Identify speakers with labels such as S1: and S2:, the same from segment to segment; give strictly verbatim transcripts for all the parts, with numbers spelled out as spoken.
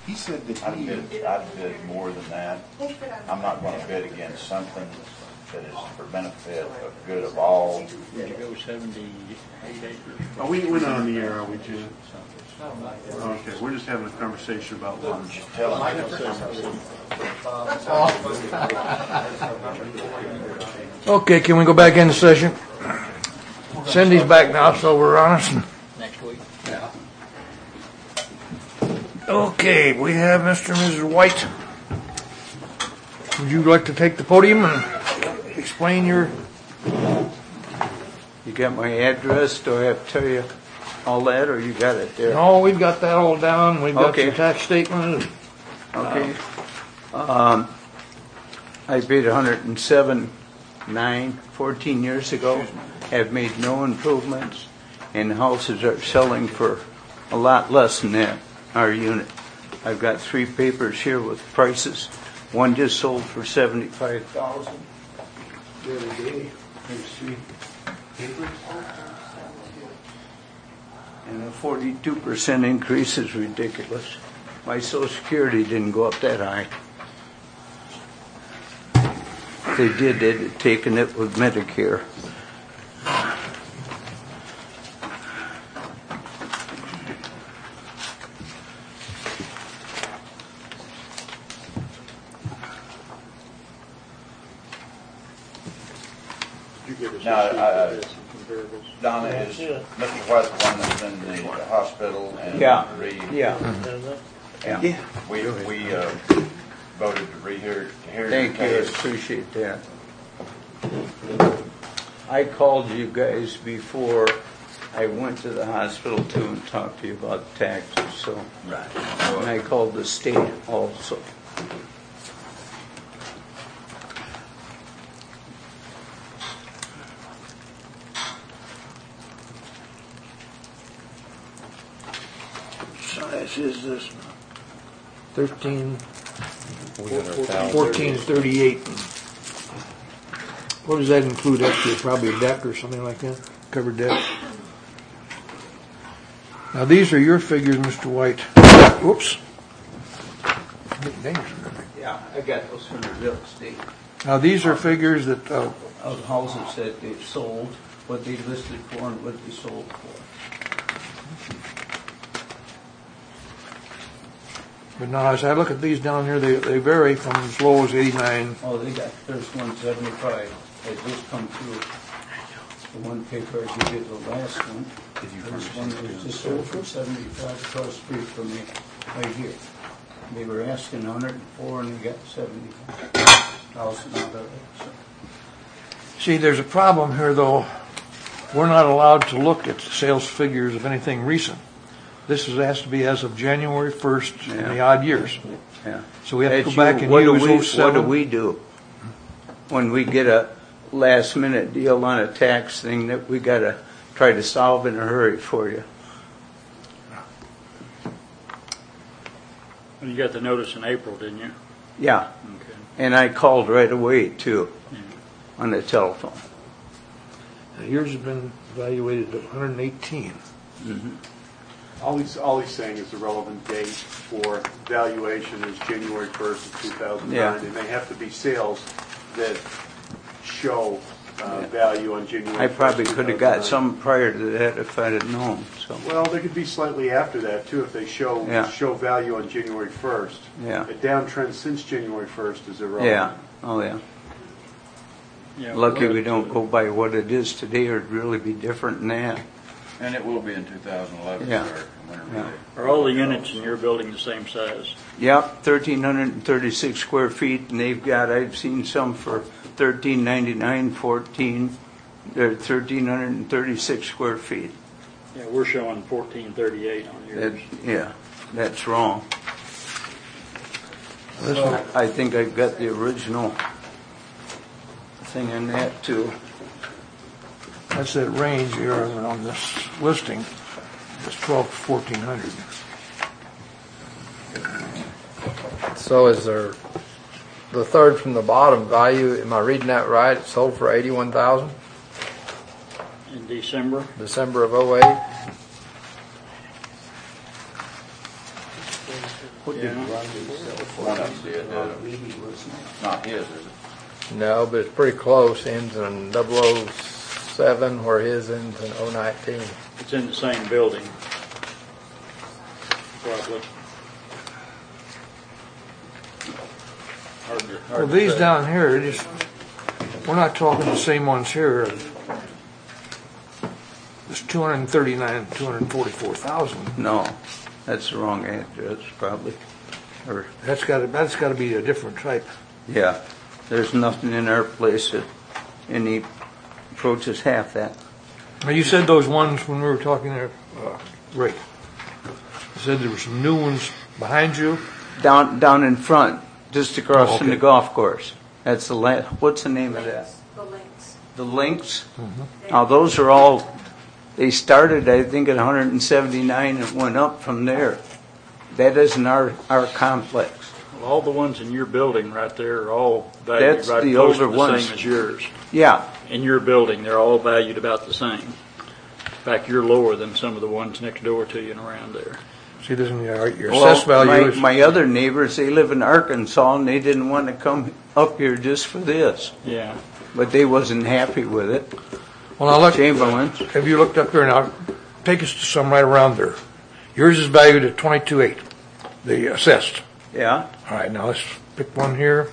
S1: He said that
S2: I'd
S1: he...
S2: bid, I'd bid more than that. I'm not going to bid against something that is for benefit of good of all.
S3: Did you go seventy-eight acres?
S4: Oh, we went on the air, are we, Jim? Okay, we're just having a conversation about lunch.
S2: Just tell them.
S5: Okay, can we go back into session? Cindy's back now, so we're honest.
S3: Next week?
S5: Yeah. Okay, we have Mister and Missus White. Would you like to take the podium and explain your...
S6: You got my address? Do I have to tell you all that, or you got it there?
S5: No, we've got that all down. We've got
S6: Okay.
S5: your tax statement.
S6: Okay. Um, I paid one hundred seven nine fourteen years ago. Have made no improvements, and houses are selling for a lot less than that. Our unit. I've got three papers here with prices. One just sold for seventy-five thousand the other day. There's three papers. And a forty-two percent increase is ridiculous. My Social Security didn't go up that high. They did, they'd have taken it with Medicare.
S2: Now, uh, Donna is Mickey White, the one that's in the hospital, and
S6: Yeah,
S2: re,
S6: yeah.
S2: and we we uh, voted to rehear to hear your
S6: Thank you, I
S2: case.
S6: appreciate that. I called you guys before I went to the hospital too and talked to you about taxes, so.
S2: Right.
S6: And I called the state also.
S5: Size is this thirteen, fourteen thirty-eight. What does that include extra? Probably a deck or something like that? Covered deck? Now these are your figures, Mister White. Whoops. Getting dangerous.
S6: Yeah, I got those from the real estate.
S5: Now these are figures that, uh,
S6: Of houses that they've sold, what they listed for and what they sold for.
S5: but now as I look at these down here, they, they vary from as low as eighty-nine.
S6: Oh, they got first one seventy-five. They just come through. The one paper I gave you, the last one. This one was just sold for seventy-five across the street from me, right here. They were asking one hundred four and they got seventy-five thousand out of it. So.
S5: See, there's a problem here though. We're not allowed to look at sales figures of anything recent. This is has to be as of January first in the odd years.
S6: Yeah.
S5: So we have to
S6: That's
S5: go back
S6: you.
S5: and
S6: What do
S5: use
S6: we-
S5: those seven.
S6: What do we do when we get a last minute deal on a tax thing that we got to try to solve in a hurry for you?
S3: You got the notice in April, didn't you?
S6: Yeah.
S3: Okay.
S6: And I called right away too on the telephone.
S5: Now, yours has been evaluated at one hundred eighteen.
S6: Mm-hmm.
S4: All he's, all he's saying is the relevant date for valuation is January first of two thousand nine.
S6: Yeah.
S4: And they have to be sales that show uh, value on January first.
S6: I probably could have got some prior to that if I'd have known. So
S4: Well, they could be slightly after that too if they show
S6: Yeah.
S4: show value on January first.
S6: Yeah.
S4: A downtrend since January first is irrelevant.
S6: yeah, oh yeah.
S3: Yeah,
S6: Lucky
S3: we're
S6: we
S3: at,
S6: don't
S3: uh,
S6: go by what it is today, or it'd really be different than that.
S2: And it will be in two thousand eleven.
S6: Yeah.
S2: Sir, winter
S6: Yeah.
S2: really.
S3: Are all the units in your building the same size?
S6: Yep, thirteen hundred and thirty-six square feet, and they've got, I've seen some for thirteen ninety-nine, fourteen, they're thirteen hundred and thirty-six square feet.
S3: Yeah, we're showing fourteen thirty-eight on
S6: That,
S3: yours.
S6: yeah, that's wrong.
S5: This
S6: So
S5: one,
S6: I think I've got the original thing in that too.
S5: that's that range here on on this listing. It's twelve to fourteen hundred.
S7: So is there the third from the bottom value? Am I reading that right? It sold for eighty-one thousand,
S3: In December?
S7: December of oh eight.
S6: What
S3: Yeah.
S2: One of them did, uh, not his, is it?
S7: No, but it's pretty close. Ends in double oh seven, where his ends in oh nineteen.
S3: It's in the same building. Probably. Hard to- hard
S5: Well,
S3: to
S5: these
S3: say.
S5: down here, just, we're not talking the same ones here. It's two hundred thirty-nine, two hundred forty-four thousand.
S6: No, that's the wrong address, probably. Or,
S5: That's gotta, that's gotta be a different type.
S6: yeah, there's nothing in our place that any approaches half that.
S5: Now, you said those ones when we were talking there, uh, Rick. You said there were some new ones behind you.
S6: Down, down in front, just across
S5: Oh,
S6: from the
S5: okay.
S6: golf course. That's the la, what's the name of that?
S1: The links.
S6: The Links?
S5: Mm-hmm.
S6: Now, those are all, they started, I think, at one hundred seventy-nine and went up from there. That isn't our, our complex.
S3: Well, all the ones in your building right there are all valued
S6: That's
S3: right
S6: the
S3: close to
S6: older
S3: the
S6: ones.
S3: same as yours.
S6: Yeah,
S3: In your building, they're all valued about the same. In fact, you're lower than some of the ones next door to you and around there.
S5: See, doesn't your, your
S6: well,
S5: assessed value
S6: my,
S5: is,
S6: my other neighbors, they live in Arkansas and they didn't want to come up here just for this.
S3: Yeah.
S6: But they wasn't happy with it.
S5: well, now look,
S6: Chamberlain's.
S5: have you looked up there now? Take us to some right around there. Yours is valued at twenty-two eight, the assessed.
S6: Yeah.
S5: All right, now let's pick one here.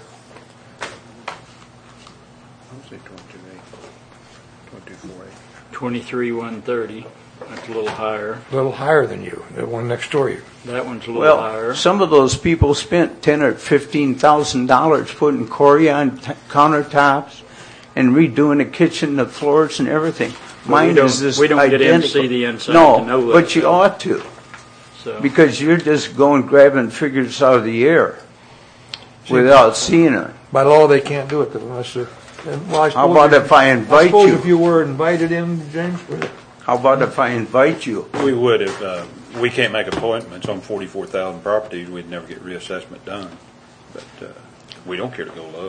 S3: Twenty-three, one thirty. That's a little higher.
S5: A little higher than you, the one next door to you.
S3: That one's a little
S6: Well,
S3: higher.
S6: some of those people spent ten or fifteen thousand dollars putting Corian t- countertops and redoing the kitchen, the floors, and everything.
S3: we
S6: Mine
S3: don't-
S6: is this
S3: we don't get in to
S6: identical.
S3: see the inside
S6: no,
S3: to know that.
S6: but you ought to,
S3: So
S6: because you're just going grabbing figures out of the air without seeing it.
S5: By law, they can't do it unless they're, and, well, I
S6: How
S5: suppose
S6: about
S5: if-
S6: if I
S5: I
S6: invite
S5: suppose
S6: you?
S5: if you were invited in, James, would-
S6: How about if I invite you?
S8: We would if, uh, we can't make appointments on forty-four thousand properties, we'd never get reassessment done. But, uh, we don't care to go low.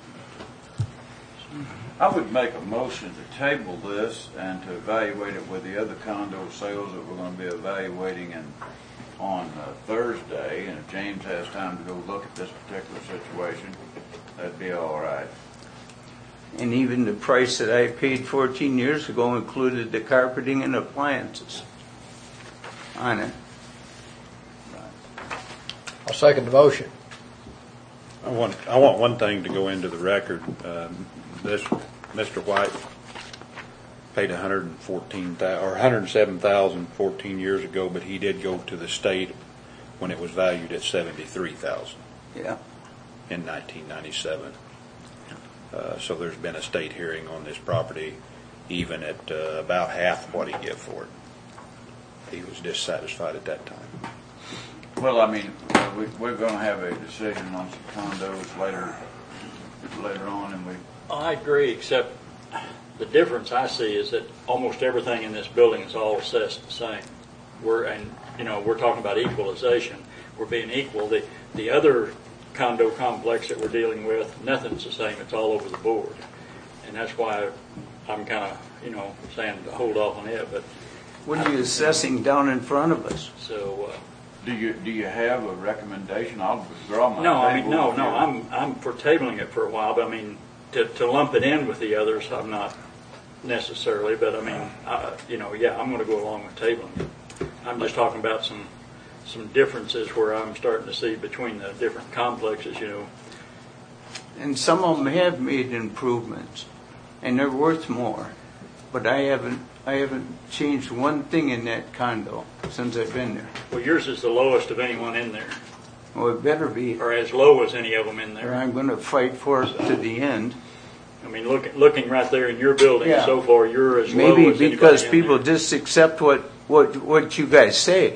S2: I would make a motion to table this and to evaluate it with the other condo sales that we're gonna be evaluating in, on uh, Thursday. And if James has time to go look at this particular situation, that'd be all right.
S6: And even the price that I paid fourteen years ago included the carpeting and appliances on it.
S7: I'll second the motion.
S8: I want, I want one thing to go into the record. Um, This, Mister White paid one hundred fourteen thousand, or one hundred seven thousand fourteen years ago, but he did go to the state when it was valued at seventy-three thousand
S6: Yeah.
S8: in nineteen ninety-seven. Uh, so there's been a state hearing on this property, even at uh, about half what he gave for it. He was dissatisfied at that time.
S2: Well, I mean, uh, we, we're gonna have a decision on some condos later, later on, and we,
S3: I agree, except the difference I see is that almost everything in this building is all assessed the same. We're, and, you know, we're talking about equalization. We're being equal. The, the other condo complex that we're dealing with, nothing's the same. It's all over the board. And that's why I'm kind of, you know, saying to hold off on it. But
S6: What are you assessing down in front of us?
S3: so, uh,
S2: do you, do you have a recommendation? I'll withdraw my
S3: no, I mean,
S2: table
S3: no,
S2: if
S3: no,
S2: you-
S3: I'm, I'm for tabling it for a while, but I mean, to, to lump it in with the others, I'm not necessarily, but I mean, uh, you know, yeah, I'm gonna go along with tabling it. I'm just talking about some, some differences where I'm starting to see between the different complexes, you know.
S6: And some of them have made improvements, and they're worth more. But I haven't, I haven't changed one thing in that condo since I've been there.
S3: Well, yours is the lowest of anyone in there,
S6: Well, it better be,
S3: or as low as any of them in
S6: or
S3: there.
S6: I'm gonna fight for it to the end.
S3: I mean, look, looking right there in your building,
S6: Yeah.
S3: so far, you're as low as
S6: Maybe
S3: anybody
S6: because
S3: in
S6: people
S3: there.
S6: just accept what, what, what you guys say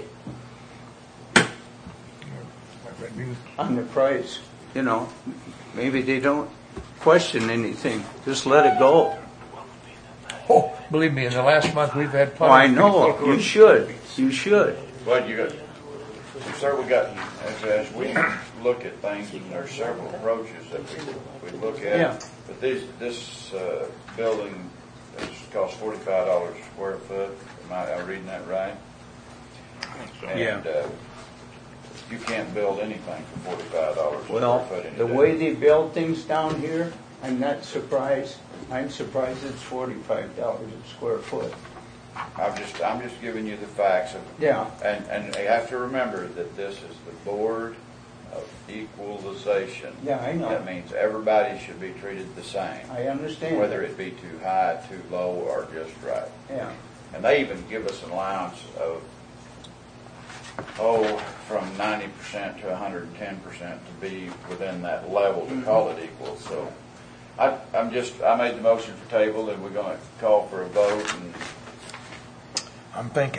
S6: on the price, you know. Maybe they don't question anything, just let it go.
S5: oh, believe me, in the last month, we've had
S6: Oh, I
S5: plenty.
S6: know, you should, you should.
S2: Well, you got, sir, we got, as, as we look at things, and there's several approaches that we, we look at.
S6: Yeah.
S2: But this, this, uh, building is cost forty-five dollars a square foot. Am I, am I reading that right?
S8: Yeah.
S2: And, uh, you can't build anything for forty-five dollars a square
S6: Well,
S2: foot any
S6: the
S2: day.
S6: way they build things down here, I'm not surprised. I'm surprised it's forty-five dollars a square foot.
S2: I'm just, I'm just giving you the facts of,
S6: Yeah,
S2: and, and you have to remember that this is the Board of Equalization.
S6: yeah, I know.
S2: That means everybody should be treated the same,
S6: I understand.
S2: whether it be too high, too low, or just right.
S6: Yeah,
S2: And they even give us an allowance of, oh, from ninety percent to one hundred ten percent to be within that level to call it equal. So I, I'm just, I made the motion for table, and we're going to call for a vote. And
S5: I'm thinking.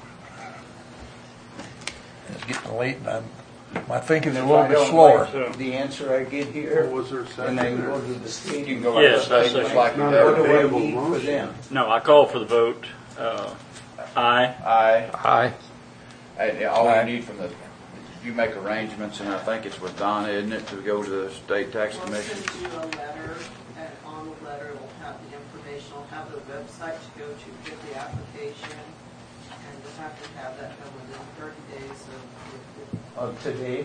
S5: It's getting late, and I'm, my thinking's a
S6: If
S5: little
S6: I
S5: bit
S6: don't
S5: slower.
S3: So-
S6: like the answer I get here,
S4: Was there a
S6: and I
S4: second?
S6: can go to the state.
S2: you can go right
S3: Yes,
S2: to
S3: I
S2: the state just
S3: second.
S2: like you
S4: Not
S6: What
S2: did.
S6: do I
S4: Table
S6: need for
S4: motion.
S6: them?
S3: No, I call for the vote. Uh, aye.
S2: Aye.
S7: Aye.
S2: And all
S5: Aye.
S2: you need from the, you make arrangements, and I think it's with Donna, isn't it, to go to the state tax
S1: We'll
S2: commission?
S1: send you a letter, and on the letter it'll have the information, it'll have the website to go to get the application, and you'll have to have that done within thirty days of,
S6: Of today?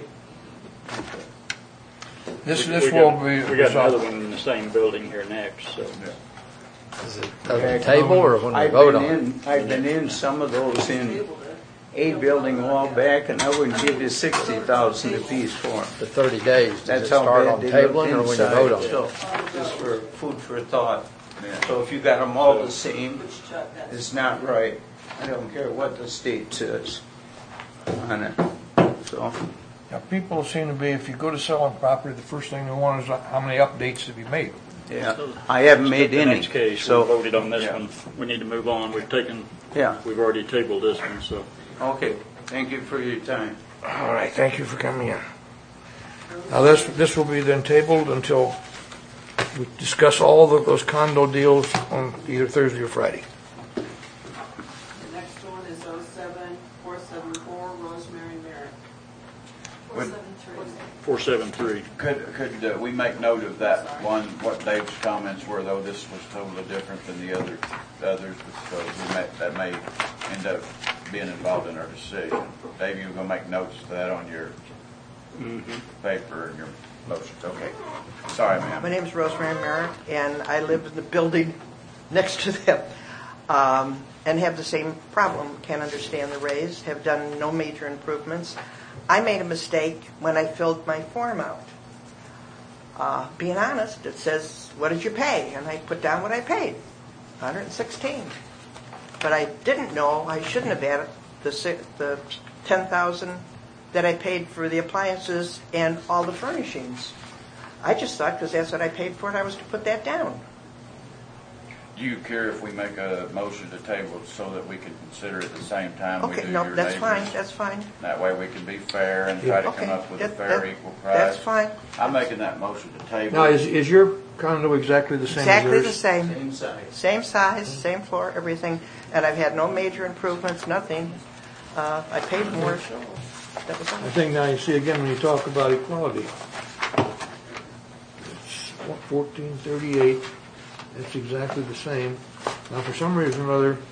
S5: This,
S3: We-
S5: this
S3: we
S5: will
S3: got-
S5: be
S3: We got another
S5: resolved.
S3: one in the same building here next, so.
S7: Is it at the table or when we
S6: I've
S7: vote
S6: been
S7: on it?
S6: in, I've been in some of those in
S1: tabled it.
S6: a building a while back, and I wouldn't give you sixty thousand apiece for them.
S7: The thirty days, does it
S6: That's how
S7: start
S6: bad
S7: on
S6: they
S7: tabling
S6: look
S7: or when you
S6: inside,
S7: vote on
S6: so,
S7: it?
S6: just for food for thought. So if you got them all the same,
S1: Which Chuck, that's.
S6: it's not right. I don't care what the state says on it, so.
S5: Now, people seem to be, if you go to sell a property, the first thing they want is how many updates have you made?
S6: Yeah, I haven't made
S3: The
S6: any,
S3: next case, we
S6: so,
S3: voted on this
S2: Yeah.
S3: one. We need to move on. We've taken,
S6: yeah,
S3: we've already tabled this one, so.
S6: okay. Thank you for your time.
S5: All right, thank you for coming in. Now, this, this will be then tabled until we discuss all of those condo deals on either Thursday or Friday.
S1: The next one is oh seven four seven four Rosemary Merritt.
S2: Would-
S3: four seven three.
S2: Could, could uh, we make note of that one, what Dave's comments were, though this was totally different than the other, others, so we may, that may end up being involved in our decision. Dave, you were gonna make notes of that on your paper and your motions, okay. Sorry,
S9: My
S2: ma'am.
S9: name is Rosemary Merritt, and I live in the building next to them, um, and have the same problem. Can't understand the raise, have done no major improvements. I made a mistake when I filled my form out. Uh, Being honest, it says, what did you pay? And I put down what I paid, one hundred sixteen. But I didn't know, I shouldn't have added the si- the ten thousand that I paid for the appliances and all the furnishings. I just thought, because that's what I paid for it, I was to put that down.
S2: Do you care if we make a motion to table it so that we can consider it at the same time we do
S9: Okay,
S2: your
S9: no,
S2: neighbors?
S9: that's fine, that's fine.
S2: That way we can be fair and try to
S9: Okay,
S2: come up with a
S9: that-
S2: fair
S9: that-
S2: equal price.
S9: That's fine.
S2: I'm making that motion to table.
S5: Now, is, is your condo exactly the same as
S9: Exactly
S5: yours?
S9: the same.
S6: Same size.
S9: Same size, same floor, everything, and I've had no major improvements, nothing. Uh, I paid more. That was all.
S5: I think now you see again when you talk about equality. It's fourteen thirty-eight, it's exactly the same. Now, for some reason or other,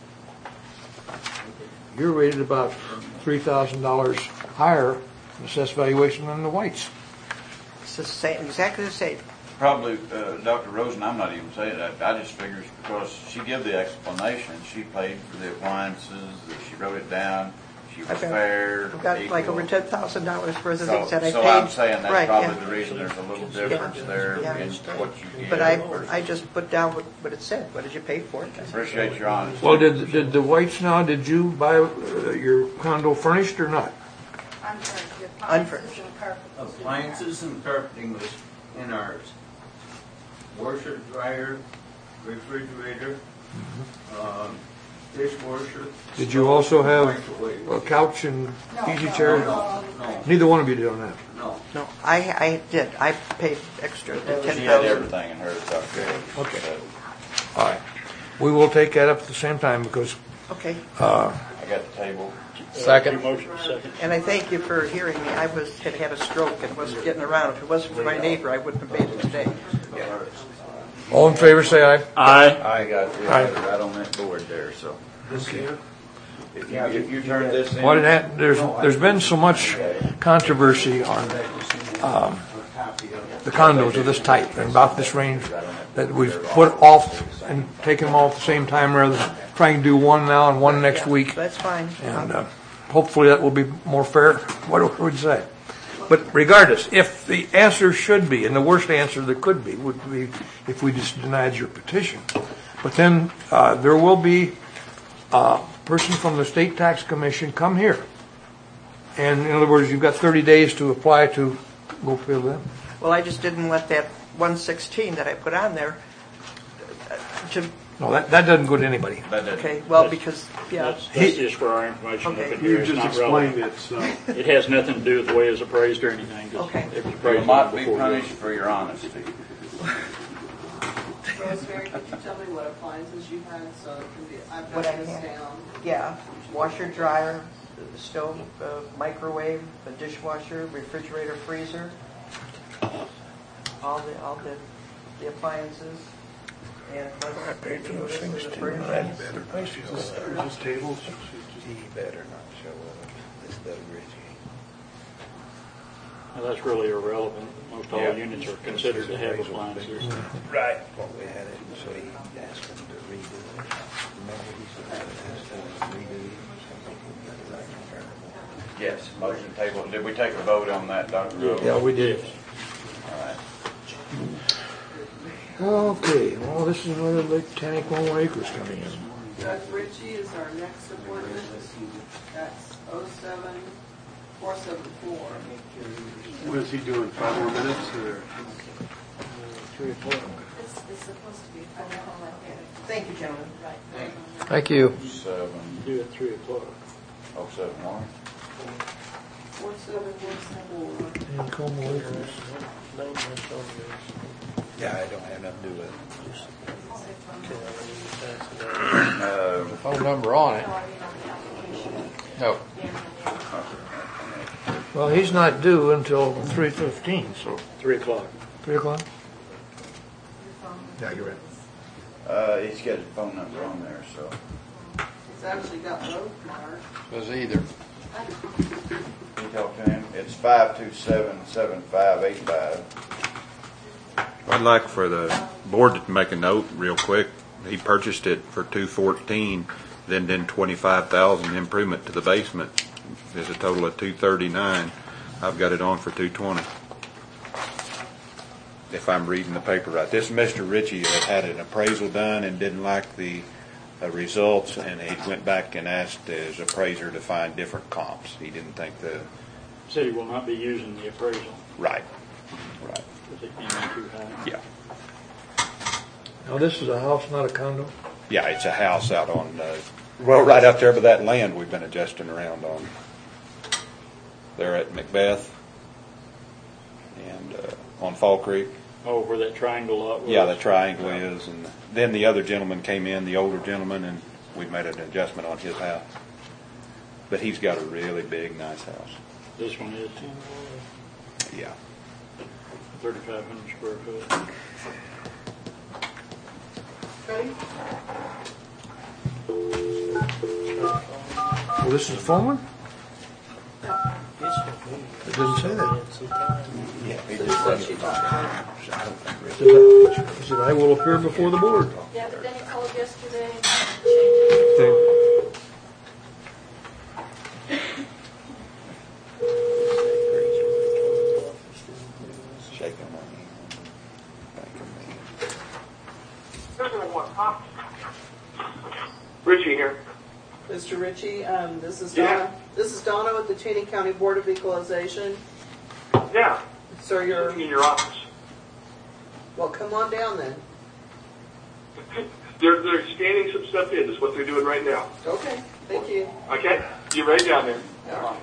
S5: you're rated about three thousand dollars higher in assessed valuation than the whites.
S9: It's the same, exactly the same.
S2: Probably, uh, Doctor Rosen, I'm not even saying that, I just figures because she gave the explanation, she paid for the appliances, that she wrote it down, she was
S9: I've got-
S2: fair,
S9: I've got like over
S2: equal.
S9: ten thousand dollars worth of
S2: So,
S9: things that I paid.
S2: so I'm saying that's
S9: Right,
S2: probably
S9: yeah.
S2: the reason there's a little difference there
S9: Yeah.
S2: in what you get.
S9: But I,
S2: versus-
S9: I just put down what, what it said. What did you pay for it?
S2: Appreciate your honesty.
S5: Well, did, did the whites now, did you buy uh, your condo furnished or not?
S9: Unfurnished.
S6: Appliances and carpeting was in ours. Washer, dryer, refrigerator, um, dishwasher.
S5: Did you also have
S6: microwave.
S5: a couch and easy chair?
S6: No, no,
S5: Neither one of you did on that.
S6: no.
S9: No, I, I did. I paid extra, the ten
S2: She had
S9: thousand.
S2: everything in hers, Doctor
S5: Okay.
S2: So,
S5: All right. We will take that up at the same time because
S9: Okay,
S5: uh,
S2: I got the table.
S7: Second.
S3: Your motion, second.
S9: and I thank you for hearing me. I was, had had a stroke and wasn't getting around. If it wasn't for my neighbor, I wouldn't have made it today.
S5: all in favor, say aye.
S3: Aye.
S2: I got the
S5: Aye.
S2: other right on that board there, so.
S4: This here?
S2: If you, if you turn this in.
S5: What it had, there's, there's been so much controversy on um, the condos of this type and about this range that we've put off and taken them all at the same time rather than trying to do one now and one next
S9: Yeah,
S5: week.
S9: That's fine.
S5: And uh, hopefully that will be more fair, what would you say? But regardless, if the answer should be, and the worst answer there could be, would be if we just denied your petition. But then uh, there will be a person from the State Tax Commission come here. And in other words, you've got thirty days to apply to go fill them.
S9: Well, I just didn't want that one sixteen that I put on there uh, to,
S5: No, that, that doesn't go to anybody.
S2: That doesn't-
S9: okay, well, because, yeah.
S3: That's, that's just for our information up
S9: Okay.
S3: in here.
S4: You
S3: It's
S4: just
S3: not
S4: explained
S3: relevant.
S4: it, so.
S3: It has nothing to do with the way it's appraised or anything. 'cause
S9: Okay.
S3: It was
S2: You
S3: appraised
S2: might be
S3: before you-
S2: punished for your honesty.
S1: Rosemary, could you tell me what appliances you had, so it can be, I've
S9: What
S1: got
S9: I
S1: this
S9: had.
S1: down.
S9: Yeah, washer, dryer, the stove, uh, microwave, a dishwasher, refrigerator, freezer, all the, all the, the appliances. And I paid for those things too.
S4: Just tables.
S3: Well, that's really irrelevant. Most all
S2: Yeah.
S3: units are considered to have appliances.
S2: Right. Yes, motion table. Did we take a vote on that, Doctor Rose?
S5: Yeah, we did.
S2: All right.
S5: Okay, well, this is where the Botanic One Acres coming in.
S1: Doug Ritchie is our next appointment. That's oh seven four seven four.
S4: What is he doing, five more minutes, or?
S9: Thank you, gentlemen.
S7: Thank you.
S2: Seven,
S3: Do it three o'clock.
S2: oh, seven, one.
S1: Four seven four seven.
S5: And Como Acres.
S8: Yeah, I don't have nothing to do with it.
S2: Uh,
S7: Phone number on it. No.
S5: Well, he's not due until three fifteen, so
S3: Three o'clock.
S5: three o'clock? Yeah, you're right.
S2: uh, he's got his phone number on there, so.
S1: He's actually got both marked.
S7: Says either.
S2: Can you talk to him? It's five two seven, seven five eight five.
S8: I'd like for the board to make a note real quick. He purchased it for two fourteen, then did twenty-five thousand improvement to the basement. There's a total of two thirty-nine. I've got it on for two twenty. If I'm reading the paper right. This Mister Ritchie had had an appraisal done and didn't like the uh, results, and he went back and asked his appraiser to find different comps. He didn't think the,
S3: City will not be using the appraisal
S8: right, right,
S3: because it came in too high.
S8: yeah.
S5: Now, this is a house, not a condo?
S8: Yeah, it's a house out on, uh, well, right out there by that land we've been adjusting around on. There at Macbeth and uh, on Fall Creek.
S3: Oh, where that triangle lot was?
S8: Yeah, the triangle is. And then the other gentleman came in, the older gentleman, and we made an adjustment on his house. But he's got a really big, nice house.
S3: This one is
S8: Yeah.
S3: thirty-five hundred square foot.
S1: Ready?
S5: Well, this is the phone one? It doesn't say that.
S8: Yeah, he
S1: This is
S8: just
S1: what she talked about.
S5: It said, it said, I will appear before the board.
S10: Yeah, but then he called yesterday and changed it.
S5: Okay.
S8: shaking my hand. Thanking me.
S11: Richie here.
S1: Mister Ritchie, um, this is
S11: Yeah.
S1: Donna, this is Donna with the Cheney County Board of Equalization.
S11: Yeah,
S1: Sir, you're,
S11: in your office.
S1: well, come on down then.
S11: They're they're scanning some stuff in. That's what they're doing right now.
S1: Okay, thank you.
S11: Okay, you right down there.
S1: All right.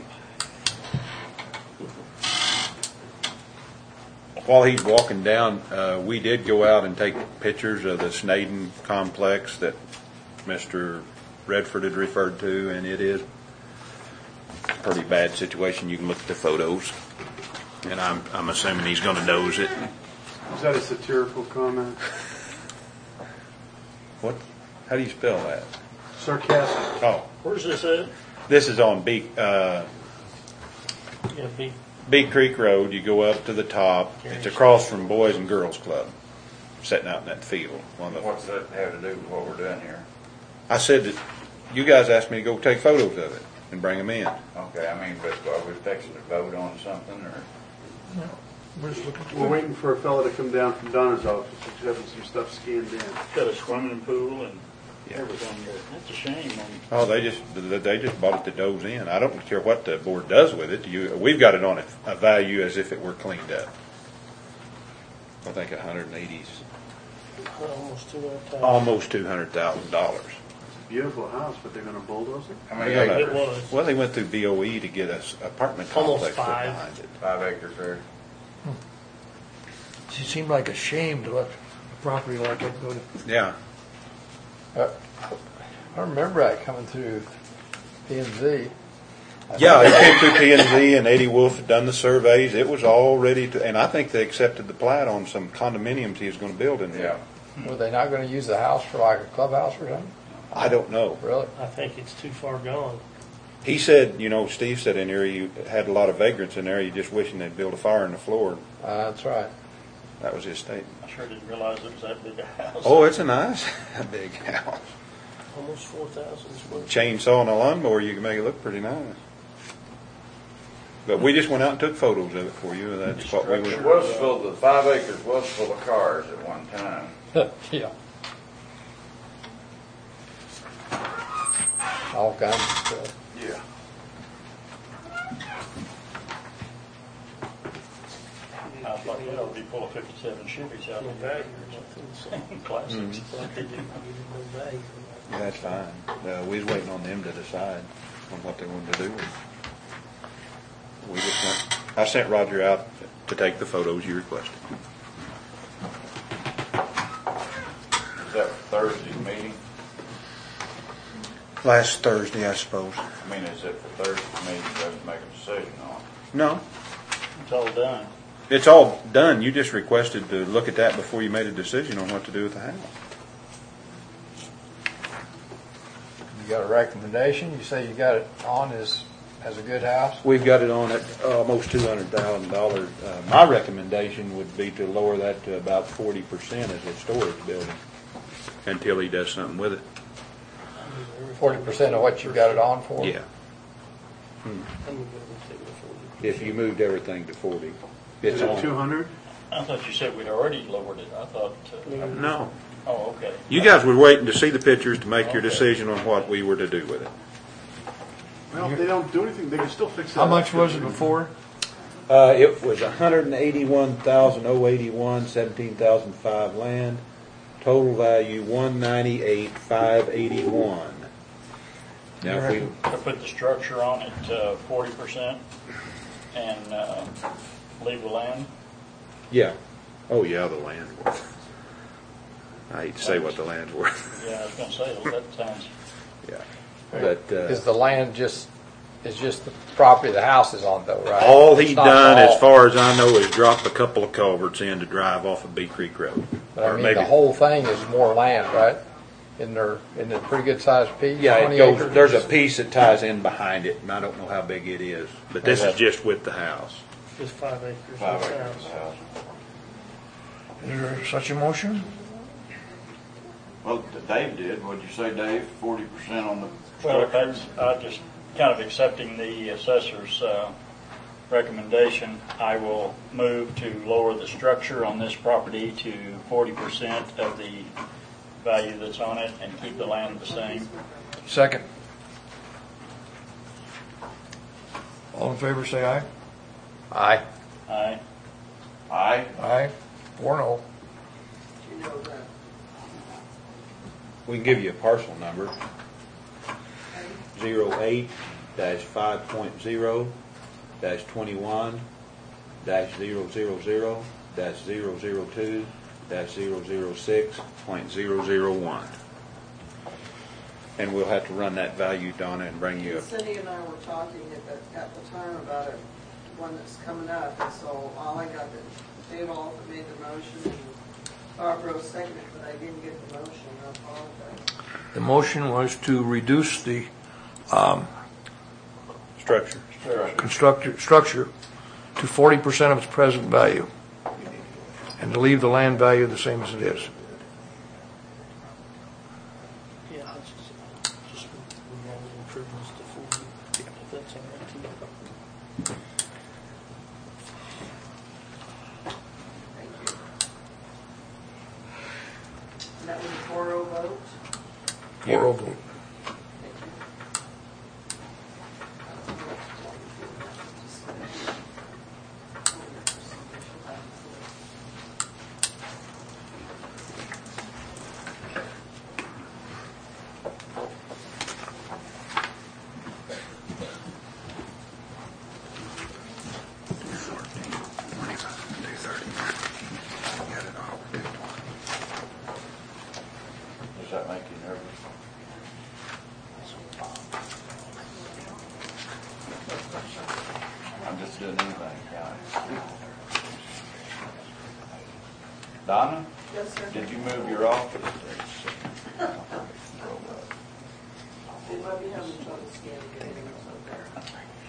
S8: While he's walking down, uh, we did go out and take pictures of the Snaden complex that Mister Redford had referred to, and it is a pretty bad situation. You can look at the photos, and I'm I'm assuming he's going to nose it.
S4: Is that a satirical comment?
S8: What? How do you spell that?
S4: Sarcastic.
S8: Oh,
S3: Where's this at?
S8: this is on Bee, uh,
S12: Yeah, be,
S8: Bee Creek Road. You go up to the top. It's across from Boys and Girls Club, sitting out in that field. One of the,
S2: What's that have to do with what we're doing here?
S8: I said that you guys asked me to go take photos of it and bring them in.
S2: Okay, I mean, but are we fixing to vote on something, or?
S5: We're just looking
S4: We're
S5: for,
S4: waiting for a fella to come down from Donna's office. He's having some stuff scanned in.
S3: Got a swimming pool and
S8: Yeah.
S3: everything there. That's a shame. on-
S8: Oh, they just they just bought it to doze in. I don't care what the board does with it. You, we've got it on a, a value as if it were cleaned up. I think one hundred eighty,
S12: almost two hundred thousand.
S8: almost two hundred thousand dollars.
S4: Beautiful house, but they're gonna bulldoze it?
S2: How many
S8: Yeah,
S2: acres?
S12: It was.
S8: Well, they went through B O E to get us apartment
S12: Almost
S8: complex put
S12: five.
S8: behind it.
S2: Five acres there.
S5: it seemed like a shame to let a property like that go to,
S8: Yeah.
S7: Uh, I remember that coming through P and Z.
S8: Yeah, it came through P and Z, and Eddie Wolf had done the surveys. It was all ready to, and I think they accepted the plat on some condominiums he was going to build in there.
S2: Yeah.
S7: Were they not going to use the house for like a clubhouse or something?
S8: I don't know.
S7: Really?
S12: I think it's too far gone.
S8: He said, you know, Steve said in there, he had a lot of vagrants in there. He just wishing they'd build a fire in the floor.
S7: Uh, that's right.
S8: That was his statement.
S3: I sure didn't realize it was that big a house.
S8: Oh, it's a nice, big house.
S12: Almost four thousand square feet.
S8: Chainsaw and a lawnmower, you can make it look pretty nice. But we just went out and took photos of it for you, and that's what we
S2: It
S8: were.
S2: was full, the five acres was full of cars at one time.
S7: Yeah. All kinds of stuff.
S2: Yeah.
S3: I thought that ought to be full of fifty-seven Chevys out
S12: No
S3: there.
S12: value.
S3: Classics.
S12: It's like they didn't give it no value.
S8: That's fine. Uh, we was waiting on them to decide on what they wanted to do with it. We just went, I sent Roger out to take the photos you requested.
S2: Is that Thursday's meeting?
S8: Last Thursday, I suppose.
S2: I mean, is it for Thursday's meeting, so to make a decision on?
S8: No,
S3: It's all done.
S8: it's all done. You just requested to look at that before you made a decision on what to do with the house.
S7: You got a recommendation? You say you got it on as, as a good house?
S8: We've got it on at almost two hundred thousand dollars. Uh, my recommendation would be to lower that to about forty percent as a storage building until he does something with it.
S7: Forty percent of what you got it on for?
S8: Yeah,
S12: I'm gonna go with take the forty.
S8: if you moved everything to forty. It's
S4: Is it
S8: on.
S4: two hundred?
S3: I thought you said we'd already lowered it. I thought, uh,
S8: No.
S3: oh, okay.
S8: You guys were waiting to see the pictures to make your decision on what we were to do with it.
S4: Well, if they don't do anything, they can still fix that.
S5: how
S4: up.
S5: much was it before?
S8: Uh, it was one hundred eighty-one thousand oh eighty-one, seventeen thousand five land, total value one ninety-eight five eighty-one. Now, if we,
S3: I put the structure on at uh, forty percent and uh, leave the land.
S8: yeah, oh yeah, the land worth. I hate to say what the land's worth.
S3: Yeah, I was gonna say, well, that sounds,
S8: Yeah, but uh,
S7: Is the land just, is just the property the house is on though, right?
S8: all
S7: It's
S8: he
S7: not
S8: done,
S7: all-
S8: as far as I know, is drop a couple of culverts in to drive off of Bee Creek Road.
S7: But I
S8: Or
S7: mean,
S8: maybe-
S7: the whole thing is more land, right? Isn't there, isn't it a pretty good sized piece?
S8: Yeah, it
S7: twenty
S8: goes,
S7: acres?
S8: there's a piece that ties in behind it, and I don't know how big it is, but this is
S7: Okay.
S8: just with the house.
S12: Just five acres.
S2: Five
S12: of
S2: acres
S12: house.
S2: of the house.
S5: Is there such a motion?
S2: Well, Dave did. What'd you say, Dave? Forty percent on the
S3: well,
S2: structure?
S3: that's, uh, just kind of accepting the assessor's uh, recommendation. I will move to lower the structure on this property to forty percent of the value that's on it and keep the land the same.
S5: Second. All in favor, say aye.
S7: Aye.
S3: Aye.
S2: Aye.
S5: Aye. Four no.
S1: You know that.
S8: We can give you a parcel number, zero eight dash five point zero dash twenty-one dash zero zero zero dash zero zero two dash zero zero six point zero zero one. And we'll have to run that value, Donna, and bring you a,
S1: Cindy and I were talking at the, at the time about it, one that's coming up, and so all I got that Dave Alton made the motion, and Barbara seconded, but I didn't get the motion, I apologize.
S5: The motion was to reduce the um,
S8: Structure.
S5: constructor, structure to forty percent of its present value, and to leave the land value the same as it is.
S12: Yeah, that's just, just remove improvements to forty, if that's all right to you.
S1: Thank you. And that was a four oh vote?
S5: four oh vote.
S2: Does that make you nervous? I'm just doing anything, Connie. Donna?
S1: Yes, sir.
S2: Did you move your office?
S1: They might be having trouble scanning everything up there.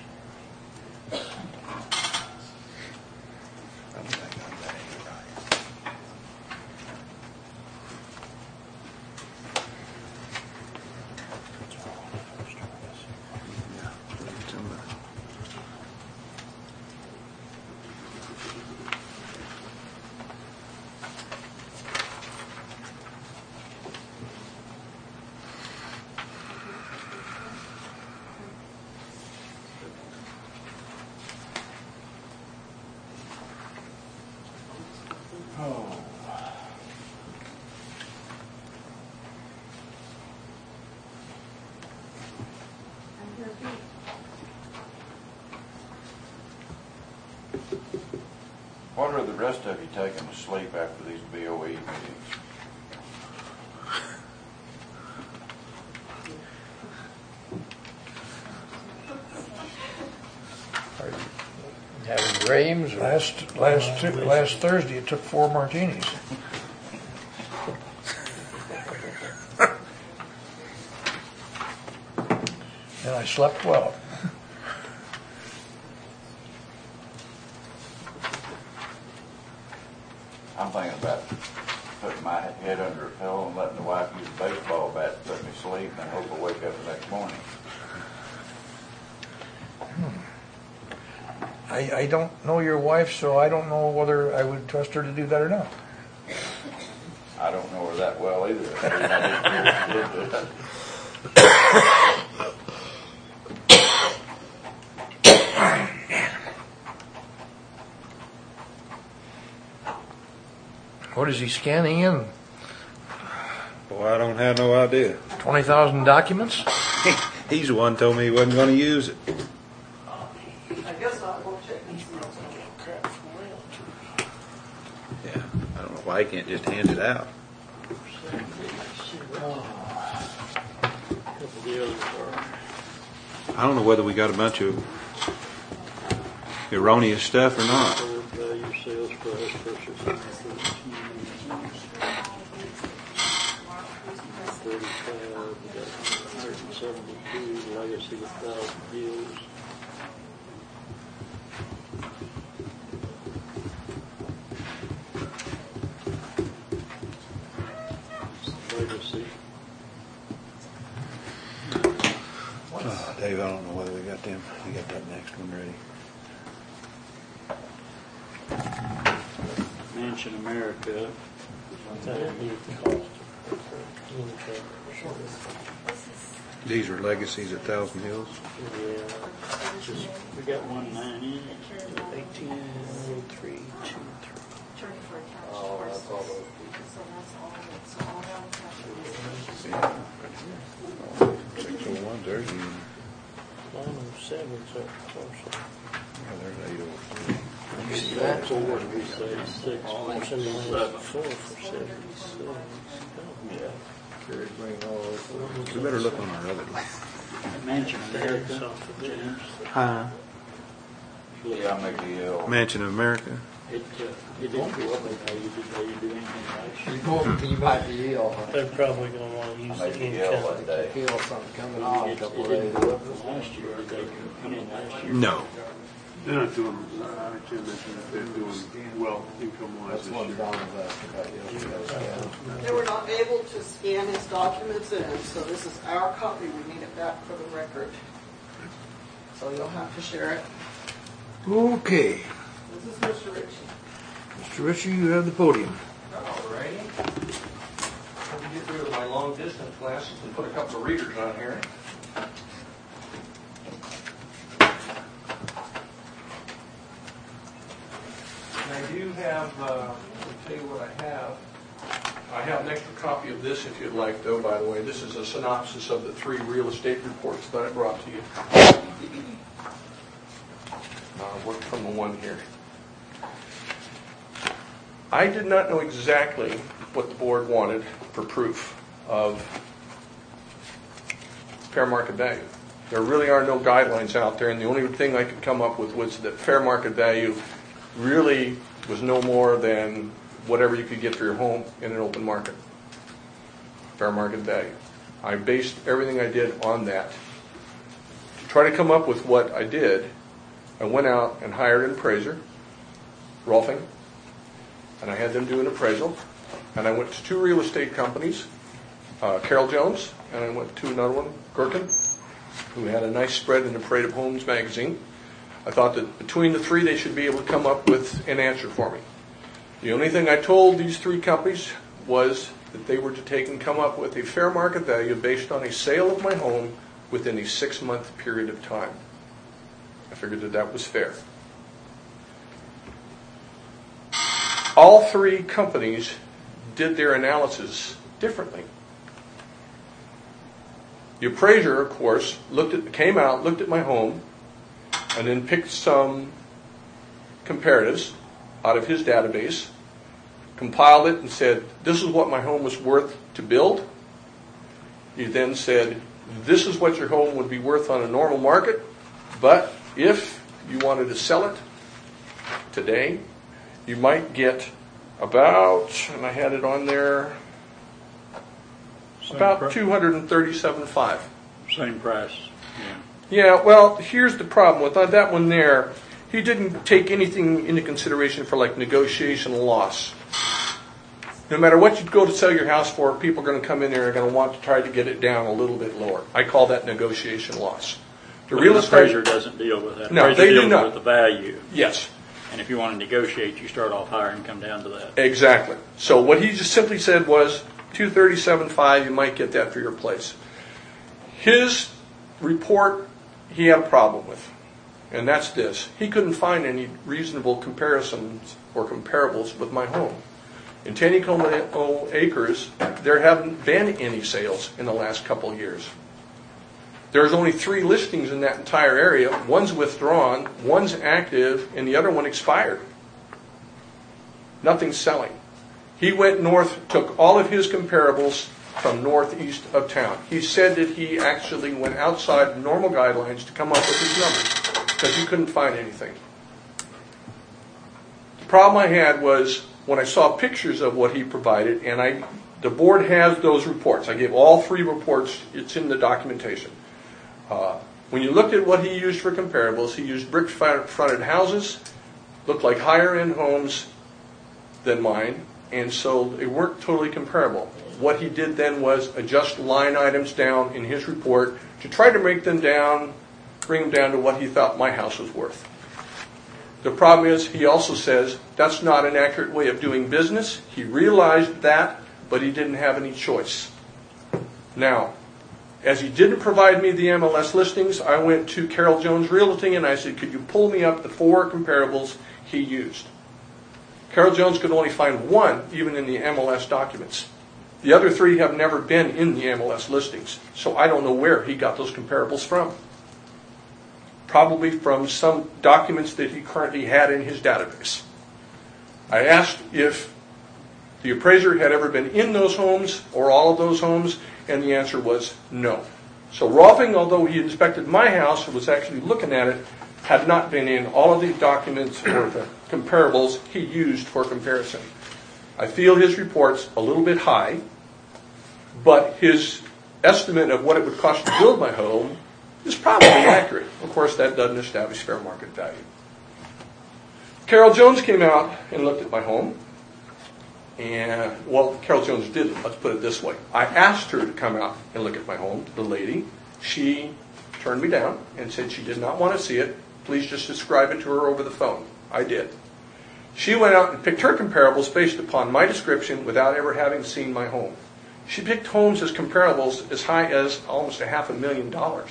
S2: Oh. What are the rest of you taking to sleep after these B O E meetings?
S7: Are you having dreams? Or?
S5: Last, last, last Thursday, it took four martinis. And I slept well.
S2: I'm thinking about putting my head under a pillow and letting the wife use a baseball bat to put me to sleep and hope I wake up the next morning.
S5: I, I don't know your wife, so I don't know whether I would trust her to do that or not.
S2: I don't know her that well either. I didn't do that.
S5: What is he scanning in?
S8: Boy, I don't have no idea.
S5: twenty thousand documents?
S8: He's the one told me he wasn't going to use it.
S1: I guess I'll go check these notes.
S8: Yeah, I don't know why he can't just hand it out.
S3: Couple of the others are
S8: I don't know whether we got a bunch of erroneous stuff or not.
S3: stored value, sales price, purchase method, thirty-five, we got one hundred seventy-two, legacy of thousand deals. Legacy.
S8: Oh, Dave, I don't know whether we got them. We got that next one ready.
S3: Mansion America.
S12: That'd be the cost. Okay.
S8: These are legacies at Thousand Hills.
S12: Yeah,
S3: Just, we got one ninety.
S12: eighteen oh three two three.
S10: Oh, that's all those
S8: Six oh one, there's even,
S12: nine oh seven's up closer.
S8: yeah, there's eight oh three.
S3: That's four, we say six point
S12: Seven
S3: seven.
S12: four for seventy-six.
S3: Yeah.
S8: We better look on our other list.
S3: Mansion America, James.
S8: Huh?
S2: Yeah, maybe, uh,
S8: Mansion of America.
S3: It uh, it didn't go up in value, did they do anything last year?
S7: You go, you might be ill.
S12: They're probably gonna wanna use the
S2: Maybe ill
S12: income.
S2: that day.
S7: Feel something coming on a
S3: It
S7: couple
S3: it
S7: of
S3: didn't
S7: days.
S3: go up from last year, did they come in last year?
S8: No.
S4: They're not doing, uh, Jim mentioned that they're doing well income-wise
S7: That's
S4: this
S7: what
S4: year.
S7: Don was asking about yesterday.
S1: They were not able to scan his documents in, so this is our copy. We need it back for the record. So you'll have to share it.
S5: Okay.
S1: This is Mister Ritchie.
S5: Mister Ritchie, you have the podium.
S13: All righty. Let me get rid of my long distance glasses and put a couple of readers on here. And I do have, uh, I'll tell you what I have. I have an extra copy of this if you'd like, though, by the way. This is a synopsis of the three real estate reports that I brought to you. Uh, work from the one here. I did not know exactly what the board wanted for proof of fair market value. There really are no guidelines out there, and the only thing I could come up with was that fair market value really was no more than whatever you could get for your home in an open market. Fair market value. I based everything I did on that. To try to come up with what I did, I went out and hired an appraiser, Rolfing, and I had them do an appraisal. And I went to two real estate companies, uh, Carol Jones, and I went to another one, Gherkin, who had a nice spread in the Parade of Homes magazine. I thought that between the three, they should be able to come up with an answer for me. The only thing I told these three companies was that they were to take and come up with a fair market value based on a sale of my home within a six-month period of time. I figured that that was fair. All three companies did their analysis differently. The appraiser, of course, looked at, came out, looked at my home, and then picked some comparatives out of his database, compiled it and said, this is what my home was worth to build. He then said, this is what your home would be worth on a normal market, but if you wanted to sell it today, you might get about, and I had it on there, about two hundred thirty-seven thousand five hundred.
S3: Same price, yeah.
S13: Yeah, well, here's the problem with that one there. He didn't take anything into consideration for like negotiation loss. No matter what you go to sell your house for, people are going to come in there and are going to want to try to get it down a little bit lower. I call that negotiation loss. The
S3: But
S13: real
S3: the
S13: estate
S3: appraiser doesn't deal with that.
S13: No,
S3: Appraiser
S13: they do
S3: deals
S13: not.
S3: with the value.
S13: Yes,
S3: And if you want to negotiate, you start off higher and come down to that.
S13: exactly. So what he just simply said was two thirty-seven five. You might get that for your place. His report he had a problem with, and that's this: he couldn't find any reasonable comparisons or comparables with my home. In Taneycomo Acres, there haven't been any sales in the last couple of years. There's only three listings in that entire area. One's withdrawn, one's active, and the other one expired. Nothing's selling. He went north, took all of his comparables from northeast of town. He said that he actually went outside normal guidelines to come up with his numbers because he couldn't find anything. The problem I had was when I saw pictures of what he provided, and I, the board has those reports. I gave all three reports. It's in the documentation. Uh, when you looked at what he used for comparables, he used brick-fronted houses, looked like higher-end homes than mine, and so they weren't totally comparable. What he did then was adjust line items down in his report to try to make them down, bring them down to what he thought my house was worth. The problem is, he also says, that's not an accurate way of doing business. He realized that, but he didn't have any choice. Now, as he didn't provide me the M L S listings, I went to Carol Jones Realty and I said, could you pull me up the four comparables he used? Carol Jones could only find one, even in the M L S documents. The other three have never been in the M L S listings, so I don't know where he got those comparables from. Probably from some documents that he currently had in his database. I asked if the appraiser had ever been in those homes or all of those homes, and the answer was no. So Rolfing, although he inspected my house and was actually looking at it, had not been in all of the documents or the comparables he used for comparison. I feel his report's a little bit high, but his estimate of what it would cost to build my home is probably accurate. Of course, that doesn't establish fair market value. Carol Jones came out and looked at my home. And, well, Carol Jones didn't. Let's put it this way. I asked her to come out and look at my home, the lady. She turned me down and said she did not want to see it. Please just describe it to her over the phone. I did. She went out and picked her comparables based upon my description without ever having seen my home. She picked homes as comparables as high as almost a half a million dollars.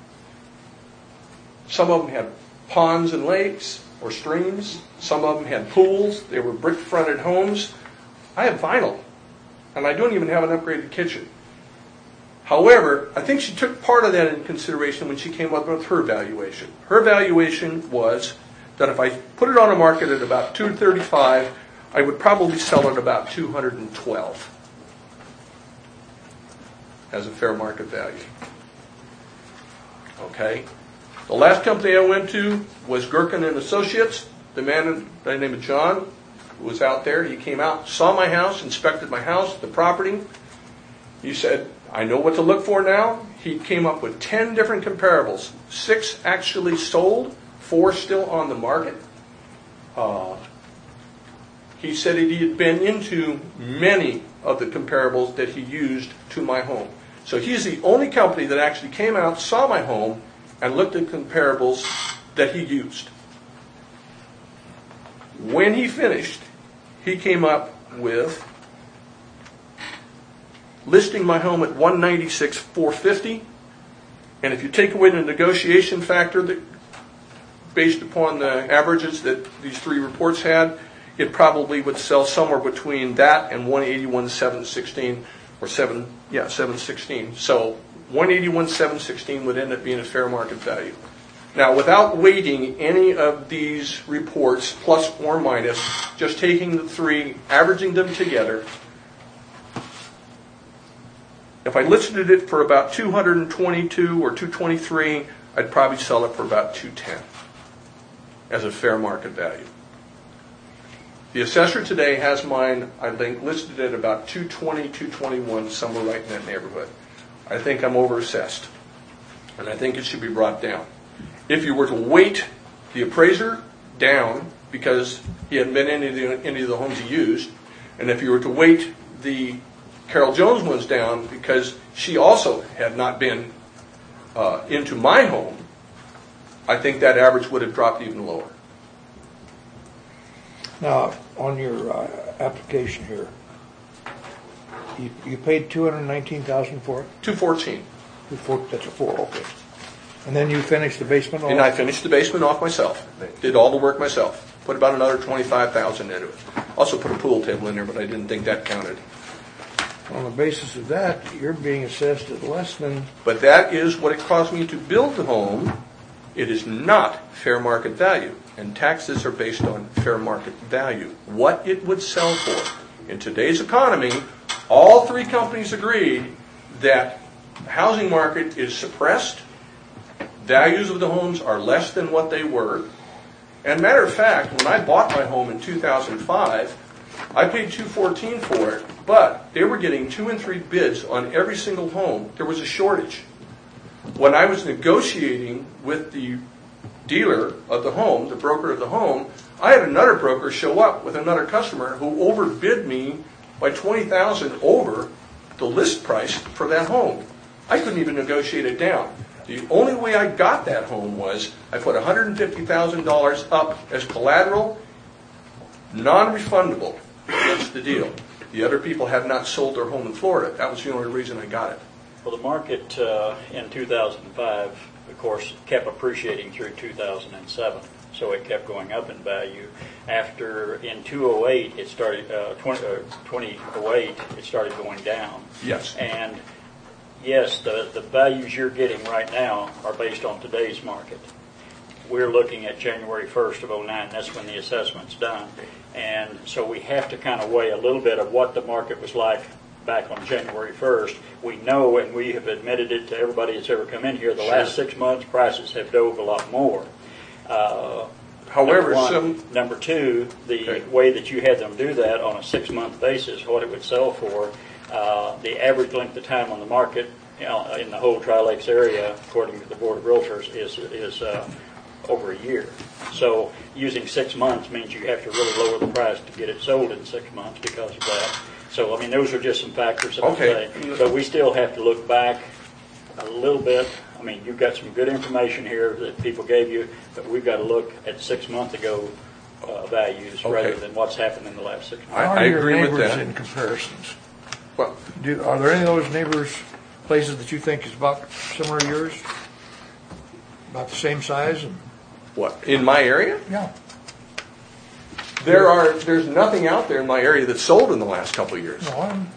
S13: Some of them had ponds and lakes or streams. Some of them had pools. They were brick-fronted homes. I have vinyl, and I don't even have an upgraded kitchen. However, I think she took part of that into consideration when she came up with her valuation. Her valuation was that if I put it on the market at about two thirty-five, I would probably sell it about two hundred twelve as a fair market value. Okay? The last company I went to was Gherkin and Associates. The man by the name of John was out there. He came out, saw my house, inspected my house, the property. He said, I know what to look for now. He came up with ten different comparables. Six actually sold, four still on the market. Uh, he said that he had been into many of the comparables that he used to my home. So he's the only company that actually came out, saw my home, and looked at comparables that he used. When he finished, he came up with listing my home at one ninety-six four fifty, and if you take away the negotiation factor that based upon the averages that these three reports had, it probably would sell somewhere between that and one eighty-one seven sixteen or seven yeah seven sixteen. So one eighty-one seven sixteen would end up being a fair market value. Now, without weighting any of these reports, plus or minus, just taking the three, averaging them together, if I listed it for about two twenty-two or two twenty-three, I'd probably sell it for about two ten as a fair market value. The assessor today has mine, I think, listed at about two twenty, two twenty-one, somewhere right in that neighborhood. I think I'm overassessed, and I think it should be brought down. If you were to weight the appraiser down because he hadn't been in any of the, any of the homes he used, and if you were to weight the Carol Jones ones down because she also had not been uh, into my home, I think that average would have dropped even lower.
S5: Now, on your uh, application here, you, you paid two hundred nineteen thousand dollars for it?
S13: two fourteen.
S5: Two four, that's a four, okay. And then you finished the basement off?
S13: And I finished the basement off myself. Did all the work myself. Put about another twenty-five thousand dollars into it. Also put a pool table in there, but I didn't think that counted.
S5: On the basis of that, you're being assessed at less than...
S13: But that is what it cost me to build the home. It is not fair market value. And taxes are based on fair market value. What it would sell for. In today's economy, all three companies agreed that the housing market is suppressed. Values of the homes are less than what they were. And matter of fact, when I bought my home in two thousand five, I paid two fourteen for it, but they were getting two and three bids on every single home. There was a shortage. When I was negotiating with the dealer of the home, the broker of the home, I had another broker show up with another customer who overbid me by twenty thousand dollars over the list price for that home. I couldn't even negotiate it down. The only way I got that home was I put one hundred fifty thousand dollars up as collateral, non-refundable against the deal. The other people had not sold their home in Florida. That was the only reason I got it.
S3: Well, the market uh, in two thousand five, of course, kept appreciating through two thousand seven. So it kept going up in value. After, in two thousand eight, it started, uh, twenty, uh, twenty oh eight, it started going down.
S13: Yes.
S3: And yes, the, the values you're getting right now are based on today's market. We're looking at January first of oh nine. That's when the assessment's done. And so we have to kind of weigh a little bit of what the market was like back on January first. We know, and we have admitted it to everybody that's ever come in here, the last six months prices have dove a lot more. Uh,
S13: However,
S3: number one.
S13: some,
S3: Number two, the
S13: Okay.
S3: way that you had them do that on a six-month basis, what it would sell for, uh, the average length of time on the market uh, in the whole Tri-Lakes area, according to the Board of Realtors, is is uh, over a year. So using six months means you have to really lower the price to get it sold in six months because of that. So, I mean, those are just some factors that
S13: Okay.
S3: I say. But we still have to look back a little bit. I mean, you've got some good information here that people gave you, but we've got to look at six months ago uh, values
S13: Okay.
S3: rather than what's happened in the last six months.
S13: I-
S5: How
S13: I
S5: are your
S13: agree with
S5: neighbors
S13: that.
S5: in comparisons?
S13: well,
S5: Do, are there any of those neighbors, places that you think is about similar to yours? About the same size? And,
S13: what, in my area?
S5: yeah.
S13: There are, there's nothing out there in my area that's sold in the last couple of years.
S5: No, I'm,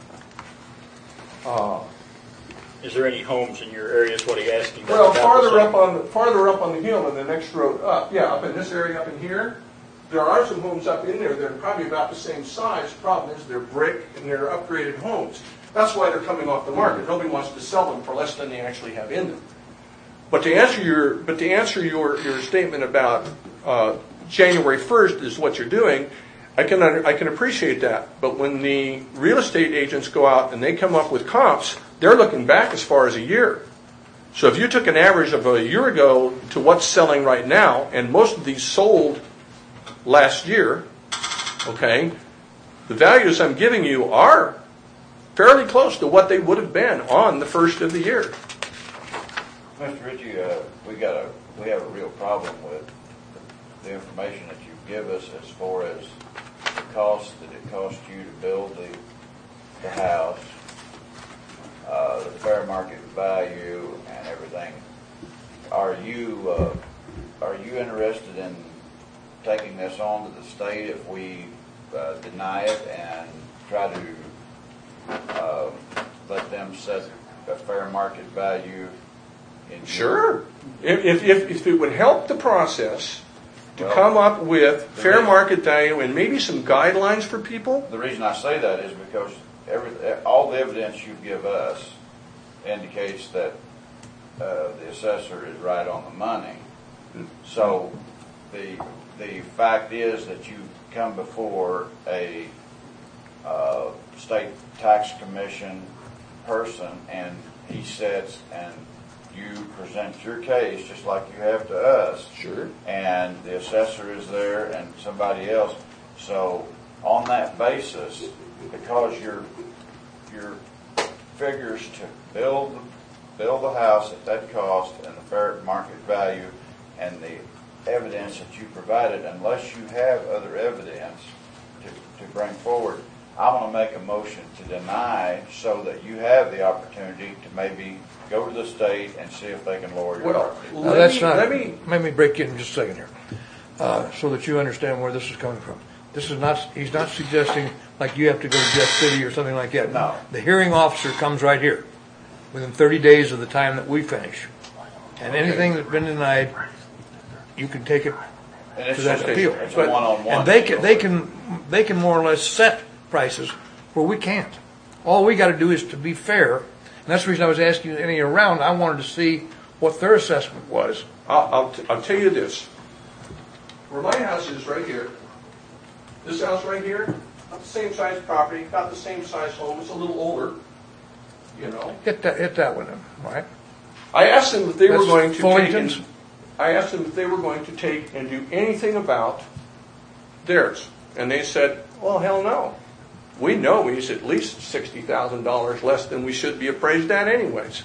S13: Uh,
S3: Is there any homes in your area? Is what he asked you about?
S13: Well,
S3: about the
S13: farther
S3: same?
S13: up on, farther up on the hill and the next road up, yeah, up in this area up in here, there are some homes up in there that are probably about the same size. Problem is, they're brick and they're upgraded homes. That's why they're coming off the market. Nobody wants to sell them for less than they actually have in them. But to answer your, but to answer your, your statement about uh, January first is what you're doing, I can under, I can appreciate that. But when the real estate agents go out and they come up with comps, they're looking back as far as a year. So if you took an average of a year ago to what's selling right now, and most of these sold last year, okay, the values I'm giving you are fairly close to what they would have been on the first of the year.
S2: Mister Ritchie, uh, we got a, we have a real problem with the information that you give us as far as the cost that it cost you to build the, the house, uh, the fair market value and everything. Are you, uh, are you interested in taking this on to the state if we uh, deny it and try to uh, let them set a fair market value? In
S13: Sure. If, if, if, if it would help the process to
S2: Well,
S13: come up with
S2: the
S13: fair
S2: reason-
S13: market value and maybe some guidelines for people,
S2: The reason I say that is because every, all the evidence you give us indicates that uh, the assessor is right on the money. So the the fact is that you come before a uh, state tax commission person and he sits and you present your case just like you have to us.
S13: Sure.
S2: And the assessor is there and somebody else. So on that basis, because your your figures to build build the house at that cost and the fair market value and the evidence that you provided, unless you have other evidence to, to bring forward, I want to make a motion to deny so that you have the opportunity to maybe go to the state and see if they can lower your
S13: well,
S2: property.
S5: now
S13: let
S5: that's
S13: me,
S5: not,
S13: let me,
S5: let me break in just a second here, uh, so that you understand where this is coming from. This is not, he's not suggesting like you have to go to Jeff City or something like that.
S2: No.
S5: The hearing officer comes right here within thirty days of the time that we finish. And anything that's been denied, you can take it
S2: And it's
S5: to that
S2: just
S5: appeal.
S2: a, it's a
S5: But-
S2: one-on-one.
S5: And they can,
S2: deal.
S5: they can, they can more or less set prices where we can't. All we got to do is to be fair. And that's the reason I was asking you any around. I wanted to see what their assessment was.
S13: I'll, I'll, t- I'll tell you this. Where my house is right here, this house right here, not the same size property, got the same size home, it's a little older, you know.
S5: Hit that, hit that one, all right?
S13: I asked them if they were
S5: That's
S13: going to take,
S5: Fullington's?
S13: and, I asked them if they were going to take and do anything about theirs. And they said, well, hell no. We know he's at least sixty thousand dollars less than we should be appraised at anyways.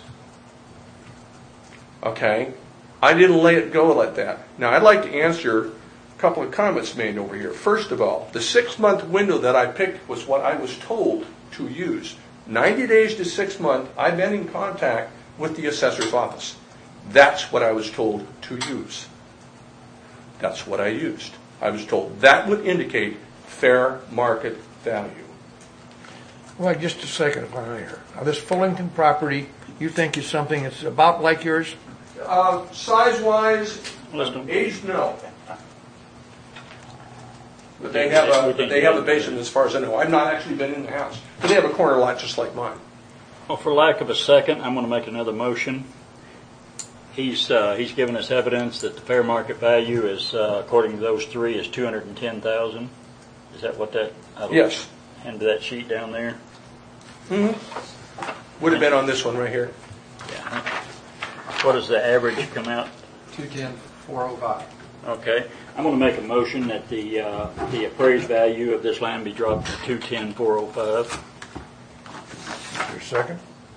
S13: Okay? I didn't let it go like that. Now, I'd like to answer a couple of comments made over here. First of all, the six-month window that I picked was what I was told to use. ninety days to six months, I've been in contact with the assessor's office. That's what I was told to use. That's what I used. I was told that would indicate fair market value.
S5: Well, just a second, if I may here. Now, this Fullington property, you think is something that's about like yours?
S13: Uh, size-wise,
S3: Listen.
S13: age, no. But they have a, but they have a basement as far as I know. I've not actually been in the house. But they have a corner lot just like mine.
S3: Well, for lack of a second, I'm going to make another motion he's, uh, he's given us evidence that the fair market value is, uh, according to those three, is two hundred ten thousand. Is that what that? I'll
S13: Yes.
S3: Hand that sheet down there.
S13: Mm-hmm. Would have been on this one right here.
S3: Yeah. What does the average come out?
S7: two ten, four oh five.
S3: Okay. I'm going to make a motion that the, uh, the appraised value of this land be dropped to two ten, four oh five.
S5: Is there a second?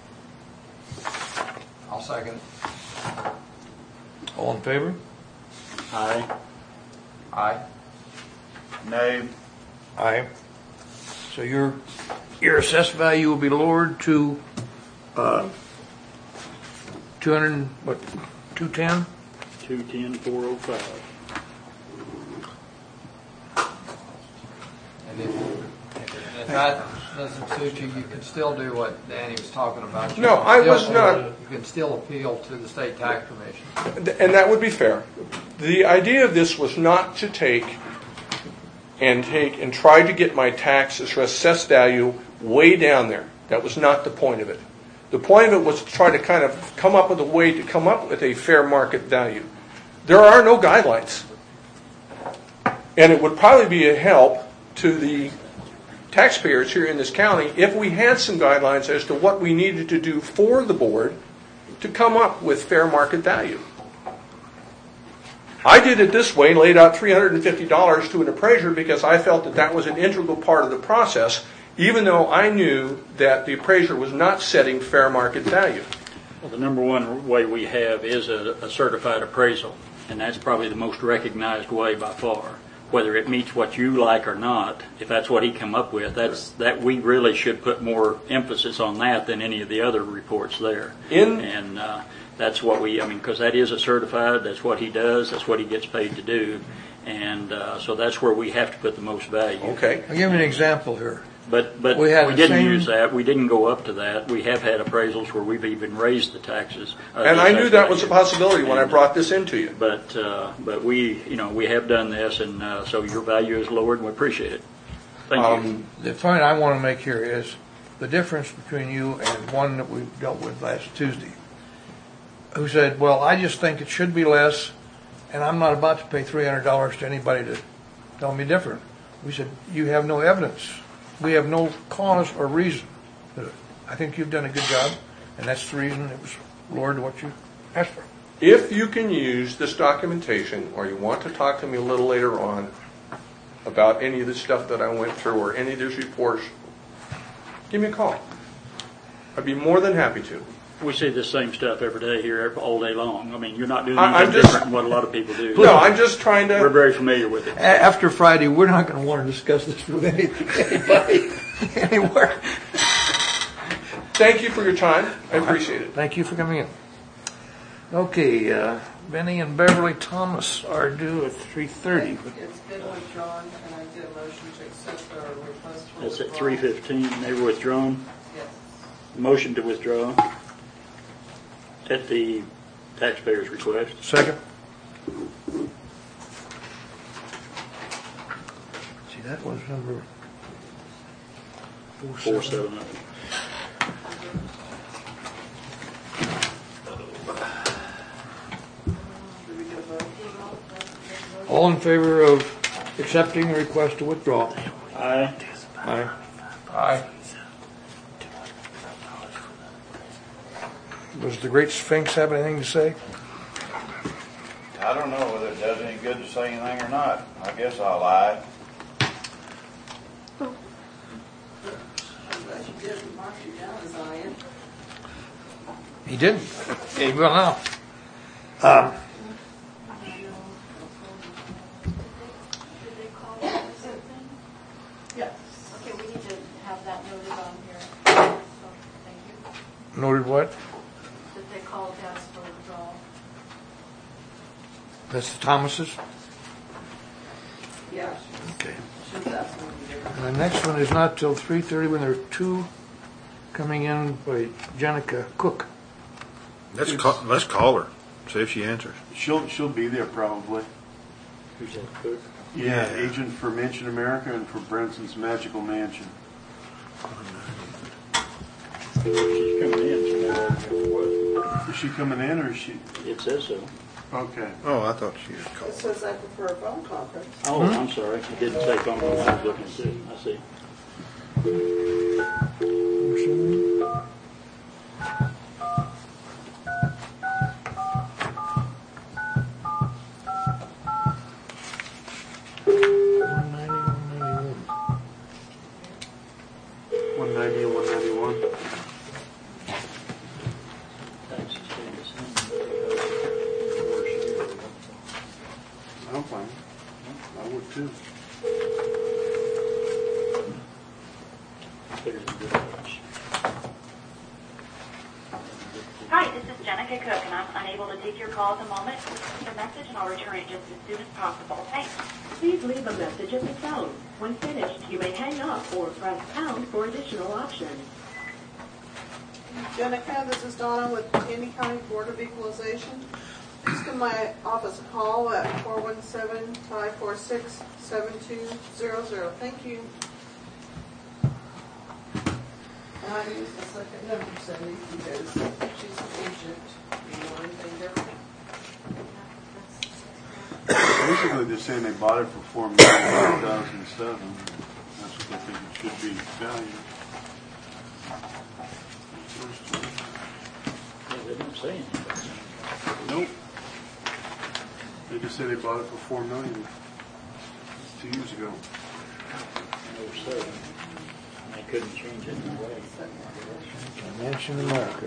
S7: I'll second.
S5: All in favor?
S3: Aye.
S7: Aye.
S2: Nay.
S5: Aye. So your, your assessed value will be lowered to, uh, two hundred, what, two ten?
S3: two ten, four oh five.
S7: And if, if that doesn't suit you, you can still do what Danny was talking about. You
S13: No,
S7: can
S13: I
S7: still-
S13: was not-
S7: You can still appeal to the state tax commission.
S13: And that would be fair. The idea of this was not to take and take and try to get my taxes or assessed value way down there. That was not the point of it. The point of it was to try to kind of come up with a way to come up with a fair market value. There are no guidelines. And it would probably be a help to the taxpayers here in this county if we had some guidelines as to what we needed to do for the board to come up with fair market value. I did it this way, laid out three hundred fifty dollars to an appraiser because I felt that that was an integral part of the process, even though I knew that the appraiser was not setting fair market value.
S3: Well, the number one way we have is a, a certified appraisal, and that's probably the most recognized way by far. Whether it meets what you like or not, if that's what he come up with, that's that we really should put more emphasis on that than any of the other reports there.
S13: In
S3: and uh, that's what we, I mean, because that is a certified, that's what he does, that's what he gets paid to do, and uh, so that's where we have to put the most value.
S13: Okay.
S5: I'll give you an example here.
S3: But but
S5: We
S3: we,
S5: had the
S3: didn't
S5: same-
S3: use that. We didn't go up to that. We have had appraisals where we've even raised the taxes. Uh,
S13: And
S3: the
S13: I knew
S3: assessed
S13: that was a
S3: value.
S13: possibility when I
S3: And,
S13: brought this into you.
S3: But uh, but we you know we have done this, and uh, so your value is lowered, and we appreciate it. Thank you.
S13: Um,
S5: The point I want to make here is the difference between you and one that we dealt with last Tuesday, who said, well, I just think it should be less, and I'm not about to pay three hundred dollars to anybody to tell me different. We said, you have no evidence. We have no cause or reason. I think you've done a good job, and that's the reason it was lowered to what you asked for.
S13: If you can use this documentation, or you want to talk to me a little later on about any of the stuff that I went through or any of these reports, give me a call. I'd be more than happy to.
S3: We see the same stuff every day here, every- all day long. I mean, you're not doing
S13: I- I'm
S3: anything
S13: just-
S3: different than what a lot of people do.
S13: No, I'm just trying
S3: We're
S13: to.
S3: very familiar with it.
S5: A- After Friday, we're not going to want to discuss this with any- anybody anywhere.
S13: Thank you for your time. I appreciate it.
S5: Thank you for coming in. Okay, uh, Benny and Beverly Thomas are due at three thirty.
S1: It's been withdrawn, and I did a motion to accept their request for
S3: That's at
S1: withdrawal.
S3: three fifteen. They were withdrawn.
S1: Yes.
S3: Motion to withdraw at the taxpayer's request.
S5: Second. See, that was number
S3: Four
S5: four
S3: seven
S5: seven.
S3: oh.
S1: Did we get a vote?
S5: All in favor of accepting the request to withdraw?
S3: Aye.
S5: Aye. Aye. Does the Great Sphinx have anything to say?
S2: I don't know whether it does any good to say anything or not. I guess I'll lie.
S1: I'm glad you didn't mark you down as I am.
S5: He didn't. He will now. Um,
S14: Did they call it or something?
S1: Yes.
S14: Okay, we need to have that noted on here. So, thank you.
S5: Noted what?
S14: That they called to ask for withdrawal.
S5: That's the Thomases?
S1: Yeah, she was,
S5: Okay.
S1: she was asking me different.
S5: And the next one is not till three thirty when there are two coming in by Jenica Cook.
S8: Let's call, let's call her, see if she answers.
S4: She'll, she'll be there probably.
S3: Who's that, Cook?
S4: Yeah, agent for Mansion America and for Brenson's Magical Mansion.
S3: She's coming in. So we'll know what.
S4: Is she coming in or is she?
S3: It says so.
S4: Okay.
S8: Oh, I thought she was
S1: It
S8: called.
S1: says I prefer a phone conference.
S3: Oh, I'm sorry. It didn't say phone call. I was looking too. I see.
S4: one ninety and one ninety-one.
S3: Taxes stay the same.
S4: I'm fine. I would too.
S3: There's a difference.
S15: Hi, this is Jenica Cook, and I'm unable to take your call at the moment. Leave a message, and I'll return it just as soon as possible. Thanks.
S16: Please leave a message at the tone. When finished, you may hang up or press pound for additional options.
S1: Jenica, this is Donna with Candy County Board of Equalization. Please give my office a call at four one seven, five four six, seven two zero zero. Thank you. And I use the second number, Cindy, because she's an agent. You know anything different?
S4: Basically, they're saying they bought it for four million two thousand seven. That's what they think it should be valued.
S3: Yeah, they don't say anything.
S4: Nope. They just say they bought it for four million two years ago.
S3: No, sir. They couldn't change it in a way.
S5: Mansion America.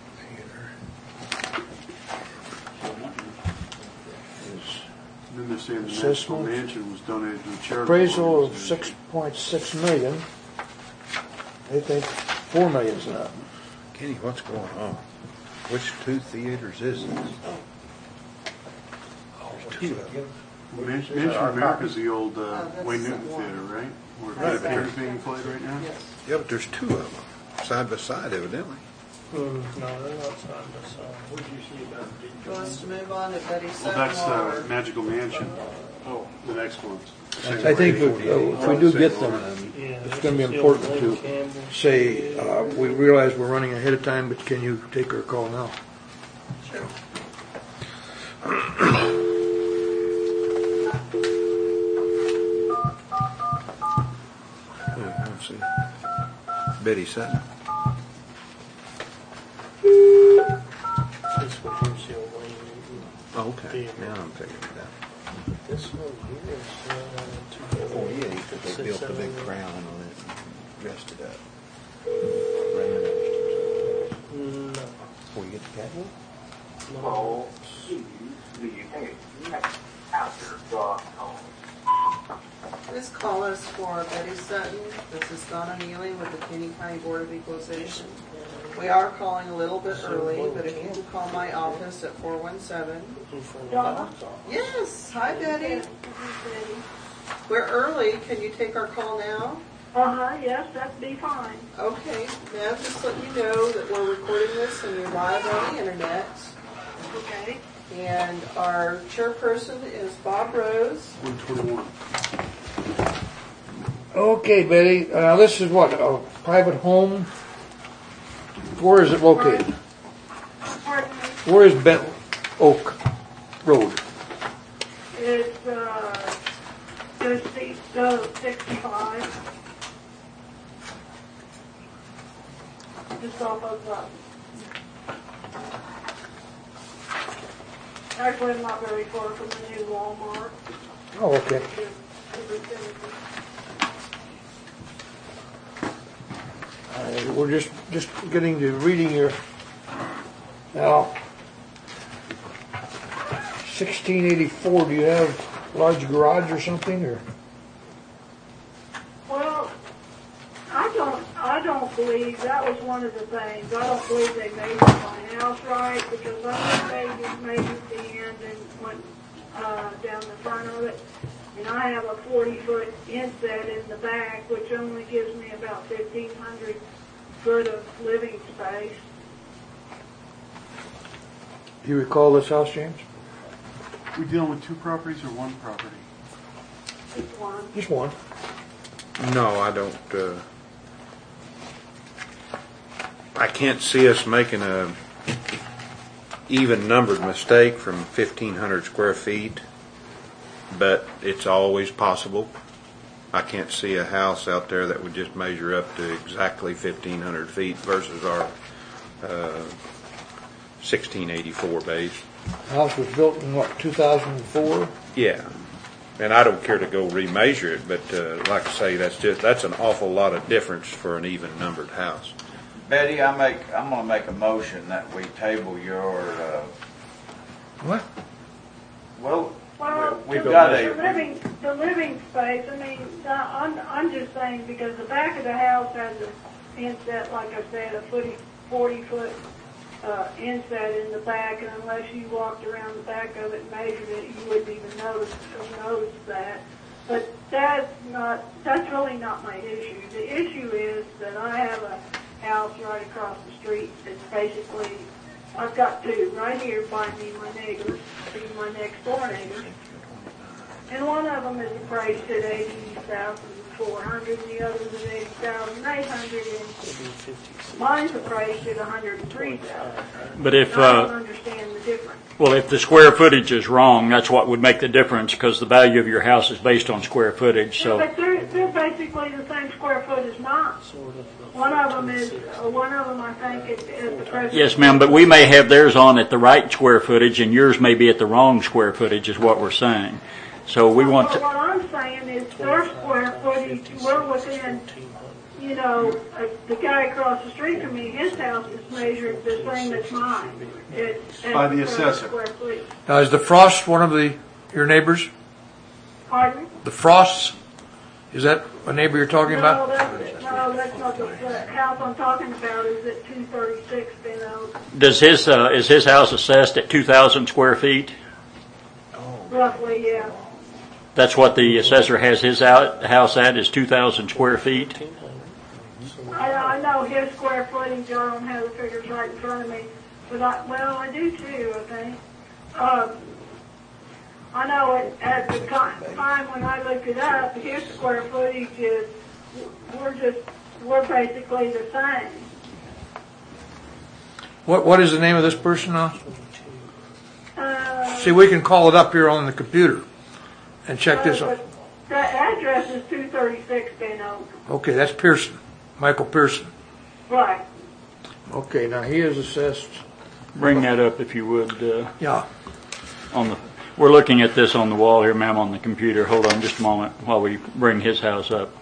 S4: And then they're saying the National
S5: Assessment.
S4: Mansion was donated to a charitable
S5: Appraisal of
S4: organization.
S5: six point six million. They think four million's enough.
S8: Kenny, what's going on? Which two theaters is this?
S4: Two of them. Mansion Mansion America's the old uh,
S1: Uh, that's
S4: Wayne Newton
S1: the one.
S4: Theater, right? Where
S8: Right,
S4: the
S8: but
S4: theater's being played right now?
S1: Yes.
S8: Yeah, but there's two of them, side by side evidently.
S12: Hmm, no, they're not side by side. What did you see about it?
S1: Who wants to move on to Betty
S4: Well, that's uh,
S1: Sutton?
S4: Magical Mansion,
S3: Oh,
S4: the next one.
S5: I think if, uh, if we do get them,
S12: Yeah,
S5: it's going to be
S12: this is
S5: important
S12: Lane
S5: to
S12: Campbell.
S5: say, uh, we realize we're running ahead of time, but can you take our call now?
S1: Sure.
S8: Oh, let's see. Betty Sutton.
S12: This one here's the old Lane Newton.
S8: Oh, okay.
S12: Theater.
S8: Now I'm figuring it out.
S12: This one here is uh, two
S8: forty-eight, but they
S12: six,
S8: built a big
S12: seven,
S8: crown on it and dressed it up.
S12: No.
S8: Before you get to Catwoman?
S12: No.
S1: This call is for Betty Sutton. This is Donna Neely with the Candy County Board of Equalization. We are calling a little bit early, but if you can call my office at four one seven.
S14: Donna?
S1: Yes, hi Betty. We're early. Can you take our call now?
S14: Uh-huh, yes, that'd be fine.
S1: Okay, now just let you know that we're recording this and you're live on the internet.
S14: Okay.
S1: And our chairperson is Bob Rose.
S4: one twenty-one.
S5: Okay, Betty, uh, this is what, a private home? Where is it located?
S14: Pardon me?
S5: Where is Bent Oak Road?
S14: It's, uh, just east of sixty-five. Just off of, uh, actually, I'm not very far from the new Walmart.
S5: Oh, okay. Uh, We're just, just getting to reading your, now, sixteen eighty-four, do you have large garage or something, or?
S14: Well, I don't, I don't believe, that was one of the things, I don't believe they measured my house right, because I think they measured the end and went, uh, down the front of it. And I have a forty foot inset in the back, which only gives me about fifteen hundred foot of living space.
S5: Do you recall this house, James?
S4: We dealing with two properties or one property?
S14: Just one.
S5: Just one.
S8: No, I don't, uh, I can't see us making a even numbered mistake from fifteen hundred square feet, but it's always possible. I can't see a house out there that would just measure up to exactly fifteen hundred feet versus our uh, sixteen eighty-four base.
S5: House was built in what, two thousand four?
S8: Yeah, and I don't care to go remeasure it, but uh, like I say, that's just that's an awful lot of difference for an even numbered house.
S2: Betty, I make, I'm gonna make a motion that we table your, uh,
S5: What?
S2: well,
S14: Well,
S2: we've
S14: the,
S2: got
S14: the
S2: a,
S14: living, the living space, I mean, I'm, I'm just saying because the back of the house has a inset, like I said, a forty, forty foot, uh, inset in the back, and unless you walked around the back of it and measured it, you wouldn't even notice, notice that. But that's not, that's really not my issue. The issue is that I have a house right across the street that's basically, I've got two right here by me, my neighbors, being my next door neighbors. And one of them is priced at eighty thousand four hundred, and the other is at eighty thousand eight hundred, and mine's priced at one hundred three thousand.
S3: But if,
S14: I don't
S3: uh,
S14: understand the difference.
S3: well, if the square footage is wrong, that's what would make the difference, because the value of your house is based on square footage, so.
S14: But they're, they're basically the same square foot as mine. One of them is, uh, one of them I think is at the present.
S3: Yes, ma'am, but we may have theirs on at the right square footage, and yours may be at the wrong square footage, is what we're saying. So we want
S14: Well,
S3: to,
S14: what I'm saying is their square footage, we're within, you know, uh, the guy across the street from me, his house is measured the same as mine. It-
S4: By
S14: at
S4: the
S14: present
S4: assessor.
S14: square footage.
S5: Now, is the Frost one of the, your neighbors?
S14: Pardon?
S5: The Frosts? Is that a neighbor you're talking
S14: No,
S5: about?
S14: that's, no, that's not the, the house I'm talking about is at two thirty-six Ben Oaks,
S3: does his, uh, is his house assessed at two thousand square feet?
S14: roughly, yeah.
S3: That's what the assessor has his out, house at, is two thousand square feet?
S14: I, I know his square footage, I don't have the figures right in front of me, but I, well, I do too, I think. Um, I know at, at the time, time when I looked it up, his square footage is, we're just, we're basically the same.
S5: What, what is the name of this person now?
S14: Uh,
S5: See, we can call it up here on the computer and check this
S14: uh,
S5: out.
S14: but the address is two thirty-six Ben Oaks.
S5: Okay, that's Pearson, Michael Pearson.
S14: Right.
S5: Okay, now he is assessed.
S3: Bring that up if you would, uh,
S5: Yeah.
S3: on the, we're looking at this on the wall here, ma'am, on the computer. Hold on just a moment while we bring his house up.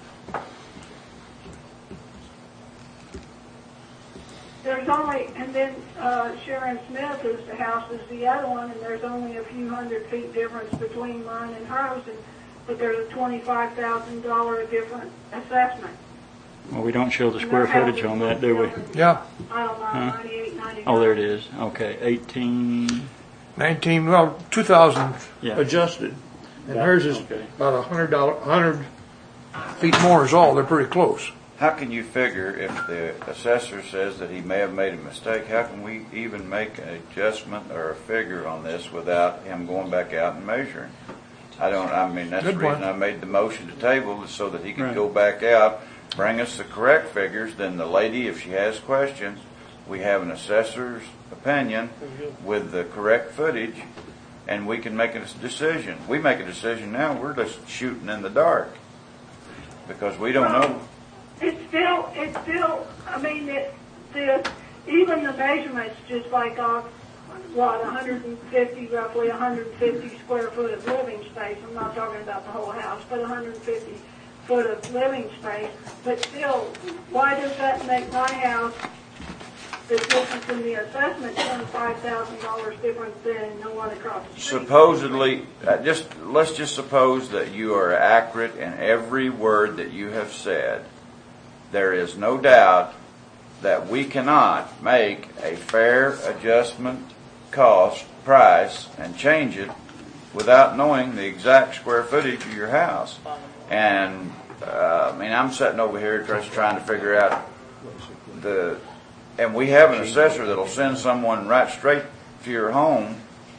S14: There's only, and then uh, Sharon Smith is the house is the other one, and there's only a few hundred feet difference between mine and hers, and, but there's a twenty-five thousand dollars different assessment.
S3: Well, we don't show the square footage on that, do we?
S5: Yeah.
S14: I don't know,
S3: Huh?
S14: ninety-eight, ninety-nine.
S3: Oh, there it is. Okay, eighteen.
S5: nineteen, well, two thousand
S3: Yeah.
S5: adjusted. And hers is
S3: Okay.
S5: about a hundred dollar, hundred feet more is all. They're pretty close.
S2: how can you figure if the assessor says that he may have made a mistake, how can we even make an adjustment or a figure on this without him going back out and measuring? I don't, I mean, that's the
S5: Good
S2: reason
S5: point.
S2: I made the motion to table, is so that he could
S3: Right.
S2: go back out, bring us the correct figures, then the lady, if she has questions, we have an assessor's opinion with the correct footage, and we can make a decision. We make a decision now, we're just shooting in the dark, because we don't know.
S14: It's still, it's still, I mean, it, the, even the measurements, just like off, what, one hundred fifty, roughly one hundred fifty square foot of living space. I'm not talking about the whole house, but one hundred fifty foot of living space. But still, why does that make my house, the difference in the assessment, twenty-five thousand dollars different than the one across the street?
S2: Supposedly, uh, just let's just suppose that you are accurate in every word that you have said. There is no doubt that we cannot make a fair adjustment cost, price, and change it without knowing the exact square footage of your house. And, uh, I mean, I'm sitting over here just trying to figure out the, and we have an assessor that'll send someone right straight to your home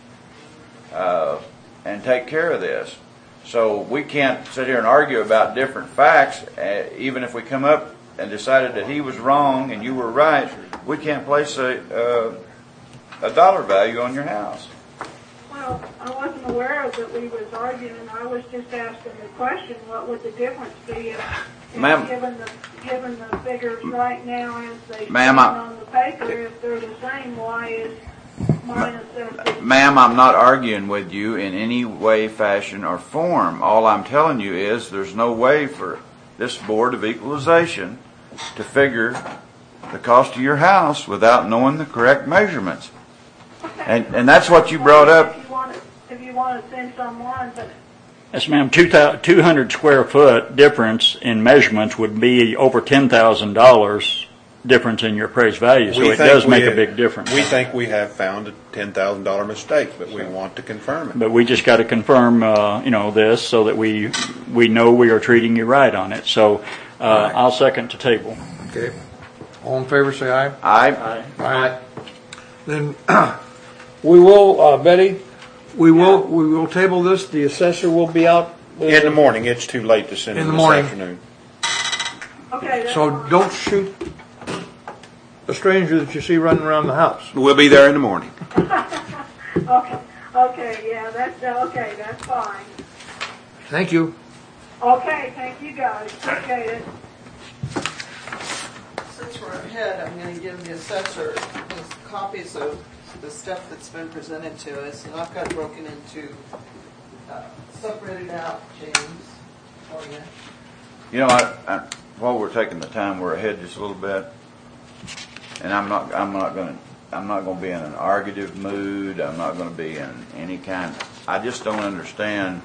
S2: uh, and take care of this. So we can't sit here and argue about different facts, uh, even if we come up and decided that he was wrong and you were right. We can't place a uh, a dollar value on your house.
S14: Well, I wasn't aware of that we was arguing. I was just asking the question, what would the difference be if, if
S2: Ma'am.
S14: given the given the figures right now as they
S2: Ma'am,
S14: stand
S2: I-
S14: on the paper, if they're the same, why is mine assessed?
S2: Ma'am, I'm not arguing with you in any way, fashion, or form. All I'm telling you is there's no way for this Board of Equalization to figure the cost of your house without knowing the correct measurements. And, and that's what you brought up.
S14: If you want to, if you want to send someone, but
S3: Yes, ma'am. Two two hundred square foot difference in measurements would be over ten thousand dollars difference in your appraised value. So
S8: We
S3: it
S8: think
S3: does
S8: we
S3: make a
S8: have-
S3: big difference.
S8: We think we have found a ten thousand dollar mistake, but we want to confirm it.
S3: But we just got to confirm, uh, you know, this so that we we know we are treating you right on it. So uh, I'll second to table.
S5: Okay. All in favor, say aye.
S2: Aye.
S5: Aye. Then we will, uh, Betty, we will, we will table this. The assessor will be out.
S8: In the morning, it's too late to send
S5: In
S8: it
S5: the
S8: this
S5: morning.
S8: afternoon.
S14: okay, that's
S5: So
S14: fine.
S5: don't shoot a stranger that you see running around the house.
S8: We'll be there in the morning.
S14: Okay, okay, yeah, that's okay. That's fine.
S5: Thank you.
S14: Okay, thank you guys. Appreciate it.
S1: Since we're ahead, I'm going to give the assessor his copies of the stuff that's been presented to us, and I've got it broken into, uh, separated out, James, for you.
S2: You know, I, I, while we're taking the time, we're ahead just a little bit, and I'm not, I'm not going to, I'm not going to be in an argumentative mood. I'm not going to be in any kind. I just don't understand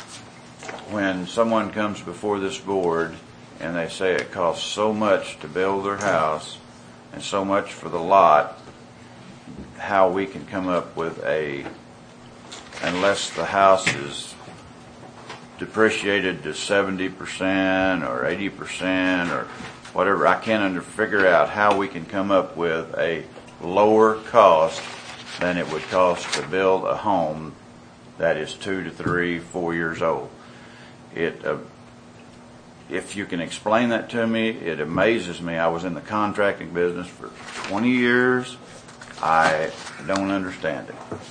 S2: when someone comes before this board and they say it costs so much to build their house and so much for the lot, how we can come up with a, unless the house is depreciated to seventy percent or eighty percent or whatever, I can't under, figure out how we can come up with a lower cost than it would cost to build a home that is two to three, four years old. It, uh, if you can explain that to me, it amazes me. I was in the contracting business for twenty years. I don't understand it.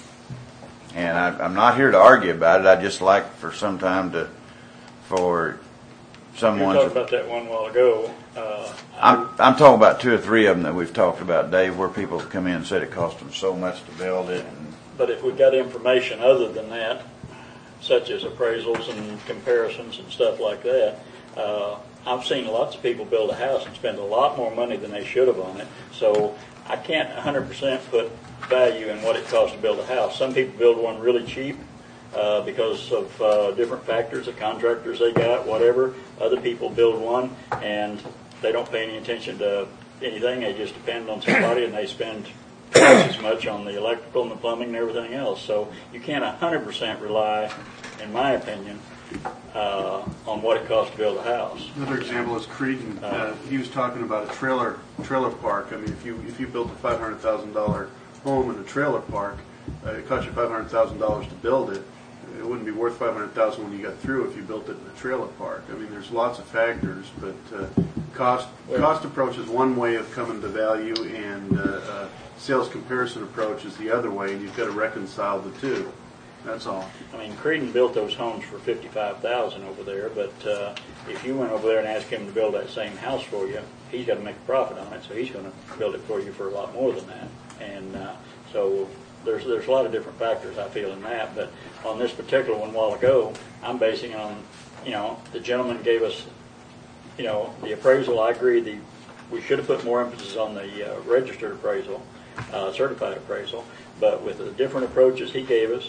S2: And I, I'm not here to argue about it. I just like for some time to, for
S3: We
S2: someone.
S3: talked about that one while ago. Uh,
S2: I'm, I'm talking about two or three of them that we've talked about, Dave, where people have come in and said it cost them so much to build it. And
S3: But if we got information other than that, such as appraisals and comparisons and stuff like that, uh, I've seen lots of people build a house and spend a lot more money than they should have on it. So I can't one hundred percent put value in what it costs to build a house. Some people build one really cheap uh, because of uh, different factors, the contractors they got, whatever. Other people build one and they don't pay any attention to anything. They just depend on somebody and they spend twice as much on the electrical and the plumbing and everything else. So you can't one hundred percent rely, in my opinion, uh, on what it costs to build a house.
S4: Another example is Creedon. Uh, he was talking about a trailer trailer park. I mean, if you if you built a five hundred thousand dollar home in a trailer park, uh, it cost you five hundred thousand dollars to build it. It wouldn't be worth five hundred thousand dollars when you got through if you built it in a trailer park. I mean, there's lots of factors, but uh, cost cost approach is one way of coming to value, and uh, uh, sales comparison approach is the other way, and you've got to reconcile the two. That's all.
S3: I mean, Creedon built those homes for fifty-five thousand dollars over there, but uh, if you went over there and asked him to build that same house for you, he's got to make a profit on it, so he's going to build it for you for a lot more than that. And uh, so there's there's a lot of different factors, I feel, in that. But on this particular one a while ago, I'm basing it on, you know, the gentleman gave us, you know, the appraisal. I agree the we should have put more emphasis on the uh, registered appraisal, uh, certified appraisal, but with the different approaches he gave us,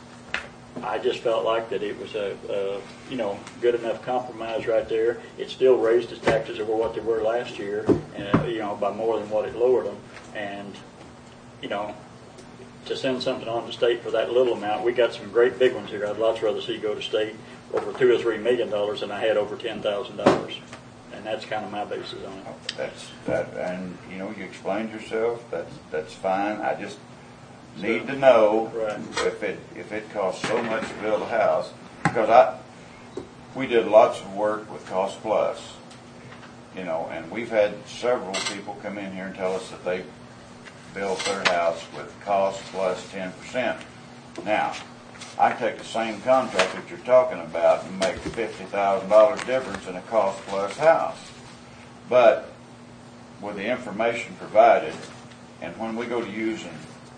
S3: I just felt like that it was a, a you know good enough compromise right there. It still raised his taxes over what they were last year, and you know by more than what it lowered them. And you know to send something on to state for that little amount, we got some great big ones here. I'd lots rather see go to state over two or three million dollars than I had over ten thousand dollars. And that's kind of my basis on it.
S2: that's that, and you know you explained yourself. That's that's fine. I just need to know
S3: Right.
S2: if it if it costs so much to build a house, because I we did lots of work with Cost Plus, you know, and we've had several people come in here and tell us that they built their house with cost plus ten percent. Now, I take the same contract that you're talking about and make fifty thousand dollars difference in a cost plus house. But with the information provided, and when we go to using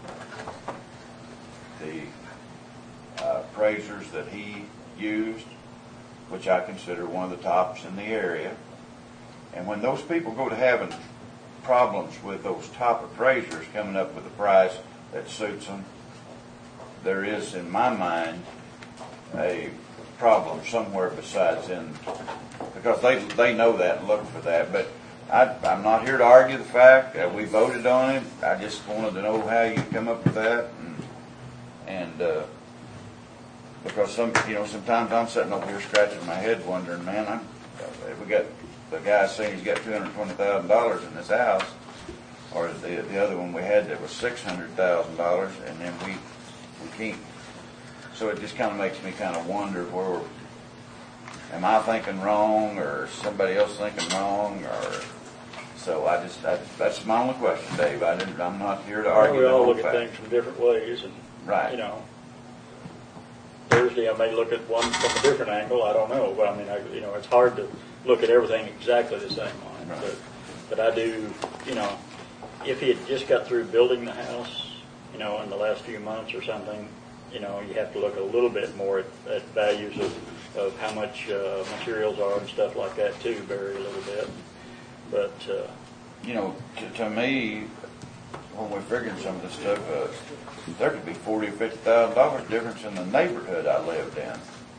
S2: the uh, appraisers that he used, which I consider one of the tops in the area, and when those people go to having problems with those top appraisers coming up with a price that suits them, there is, in my mind, a problem somewhere besides in, because they they know that and look for that. But I, I'm not here to argue the fact that we voted on it. I just wanted to know how you come up with that, and and uh, because some, you know, sometimes I'm sitting over here scratching my head, wondering, man, I'm, we got the guy saying he's got two hundred twenty thousand dollars in his house, or the the other one we had that was six hundred thousand dollars, and then we. We can't. So it just kind of makes me kind of wonder where, am I thinking wrong, or somebody else thinking wrong, or so I just I, that's my only question, Dave. I didn't. I'm not here to argue.
S3: We all
S2: the whole
S3: look
S2: fact.
S3: at things from different ways, and
S2: right.
S3: You know, Thursday I may look at one from a different angle. I don't know, but I mean, I, you know, it's hard to look at everything exactly the same line.
S2: Right.
S3: But but I do. You know, if he had just got through building the house, you know, in the last few months or something, you know, you have to look a little bit more at, at values of, of how much uh, materials are and stuff like that too, vary a little bit. But, uh,
S2: you know, to, to me, when we're figuring some of this stuff, uh, there could be forty or fifty thousand dollars difference in the neighborhood I lived in.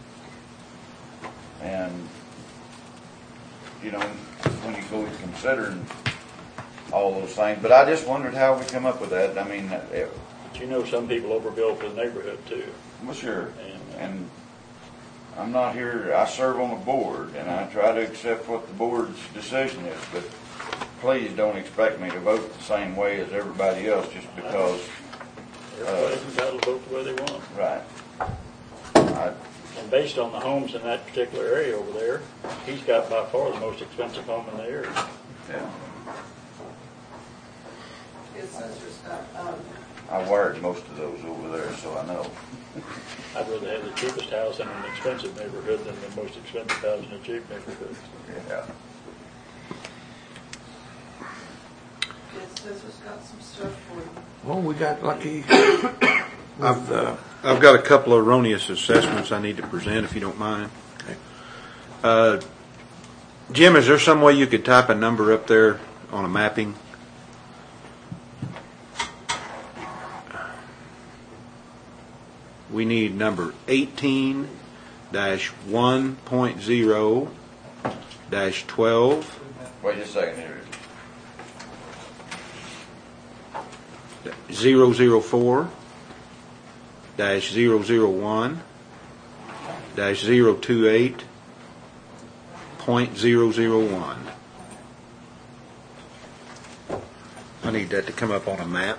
S2: And, you know, when you go considering all those things, but I just wondered how we come up with that. I mean, it,
S3: but you know, some people overbuild for the neighborhood too.
S2: Well, sure.
S3: And, uh,
S2: and I'm not here, I serve on a board, and I try to accept what the board's decision is, but please don't expect me to vote the same way as everybody else just because.
S3: Everybody's
S2: uh,
S3: entitled to vote the way they want.
S2: Right. I,
S3: and based on the homes in that particular area over there, he's got by far the most expensive home in the area.
S2: Yeah.
S1: It's um,
S2: I wired most of those over there, so I know.
S3: I'd rather have the cheapest house in an expensive neighborhood than the most expensive house in a cheap neighborhood.
S2: Yeah.
S1: It's, this has got some stuff for you.
S5: Well, we got lucky. With, uh,
S8: I've got a couple of erroneous assessments I need to present, if you don't mind.
S5: Okay.
S8: Uh, Jim, is there some way you could type a number up there on a mapping? We need number eighteen dash one point zero dash twelve.
S2: Wait just a second here.
S8: Zero zero four dash zero zero one dash zero two eight point zero zero one. I need that to come up on a map.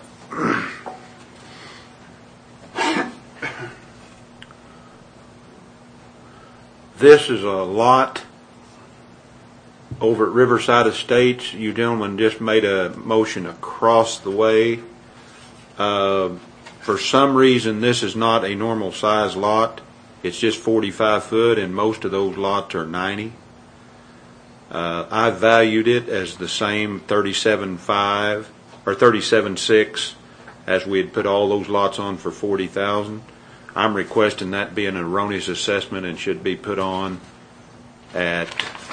S8: This is a lot over at Riverside Estates. You gentlemen just made a motion across the way. Uh, for some reason, this is not a normal size lot. It's just forty-five foot, and most of those lots are ninety. Uh, I valued it as the same thirty-seven five or thirty-seven six as we had put all those lots on for forty thousand. I'm requesting that be an erroneous assessment and should be put on at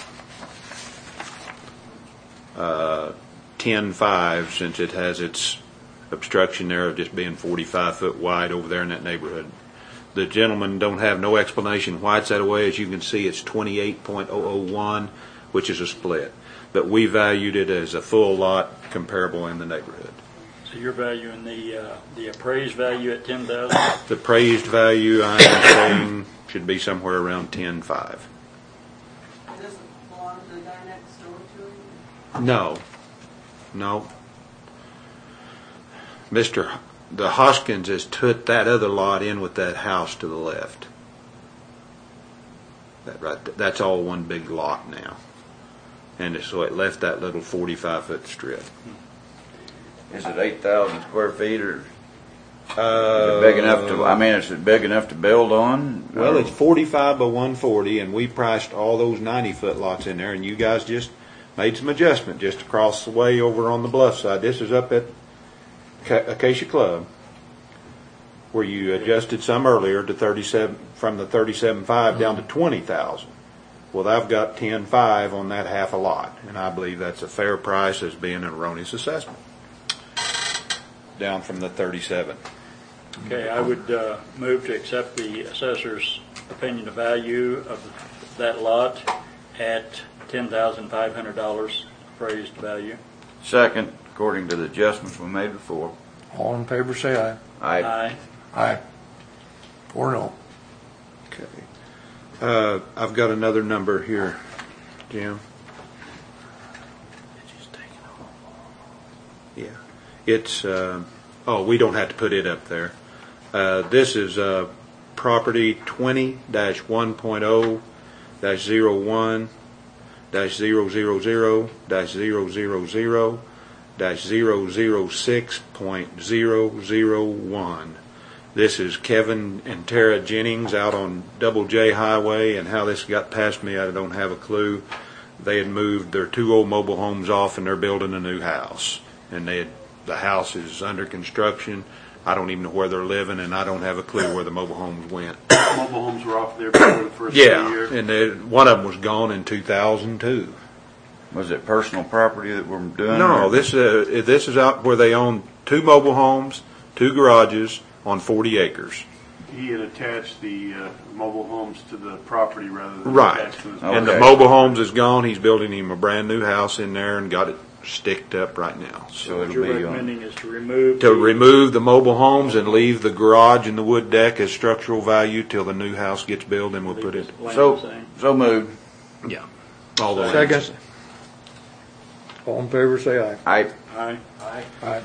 S8: uh, ten five, since it has its obstruction there of just being forty-five foot wide over there in that neighborhood. The gentlemen don't have no explanation why it's that way. As you can see, it's twenty-eight point zero zero one, which is a split. But we valued it as a full lot comparable in the neighborhood.
S3: So you're valuing the uh, the appraised value at ten thousand.
S8: The appraised value, I am saying, should be somewhere around ten five.
S1: It doesn't belong to the guy next door to him?
S8: No, no. Mister The Hoskins has put that other lot in with that house to the left. That right, that's all one big lot now, and so it left that little forty-five foot strip.
S2: Is it eight thousand square feet or?
S8: Uh,
S2: Is it big enough to, I mean, is it big enough to build on?
S8: Well,
S2: Or-
S8: it's forty-five by one forty, and we priced all those ninety-foot lots in there, and you guys just made some adjustment just across the way over on the bluff side. This is up at Ca- Acacia Club, where you adjusted some earlier to thirty-seven, from the thirty-seven five down to twenty thousand. Well, I've got ten five on that half a lot, and I believe that's a fair price as being an erroneous assessment. Down from the thirty-seven.
S3: Okay, I would uh, move to accept the assessor's opinion of value of that lot at ten thousand five hundred dollars appraised value.
S2: Second, according to the adjustments we made before.
S5: All in favor, say aye.
S2: Aye.
S3: Aye.
S5: Aye. Or no.
S8: Okay. Uh, I've got another number here, Jim. Yeah. It's, uh, oh, we don't have to put it up there. Uh, this is, uh, property twenty dash one point oh dash zero one dash zero zero zero dash zero zero zero dash zero zero six point zero zero one. This is Kevin and Tara Jennings out on Double J Highway, and how this got past me, I don't have a clue. They had moved their two old mobile homes off, and they're building a new house. And they had, the house is under construction. I don't even know where they're living, and I don't have a clue where the mobile homes went.
S4: Mobile homes were off there before the first of the
S8: Yeah,
S4: year.
S8: and they, one of them was gone in two thousand two.
S2: Was it personal property that we're doing?
S8: No,
S2: or-
S8: this uh, this is out where they own two mobile homes, two garages on forty acres.
S4: He had attached the uh, mobile homes to the property rather than
S8: Right.
S4: attached to his.
S8: And the
S2: Okay.
S8: mobile homes is gone. He's building him a brand new house in there and got it sticked up right now.
S2: So
S3: What
S2: it'll
S3: you're
S2: be on.
S3: recommending is to remove.
S8: To
S3: the-
S8: remove the mobile homes and leave the garage and the wood deck as structural value till the new house gets built, and we'll put it.
S3: Land
S2: So,
S3: the same.
S2: so moved.
S8: Yeah. All the
S5: Second. All in favor, say aye.
S2: Aye.
S3: Aye.
S5: Aye.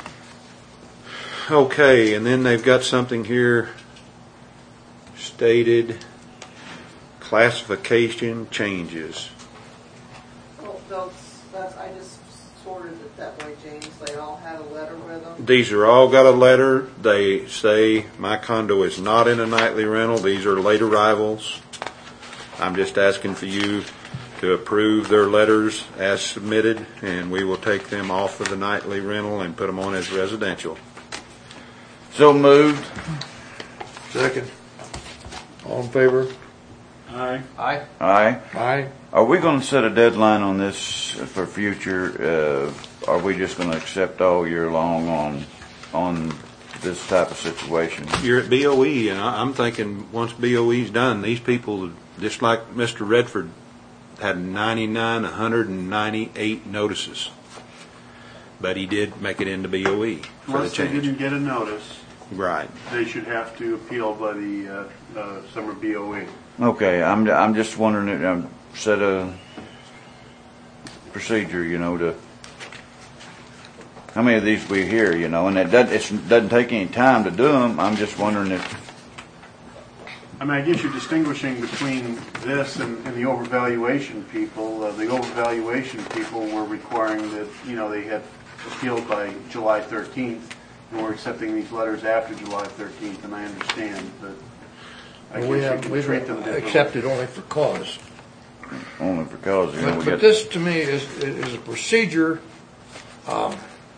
S8: Okay, and then they've got something here stated, classification changes.
S1: Well, those, that's, I just sorted it that way, James. They all had a letter with them.
S8: These are all got a letter. They say my condo is not in a nightly rental. These are late arrivals. I'm just asking for you to approve their letters as submitted, and we will take them off of the nightly rental and put them on as residential.
S2: So moved.
S5: Second. All in favor?
S3: Aye.
S7: Aye.
S2: Aye.
S5: Aye.
S2: Are we going to set a deadline on this for future? Uh, are we just going to accept all year long on on this type of situation?
S8: You're at B O E, and I- I'm thinking once B O E's done, these people, just like Mister Redford, had ninety-nine, one hundred ninety-eight notices. But he did make it into B O E for the
S4: Once they
S8: change.
S4: didn't get a notice,
S8: Right.
S4: they should have to appeal by the uh, uh, summer B O E.
S2: Okay, I'm I'm just wondering if um, set a procedure, you know, to how many of these we hear, you know, and it doesn't it doesn't take any time to do them. I'm just wondering if
S4: I mean, I guess you're distinguishing between this and, and the overvaluation people. Uh, the overvaluation people were requiring that, you know, they had appealed by July thirteenth, and we're accepting these letters after July thirteenth, and I understand, but I
S5: We
S4: guess you
S5: have,
S4: can
S5: we've
S4: treat them differently.
S5: accepted only for cause.
S2: only because you know
S5: But,
S2: we
S5: but
S2: got
S5: this to me is, is a procedure. Um,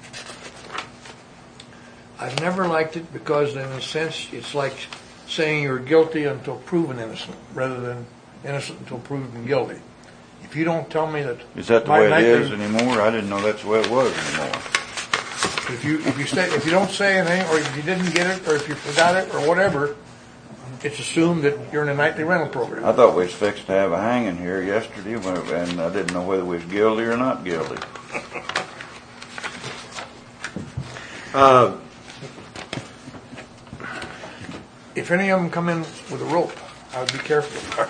S5: I've never liked it because in a sense it's like saying you're guilty until proven innocent rather than innocent until proven guilty. If you don't tell me that.
S2: is that the
S5: my
S2: way it
S5: nightly-
S2: is anymore? I didn't know that's the way it was anymore.
S5: If you, if you stay, if you don't say anything, or if you didn't get it, or if you forgot it, or whatever, it's assumed that you're in a nightly rental program.
S2: I thought we was fixed to have a hanging here yesterday, when- and I didn't know whether we was guilty or not guilty.
S8: Uh,
S5: If any of them come in with a rope, I would be careful.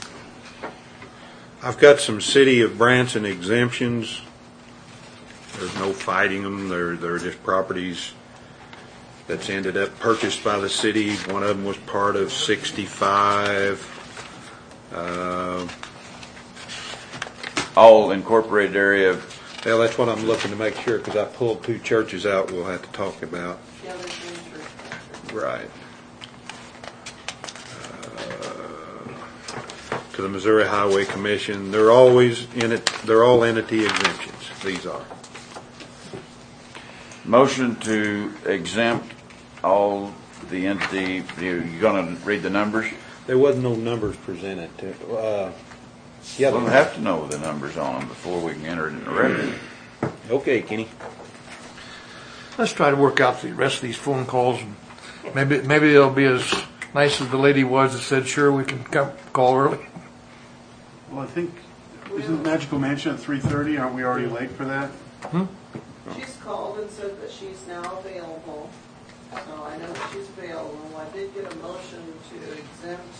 S8: I've got some City of Branson exemptions. There's no fighting them. They're, they're just properties that's ended up purchased by the city. One of them was part of sixty-five. Uh,
S2: All incorporated area
S8: Well, that's what I'm looking to make sure, because I pulled two churches out we'll have to talk about.
S1: Yeah, there's one for-
S8: Right. Uh, To the Missouri Highway Commission, they're always in it, they're all entity exemptions, these are.
S2: Motion to exempt all the entity, you you gonna read the numbers?
S8: There wasn't no numbers presented to, uh, yeah.
S2: We'll have to know the numbers on them before we can enter it in the record.
S8: Okay, Kenny.
S5: Let's try to work out the rest of these phone calls. Maybe, maybe they'll be as nice as the lady was that said, sure, we can come call early.
S4: Well, I think, isn't Magical Mansion at three thirty? Aren't we already late for that?
S5: Hmm?
S1: She's called and said that she's now available. So I know that she's available. I did get a motion to exempt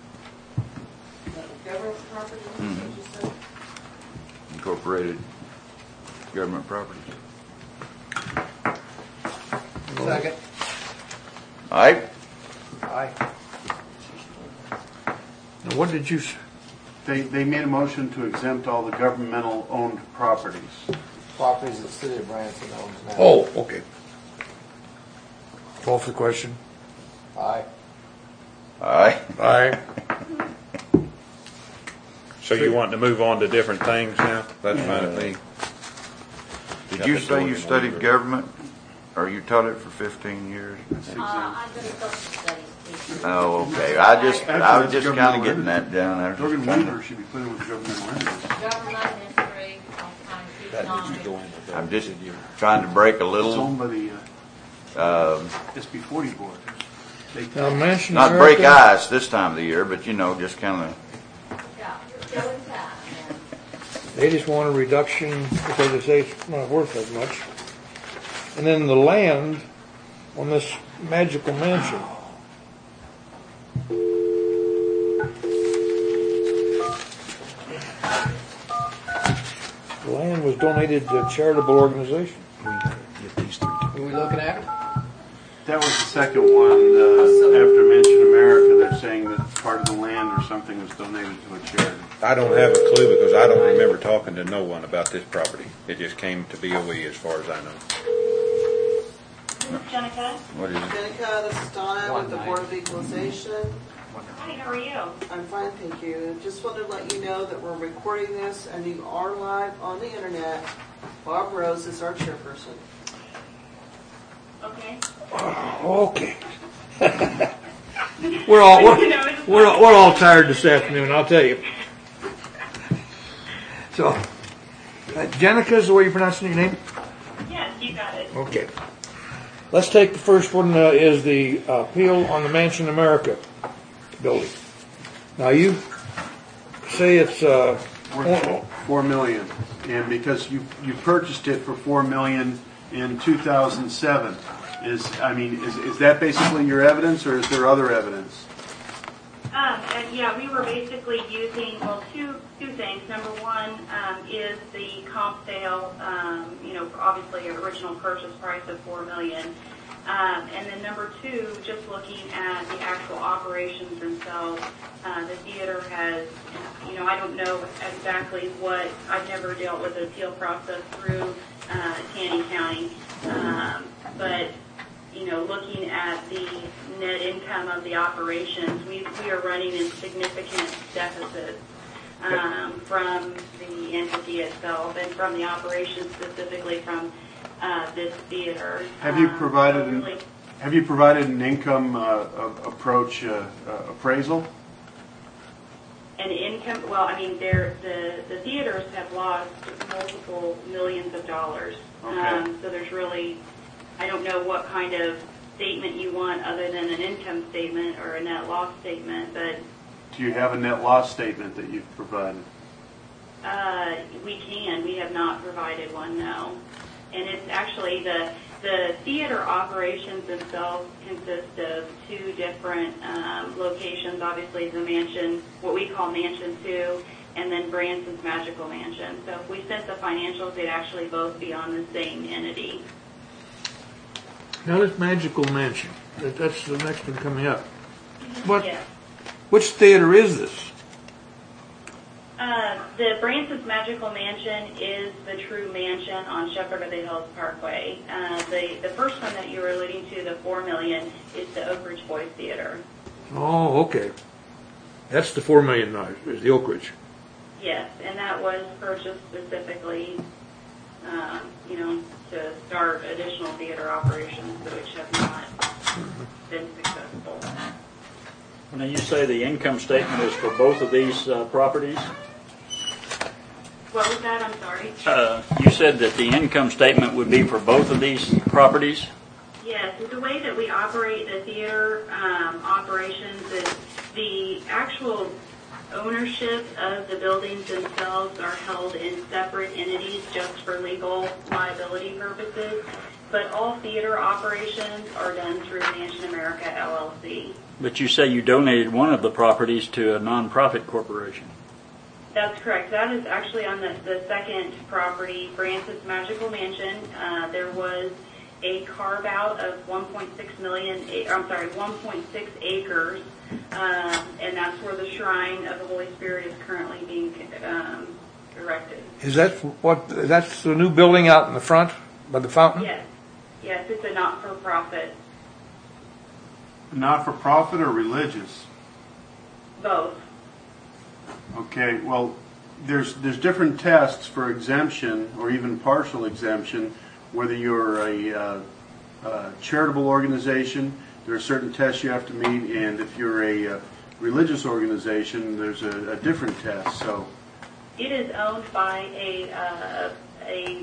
S1: the government property, is that what you said?
S2: Incorporated government properties.
S5: Second.
S2: Aye?
S5: Aye. Now, what did you, s-
S4: They, they made a motion to exempt all the governmental owned properties.
S7: Properties that the city of Branson owns now.
S5: oh, okay. Call for the question.
S7: Aye.
S2: Aye?
S5: Aye.
S8: So you want to move on to different things now? That's fine with me.
S2: Did you say you studied government, or you taught it for fifteen years?
S17: I've been a social studies teacher.
S2: Oh, okay, I just, I was just kinda getting that down. I was
S4: Dorgan
S2: just trying
S4: Weaver
S2: to,
S4: should be put in with governmental entities.
S17: Government, history, all kinds of economics.
S2: I'm just trying to break a
S4: It's
S2: little,
S4: owned by the
S2: um,
S4: S B forty board. They-
S5: Now, Mansion
S2: not break
S5: America,
S2: ice this time of the year, but you know, just kinda,
S17: Yeah, you're still in town.
S5: they just want a reduction because they say it's not worth as much. And then the land on this magical mansion. The land was donated to a charitable organization.
S7: Who are we looking at?
S4: That was the second one, uh, after Mansion America, they're saying that part of the land or something was donated to a charity.
S8: I don't have a clue because I don't remember talking to no one about this property. It just came to B O E as far as I know.
S15: This is Jenica.
S2: what is it?
S1: Jenica, this is Donna with the Board of Equalization.
S15: Hi, how are you?
S1: I'm fine, thank you. Just wanted to let you know that we're recording this and you are live on the internet. Bob Rose is our chairperson.
S15: Okay.
S5: Okay. We're all, we're, we're, all- we're all tired this afternoon, I'll tell you. So, uh, Jenica is the way you're pronouncing your name?
S15: Yes, you got it.
S5: Okay. Let's take the first one, uh, is the appeal on the Mansion America building. Now, you say it's, uh,
S4: Worth four million, and because you, you purchased it for four million in two thousand seven, is, I mean, is, is that basically your evidence, or is there other evidence?
S15: Um, and yeah, we were basically using, well, two, two things. Number one, um, is the comp sale, um, you know, obviously an original purchase price of four million dollars. Um, and then number two, just looking at the actual operations themselves, uh, the theater has, you know, I don't know exactly what, I've never dealt with the appeal process through uh, Taney County, um, but, you know, looking at the net income of the operations, we, we are running in significant deficits um, from the entity itself and from the operations specifically from uh, this theater.
S4: Have you
S15: Um,
S4: provided,
S15: so
S4: an,
S15: really-
S4: have you provided an income uh, uh, approach uh, uh, appraisal?
S15: And income, well, I mean, they're, the, the theaters have lost multiple millions of dollars.
S4: Okay.
S15: Um, so there's really, I don't know what kind of statement you want other than an income statement or a net loss statement, but
S4: Do you have a net loss statement that you've provided?
S15: uh, we can. We have not provided one, no. And it's actually the the theater operations themselves consist of two different um, locations. Obviously, the mansion, what we call Mansion Two, and then Branson's Magical Mansion. So if we sent the financials, they'd actually both be on the same entity.
S5: now this magical mansion, that, that's the next one coming up. What,
S15: Yes.
S5: which theater is this?
S15: Um, Uh, the Branson's Magical Mansion is the true mansion on Shepherd of the Hills Parkway. Uh, the, the first one that you were alluding to, the four million, is the Oak Ridge Boys Theater.
S5: Oh, okay. That's the four million dollars, is the Oak Ridge.
S15: Yes, and that was purchased specifically, um, you know, to start additional theater operations, which have not been successful.
S3: Now, you say the income statement is for both of these uh, properties?
S15: What was that? I'm sorry.
S3: Uh, you said that the income statement would be for both of these properties?
S15: Yes, the way that we operate the theater um, operations is the actual ownership of the buildings themselves are held in separate entities just for legal liability purposes, but all theater operations are done through Mansion America L L C.
S3: But you say you donated one of the properties to a nonprofit corporation.
S15: That's correct. That is actually on the, the second property, Branson's Magical Mansion. Uh, there was a carve out of one point six million, I'm sorry, one point six acres, um, and that's where the Shrine of the Holy Spirit is currently being um, erected.
S5: Is that what, that's the new building out in the front by the fountain?
S15: Yes. Yes, it's a not-for-profit.
S4: Not-for-profit or religious?
S15: Both.
S4: Okay, well, there's there's different tests for exemption or even partial exemption, whether you're a uh, uh, charitable organization. There are certain tests you have to meet, and if you're a uh, religious organization, there's a, a different test. So,
S15: it is owned by a uh, a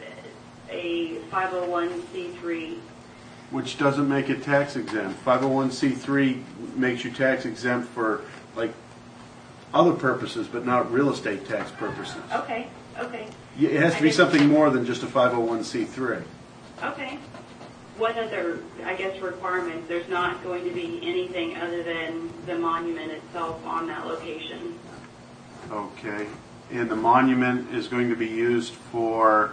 S15: a five oh one c three.
S4: Which doesn't make it tax exempt. five oh one c three makes you tax exempt for like other purposes, but not real estate tax purposes.
S15: Okay, okay.
S4: It has to be something more than just a five oh one c three.
S15: Okay. What other, I guess, requirements? There's not going to be anything other than the monument itself on that location.
S4: Okay. And the monument is going to be used for,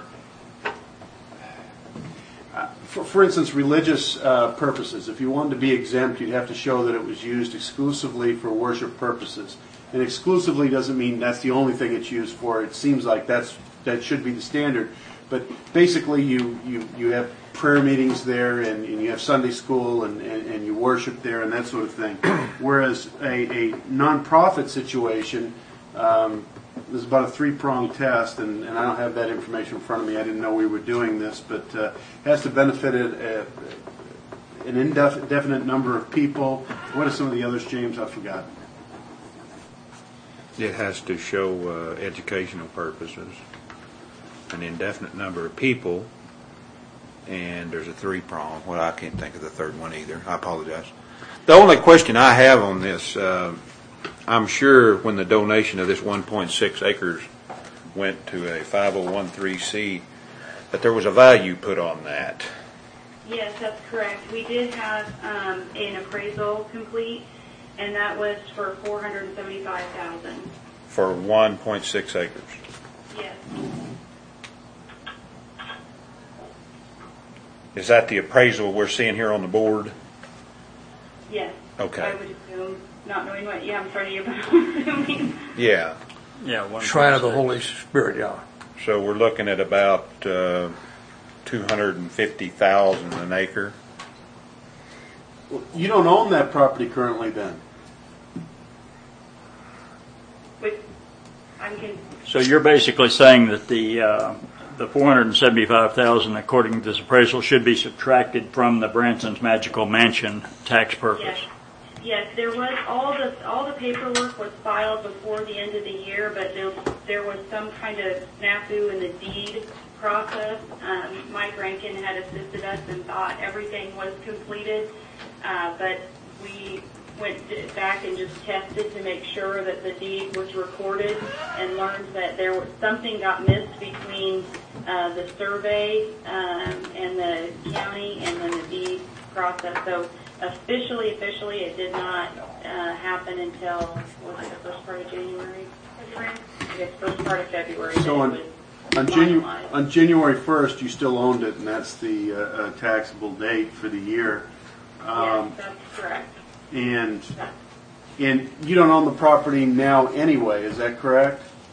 S4: uh, for, for instance, religious uh, purposes. If you wanted to be exempt, you'd have to show that it was used exclusively for worship purposes. And exclusively doesn't mean that's the only thing it's used for. It seems like that's that should be the standard. But basically, you, you, you have prayer meetings there, and, and you have Sunday school, and, and, and you worship there, and that sort of thing. Whereas a, a nonprofit situation, um, there's about a three-pronged test, and, and I don't have that information in front of me. I didn't know we were doing this, but uh, it has to benefit a, a, an indefinite number of people. What are some of the others, James? I've forgotten.
S8: It has to show uh, educational purposes, an indefinite number of people, and there's a three-prong. Well, I can't think of the third one either. I apologize. The only question I have on this, uh, I'm sure when the donation of this one point six acres went to a five oh one c, that there was a value put on that.
S15: Yes, that's correct. We did have um, an appraisal complete, and that was for four hundred seventy-five thousand dollars.
S8: For one point six acres.
S15: Yes.
S8: Is that the appraisal we're seeing here on the board?
S15: Yes.
S8: Okay.
S15: I would assume, not knowing what you have in front of you, but I'm assuming.
S8: Yeah.
S3: Yeah. one
S5: Shrine of the Holy Spirit, yeah.
S8: So we're looking at about uh, two hundred fifty thousand dollars an acre.
S4: Well, you don't own that property currently, then?
S15: With, I'm con-
S3: So you're basically saying that the uh, the four hundred seventy-five thousand dollars, according to this appraisal, should be subtracted from the Branson's Magical Mansion tax purpose.
S15: Yes. Yes, there was all the all the paperwork was filed before the end of the year, but there there was some kind of snafu in the deed process. Um, Mike Rankin had assisted us and thought everything was completed, uh, but we went back and just tested to make sure that the deed was recorded, and learned that there was something got missed between uh, the survey um, and the county, and then the deed process. So officially, officially, it did not uh, happen until what was it, the first part of January? February? I guess first part of February.
S4: So on, on, Janu- on January first, you still owned it, and that's the uh, uh, taxable date for the year. Um,
S15: yes, that's correct.
S4: And and you don't own the property now anyway, is that correct?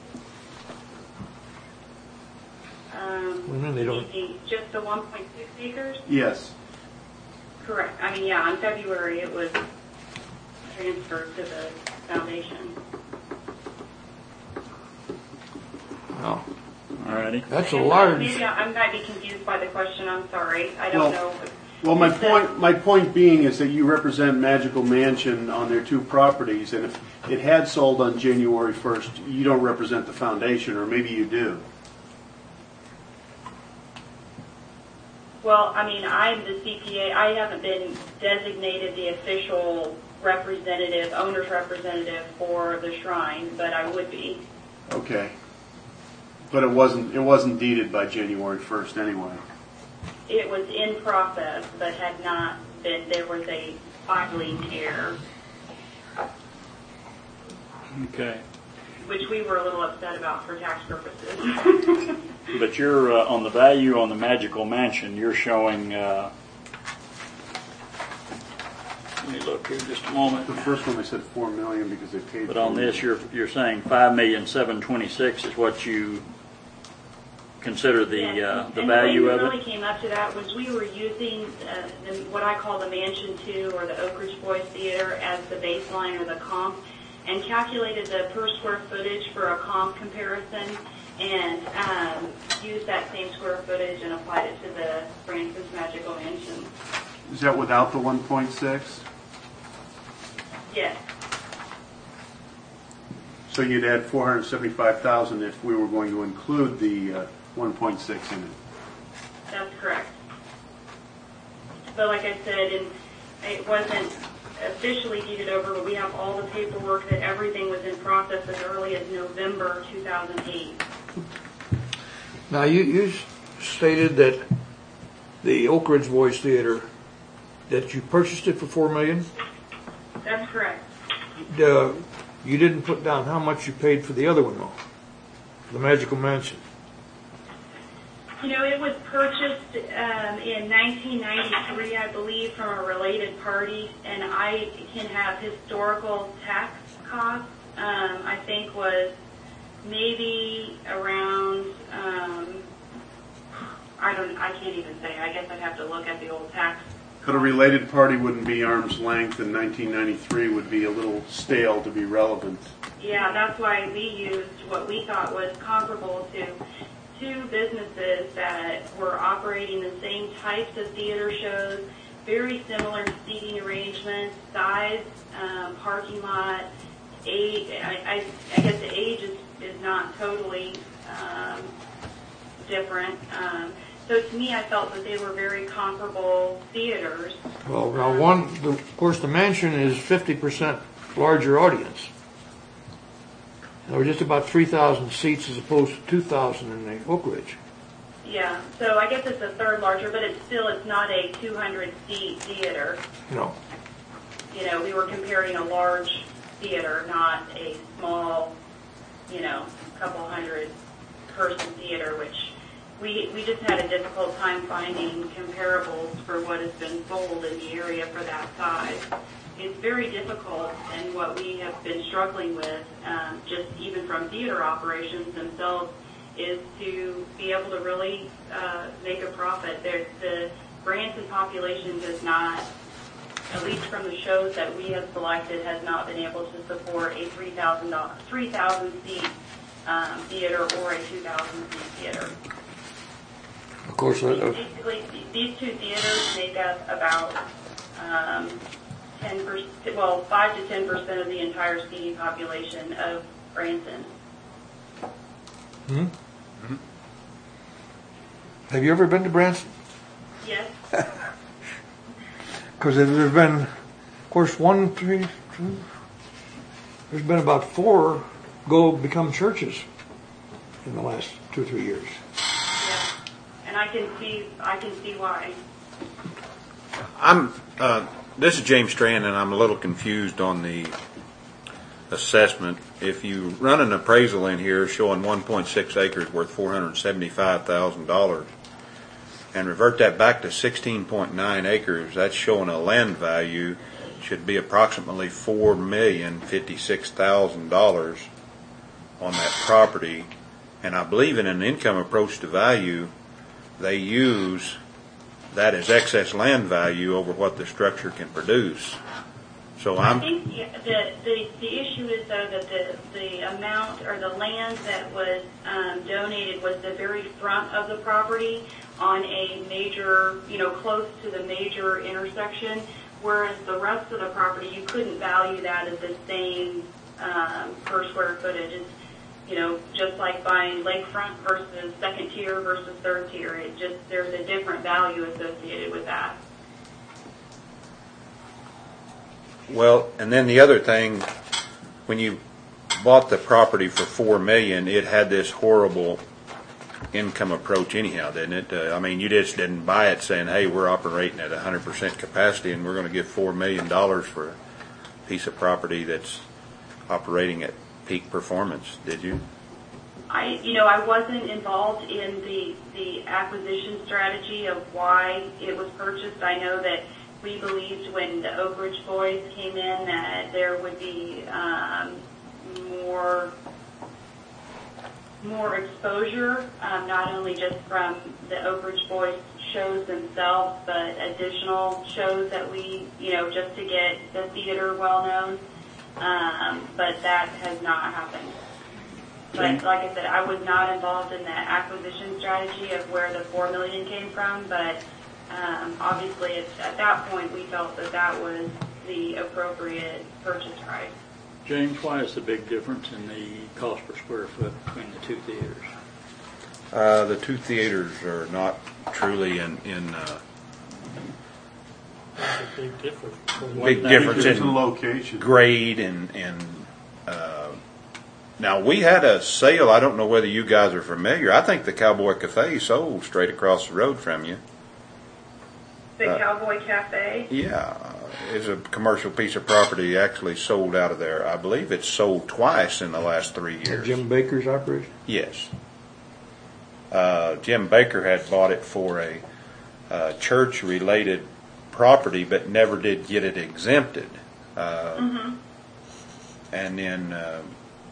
S5: What do you mean they don't?
S15: the- Just the one point six acres?
S4: Yes.
S15: Correct. I mean, yeah, in February it was transferred to the foundation.
S5: No.
S3: Alrighty.
S5: That's a
S15: And, uh,
S5: large.
S15: Maybe I I might be confused by the question, I'm sorry. I don't know.
S4: Well, well, my
S15: It's, uh,
S4: point, my point being is that you represent Magical Mansion on their two properties, and if it had sold on January first, you don't represent the foundation, or maybe you do.
S15: Well, I mean, I'm the C P A. I haven't been designated the official representative, owner's representative for the shrine, but I would be.
S4: Okay. But it wasn't, it wasn't deeded by January first anyway.
S15: It was in process, but had not been, there was a filing error,
S3: Okay.
S15: which we were a little upset about for tax purposes.
S3: But you're, uh, on the value on the Magical Mansion, you're showing, uh, let me look here just a moment.
S4: The first one they said four million because they paid.
S3: But on this, you're, you're saying five million seven twenty-six is what you consider the,
S15: Yes.
S3: uh, the
S15: and
S3: value
S15: the way
S3: of
S15: we
S3: it?
S15: really came up to that was we were using uh, the, what I call the Mansion two or the Oak Ridge Boys Theater as the baseline or the comp, and calculated the per square footage for a comp comparison, and um, used that same square footage and applied it to the Branson's Magical Mansion.
S4: Is that without the one point six?
S15: Yes,
S4: So you'd add four hundred seventy-five thousand if we were going to include the uh, one point six in it.
S15: that's correct. But like I said, and it wasn't officially deeded over, but we have all the paperwork that everything was in process as early as November two thousand eight.
S5: Now, you, you stated that the Oak Ridge Boys Theater, that you purchased it for four million.
S15: That's correct.
S5: Uh, you didn't put down how much you paid for the other one, though, the Magical Mansion.
S15: You know, it was purchased um, in nineteen ninety-three, I believe, from a related party, and I can have historical tax costs. Um, I think was maybe around. Um, I don't. I can't even say. I guess I'd have to look at the old tax.
S4: But a related party wouldn't be arm's length, and nineteen ninety-three would be a little stale to be relevant.
S15: Yeah, that's why we used what we thought was comparable to two businesses that were operating the same types of theater shows, very similar seating arrangements, size, um, parking lot, age. I, I, I guess the age is, is not totally um, different. Um, so to me, I felt that they were very comparable theaters.
S5: Well, now one, the, of course, the Mansion is fifty percent larger audience. There were just about three thousand seats as opposed to two thousand in the Oak Ridge.
S15: Yeah, so I guess it's a third larger, but it's still, it's not a two hundred seat theater.
S5: No.
S15: You know, we were comparing a large theater, not a small, you know, couple hundred person theater, which we we just had a difficult time finding comparables for what has been sold in the area for that size. It's very difficult, and what we have been struggling with, um, just even from theater operations themselves, is to be able to really uh, make a profit. There, the Branson population does not, at least from the shows that we have selected, has not been able to support a three thousand three thousand seat um, theater or a two thousand seat theater.
S5: Of course, uh,
S15: Basically, these two theaters make up about um, ten percent, well, five to ten percent of the entire seating population of Branson.
S5: Hmm? Mm-hmm. Have you ever been to Branson?
S15: Yes.
S5: Because there's been, of course, one, three, two, there's been about four go become churches in the last two or three years.
S15: Yeah. And I can see, I can see why.
S8: I'm, uh, this is James Strand, and I'm a little confused on the assessment. If you run an appraisal in here showing one point six acres worth four hundred seventy-five thousand dollars and revert that back to sixteen point nine acres, that's showing a land value should be approximately four million fifty-six thousand dollars on that property. And I believe in an income approach to value, they use that as excess land value over what the structure can produce. So
S15: I
S8: I'm,
S15: think yeah, the, the, the issue is though that the, the amount or the land that was um, donated was the very front of the property on a major, you know, close to the major intersection, whereas the rest of the property, you couldn't value that at the same um, per square footage. It's, you know, just like buying lakefront versus second tier versus third tier. It just, there's a different value associated with that.
S8: well, and then the other thing, when you bought the property for four million, it had this horrible income approach anyhow, didn't it? Uh, I mean, you just didn't buy it saying, hey, we're operating at one hundred percent capacity and we're going to give four million dollars for a piece of property that's operating at peak performance, did you?
S15: I, you know, I wasn't involved in the, the acquisition strategy of why it was purchased. I know that we believed when the Oak Ridge Boys came in that there would be um, more more exposure, um, not only just from the Oak Ridge Boys shows themselves, but additional shows that we, you know, just to get the theater well known. Um, but that has not happened. But like I said, I was not involved in the acquisition strategy of where the four million came from. But um, obviously, at, at that point, we felt that that was the appropriate purchase price.
S3: James, why is the big difference in the cost per square foot between the two theaters?
S8: Uh, the two theaters are not truly in, in uh,
S12: That's a big difference.
S8: big difference
S4: There's
S8: in
S4: a location.
S8: grade and, and uh, now we had a sale. I don't know whether you guys are familiar. I think the Cowboy Cafe sold straight across the road from you.
S15: The
S8: Uh,
S15: Cowboy Cafe?
S8: Yeah, it's a commercial piece of property actually sold out of there. I believe it's sold twice in the last three years.
S5: Jim Baker's operation?
S8: Yes. Uh, Jim Baker had bought it for a uh, church-related property, but never did get it exempted. Uh,
S15: Mm-hmm.
S8: And then, uh,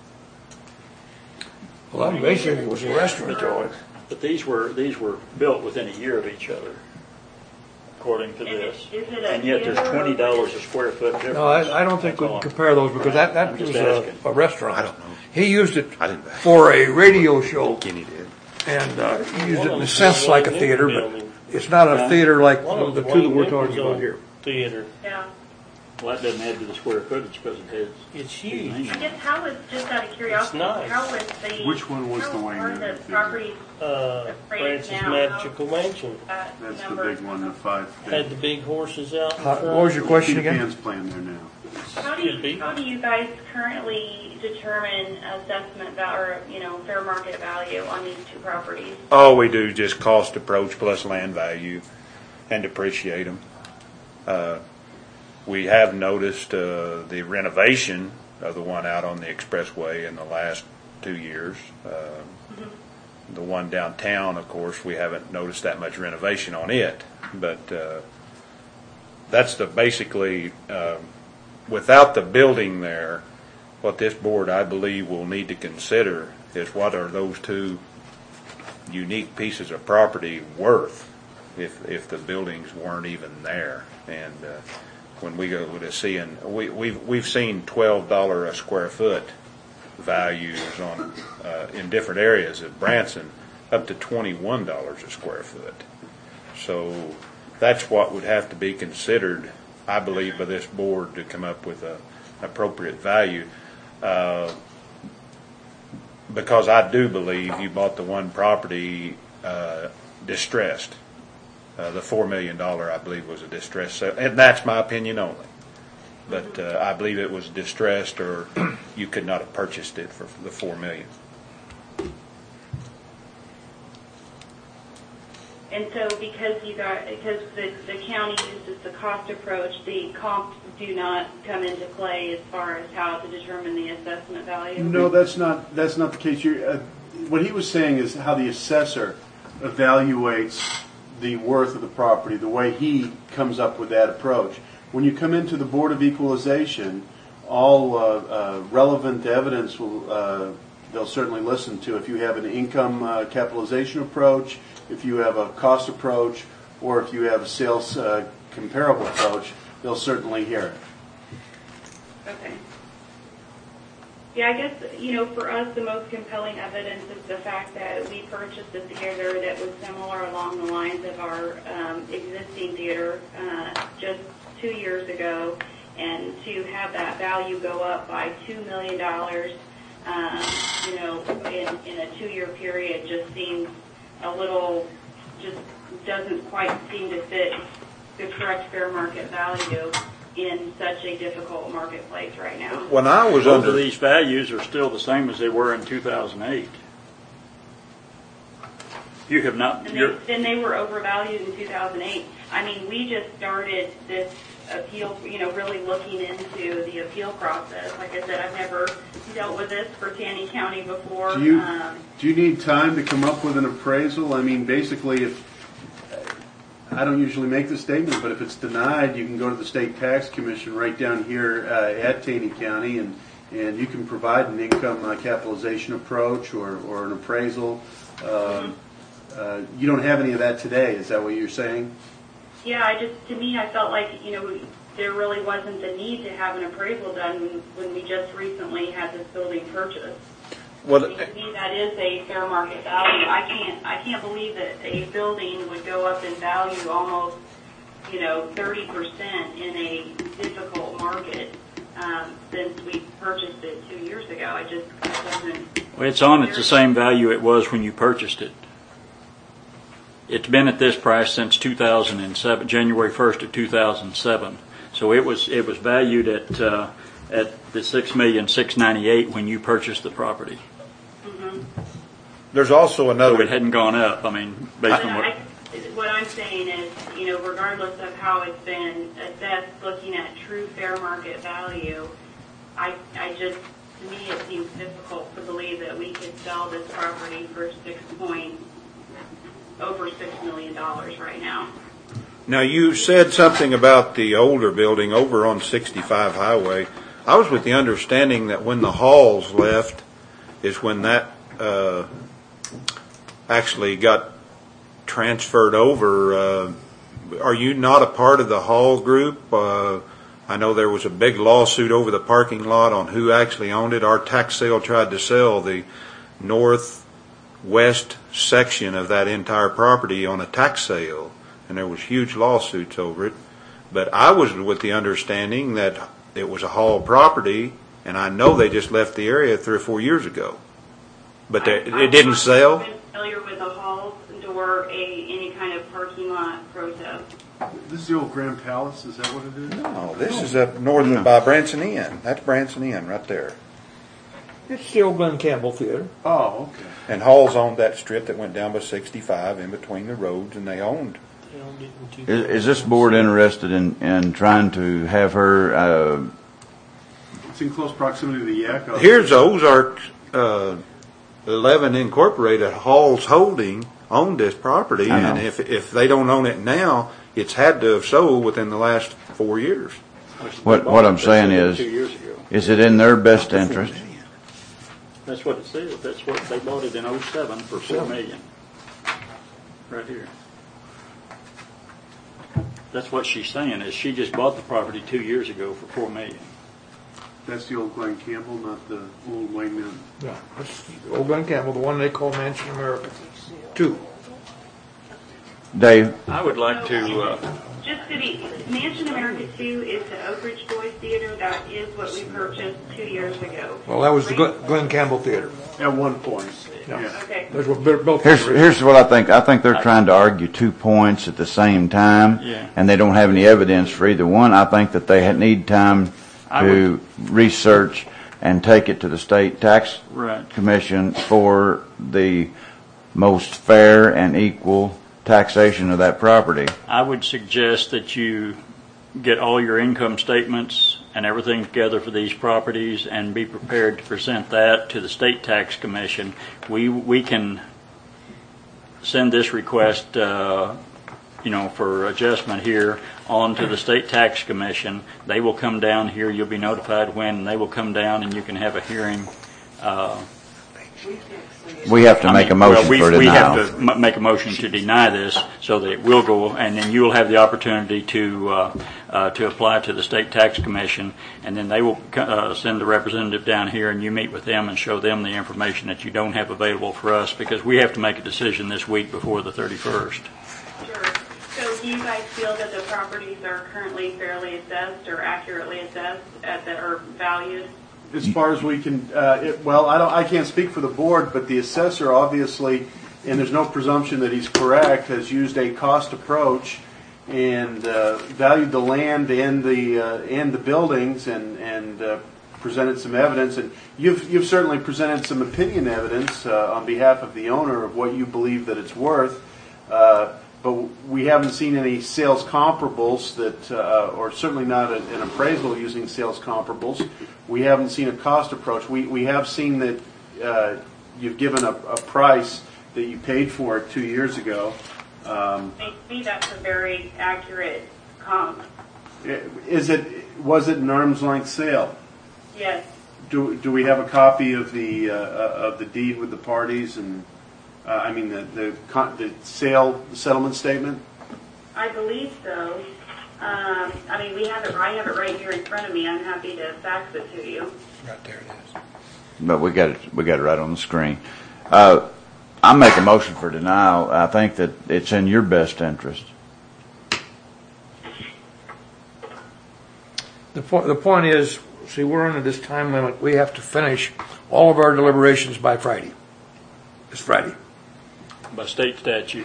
S5: Well, that basically was a restaurant joint.
S3: But these were, these were built within a year of each other, according to
S15: Is it-
S3: this.
S15: is it a
S3: And yet there's
S15: theater or
S3: twenty
S15: what
S3: dollars
S15: is
S3: a
S15: it?
S3: square foot difference.
S5: No, I, I don't think
S3: That's
S5: we
S3: all
S5: can
S3: I'm-
S5: compare those because that, that
S3: I'm
S5: was
S3: just
S5: a,
S3: asking.
S5: a restaurant.
S8: I don't know.
S5: He used it
S8: I didn't.
S5: for a radio show,
S8: Kenny did.
S5: and uh, he used
S12: One
S5: it
S12: of
S5: in a
S12: them's
S5: sense
S12: the
S5: like a
S12: Wayne
S5: theater,
S12: Newton
S5: but
S12: building.
S5: it's not a theater like
S12: One of
S5: the
S12: them's
S5: two that
S12: Wayne
S5: we're
S12: Newton's
S5: talking about
S12: own
S5: here.
S12: Theater.
S15: Yeah.
S3: Well, that doesn't add to the square footage because it has.
S12: It's
S3: his
S12: huge.
S3: name
S15: I
S3: on it.
S15: guess how was, just out of curiosity,
S12: nice.
S15: how was the...
S4: Which one was
S15: how
S4: the Wayne
S15: are
S4: Newton
S15: the
S4: theater?
S15: properties
S12: Uh,
S15: Right
S12: Francis
S15: now,
S12: Magical Mansion
S15: at
S4: That's the
S15: number?
S4: big one, the five.
S12: had the big horses out in
S5: How-
S12: front.
S5: what was your question
S4: Peter
S5: again?
S4: Pan's playing there now.
S15: How do
S12: Could be.
S15: you, how do you guys currently determine assessment val, or, you know, fair market value on these two properties?
S8: All we do is just cost approach plus land value and depreciate them. Uh, we have noticed uh, the renovation of the one out on the expressway in the last two years. Uh,
S15: Mm-hmm.
S8: The one downtown, of course, we haven't noticed that much renovation on it. But uh, that's the basically, uh, without the building there, what this board, I believe, will need to consider is what are those two unique pieces of property worth if if the buildings weren't even there. And uh, when we go to seeing, we, we've we've seen twelve dollars a square foot values on uh, in different areas of Branson, up to twenty-one dollars a square foot. So that's what would have to be considered, I believe, by this board to come up with a appropriate value. Uh, because I do believe you bought the one property uh, distressed. Uh, the four million dollar, I believe, was a distressed sale, and that's my opinion only. But uh, I believe it was distressed, or you could not have purchased it for, for the four million.
S15: And so because you got, because the, the county uses the cost approach, the comps do not come into play as far as how to determine the assessment value?
S4: No, that's not, that's not the case. You're, uh, what he was saying is how the assessor evaluates the worth of the property, the way he comes up with that approach. When you come into the Board of Equalization, all uh, uh, relevant evidence will uh, they'll certainly listen to if you have an income uh, capitalization approach, if you have a cost approach, or if you have a sales uh, comparable approach, they'll certainly hear it.
S15: Okay. Yeah, I guess, you know, for us, the most compelling evidence is the fact that we purchased a theater that was similar along the lines of our um, existing theater uh, just two years ago, and to have that value go up by two million dollars, um, you know, in, in a two-year period just seems a little, just doesn't quite seem to fit the correct fair market value in such a difficult marketplace right now.
S8: When I was
S3: Both
S8: under
S3: of these values are still the same as they were in two thousand eight. You have not.
S15: And
S3: You're,
S15: they, then they were overvalued in two thousand eight. I mean, we just started this appeal, you know, really looking into the appeal process. Like I said, I've never dealt with this for Taney County before.
S4: Do you,
S15: um,
S4: do you need time to come up with an appraisal? I mean, basically, if, I don't usually make the statement, but if it's denied, you can go to the State Tax Commission right down here uh, at Taney County, and, and you can provide an income uh, capitalization approach or, or an appraisal. Um, uh, you don't have any of that today, is that what you're saying?
S15: Yeah, I just, to me, I felt like, you know, there really wasn't the need to have an appraisal done when, when we just recently had this building purchased.
S8: Well,
S15: I mean, to me, that is a fair market value. I can't, I can't believe that a building would go up in value almost, you know, thirty percent in a difficult market um, since we purchased it two years ago. I just, it doesn't.
S3: well, it's on at the same value it was when you purchased it. It's been at this price since two thousand seven, January first of two thousand seven. So it was it was valued at uh, at the six million six ninety eight when you purchased the property.
S15: Mm-hmm.
S8: there's also another.
S3: So it hadn't gone up. I mean, based on what.
S15: I, what I'm saying is, you know, regardless of how it's been assessed, looking at true fair market value, I I just, to me, it seems difficult to believe that we could sell this property for six point over six million dollars right now.
S8: Now, you said something about the older building over on sixty-five Highway. I was with the understanding that when the Halls left is when that uh, actually got transferred over. Uh, are you not a part of the Hall group? Uh, I know there was a big lawsuit over the parking lot on who actually owned it. Our tax sale tried to sell the northwest section of that entire property on a tax sale, and there was huge lawsuits over it. But I was with the understanding that it was a Hall property, and I know they just left the area three or four years ago. But they,
S15: I,
S8: it didn't sell?
S15: I'm not familiar with the Halls or a, any kind of parking lot protest.
S4: This is the old Grand Palace, is that what it is?
S8: No, this is up north by Branson Inn. That's Branson Inn right there.
S5: It's the old Glenn Campbell Theater.
S4: Oh, okay.
S8: And Hall's owned that strip that went down by sixty-five in between the roads, and they owned.
S2: Is, is this board interested in, in trying to have her, uh,
S4: It's in close proximity to the Yak.
S8: Here's Ozark uh, eleven Incorporated. Hall's Holding owned this property,
S2: I know.
S8: and if if they don't own it now, it's had to have sold within the last four years.
S2: what, what I'm saying is,
S3: Two years ago.
S2: is it in their best interest?
S3: That's what it says. That's what they bought it in oh seven for four million. Right here. That's what she's saying, is she just bought the property two years ago for four million.
S4: That's the old Glenn Campbell, not the old Wayne Inn.
S5: Yeah, that's the old Glenn Campbell, the one they call Mansion America. Two.
S2: Dave?
S3: I would like to, uh,
S15: Just to be, Mansion America two is the Oak Ridge Boys Theater. That is what we purchased two years ago.
S5: Well, that was the Glenn, Glenn Campbell Theater.
S4: At one point.
S5: Yeah.
S4: Yeah.
S15: Okay.
S5: That's what built built
S2: Here's,
S5: the
S2: here's what I think. I think they're trying to argue two points at the same time,
S3: Yeah.
S2: and they don't have any evidence for either one. I think that they had- need time
S3: I
S2: to research and take it to the state tax
S3: Right.
S2: commission for the most fair and equal taxation of that property.
S3: I would suggest that you get all your income statements and everything together for these properties and be prepared to present that to the state tax commission. We we can send this request, uh, you know, for adjustment here on to the state tax commission. They will come down here. You'll be notified when, and they will come down, and you can have a hearing uh,
S2: We have to
S3: I
S2: make
S3: mean,
S2: a motion
S3: well, we-
S2: for
S3: We
S2: denial.
S3: have to m- make a motion to deny this so that it will go, and then you will have the opportunity to, uh, uh, to apply to the State Tax Commission, and then they will uh, send the representative down here, and you meet with them and show them the information that you don't have available for us, because we have to make a decision this week before the thirty-first.
S15: Sure. So do you guys feel that the properties are currently fairly assessed or accurately assessed at the, or valued?
S4: As far as we can, uh, it, well, I don't, I can't speak for the board, but the assessor obviously, and there's no presumption that he's correct, has used a cost approach and uh, valued the land and the uh, and the buildings and and uh, presented some evidence. And you've you've certainly presented some opinion evidence uh, on behalf of the owner of what you believe that it's worth. Uh, But we haven't seen any sales comparables that, uh, or certainly not an, an appraisal using sales comparables. We haven't seen a cost approach. We we have seen that uh, you've given a, a price that you paid for it two years ago. Um,
S15: I see that's a very accurate comp.
S4: is it was it an arm's length sale?
S15: Yes.
S4: Do do we have a copy of the uh, of the deed with the parties and? Uh, I mean, the the, con- the sale the settlement statement.
S15: I believe so. Um, I mean, we have it. I have it right here in front of me. I'm happy to fax it to you.
S7: Right there it is.
S2: But we got it, we got it right on the screen. Uh, I make a motion for denial. I think that it's in your best interest.
S5: The point, the point is, see, we're under this time limit. We have to finish all of our deliberations by Friday. It's Friday.
S3: By state statute.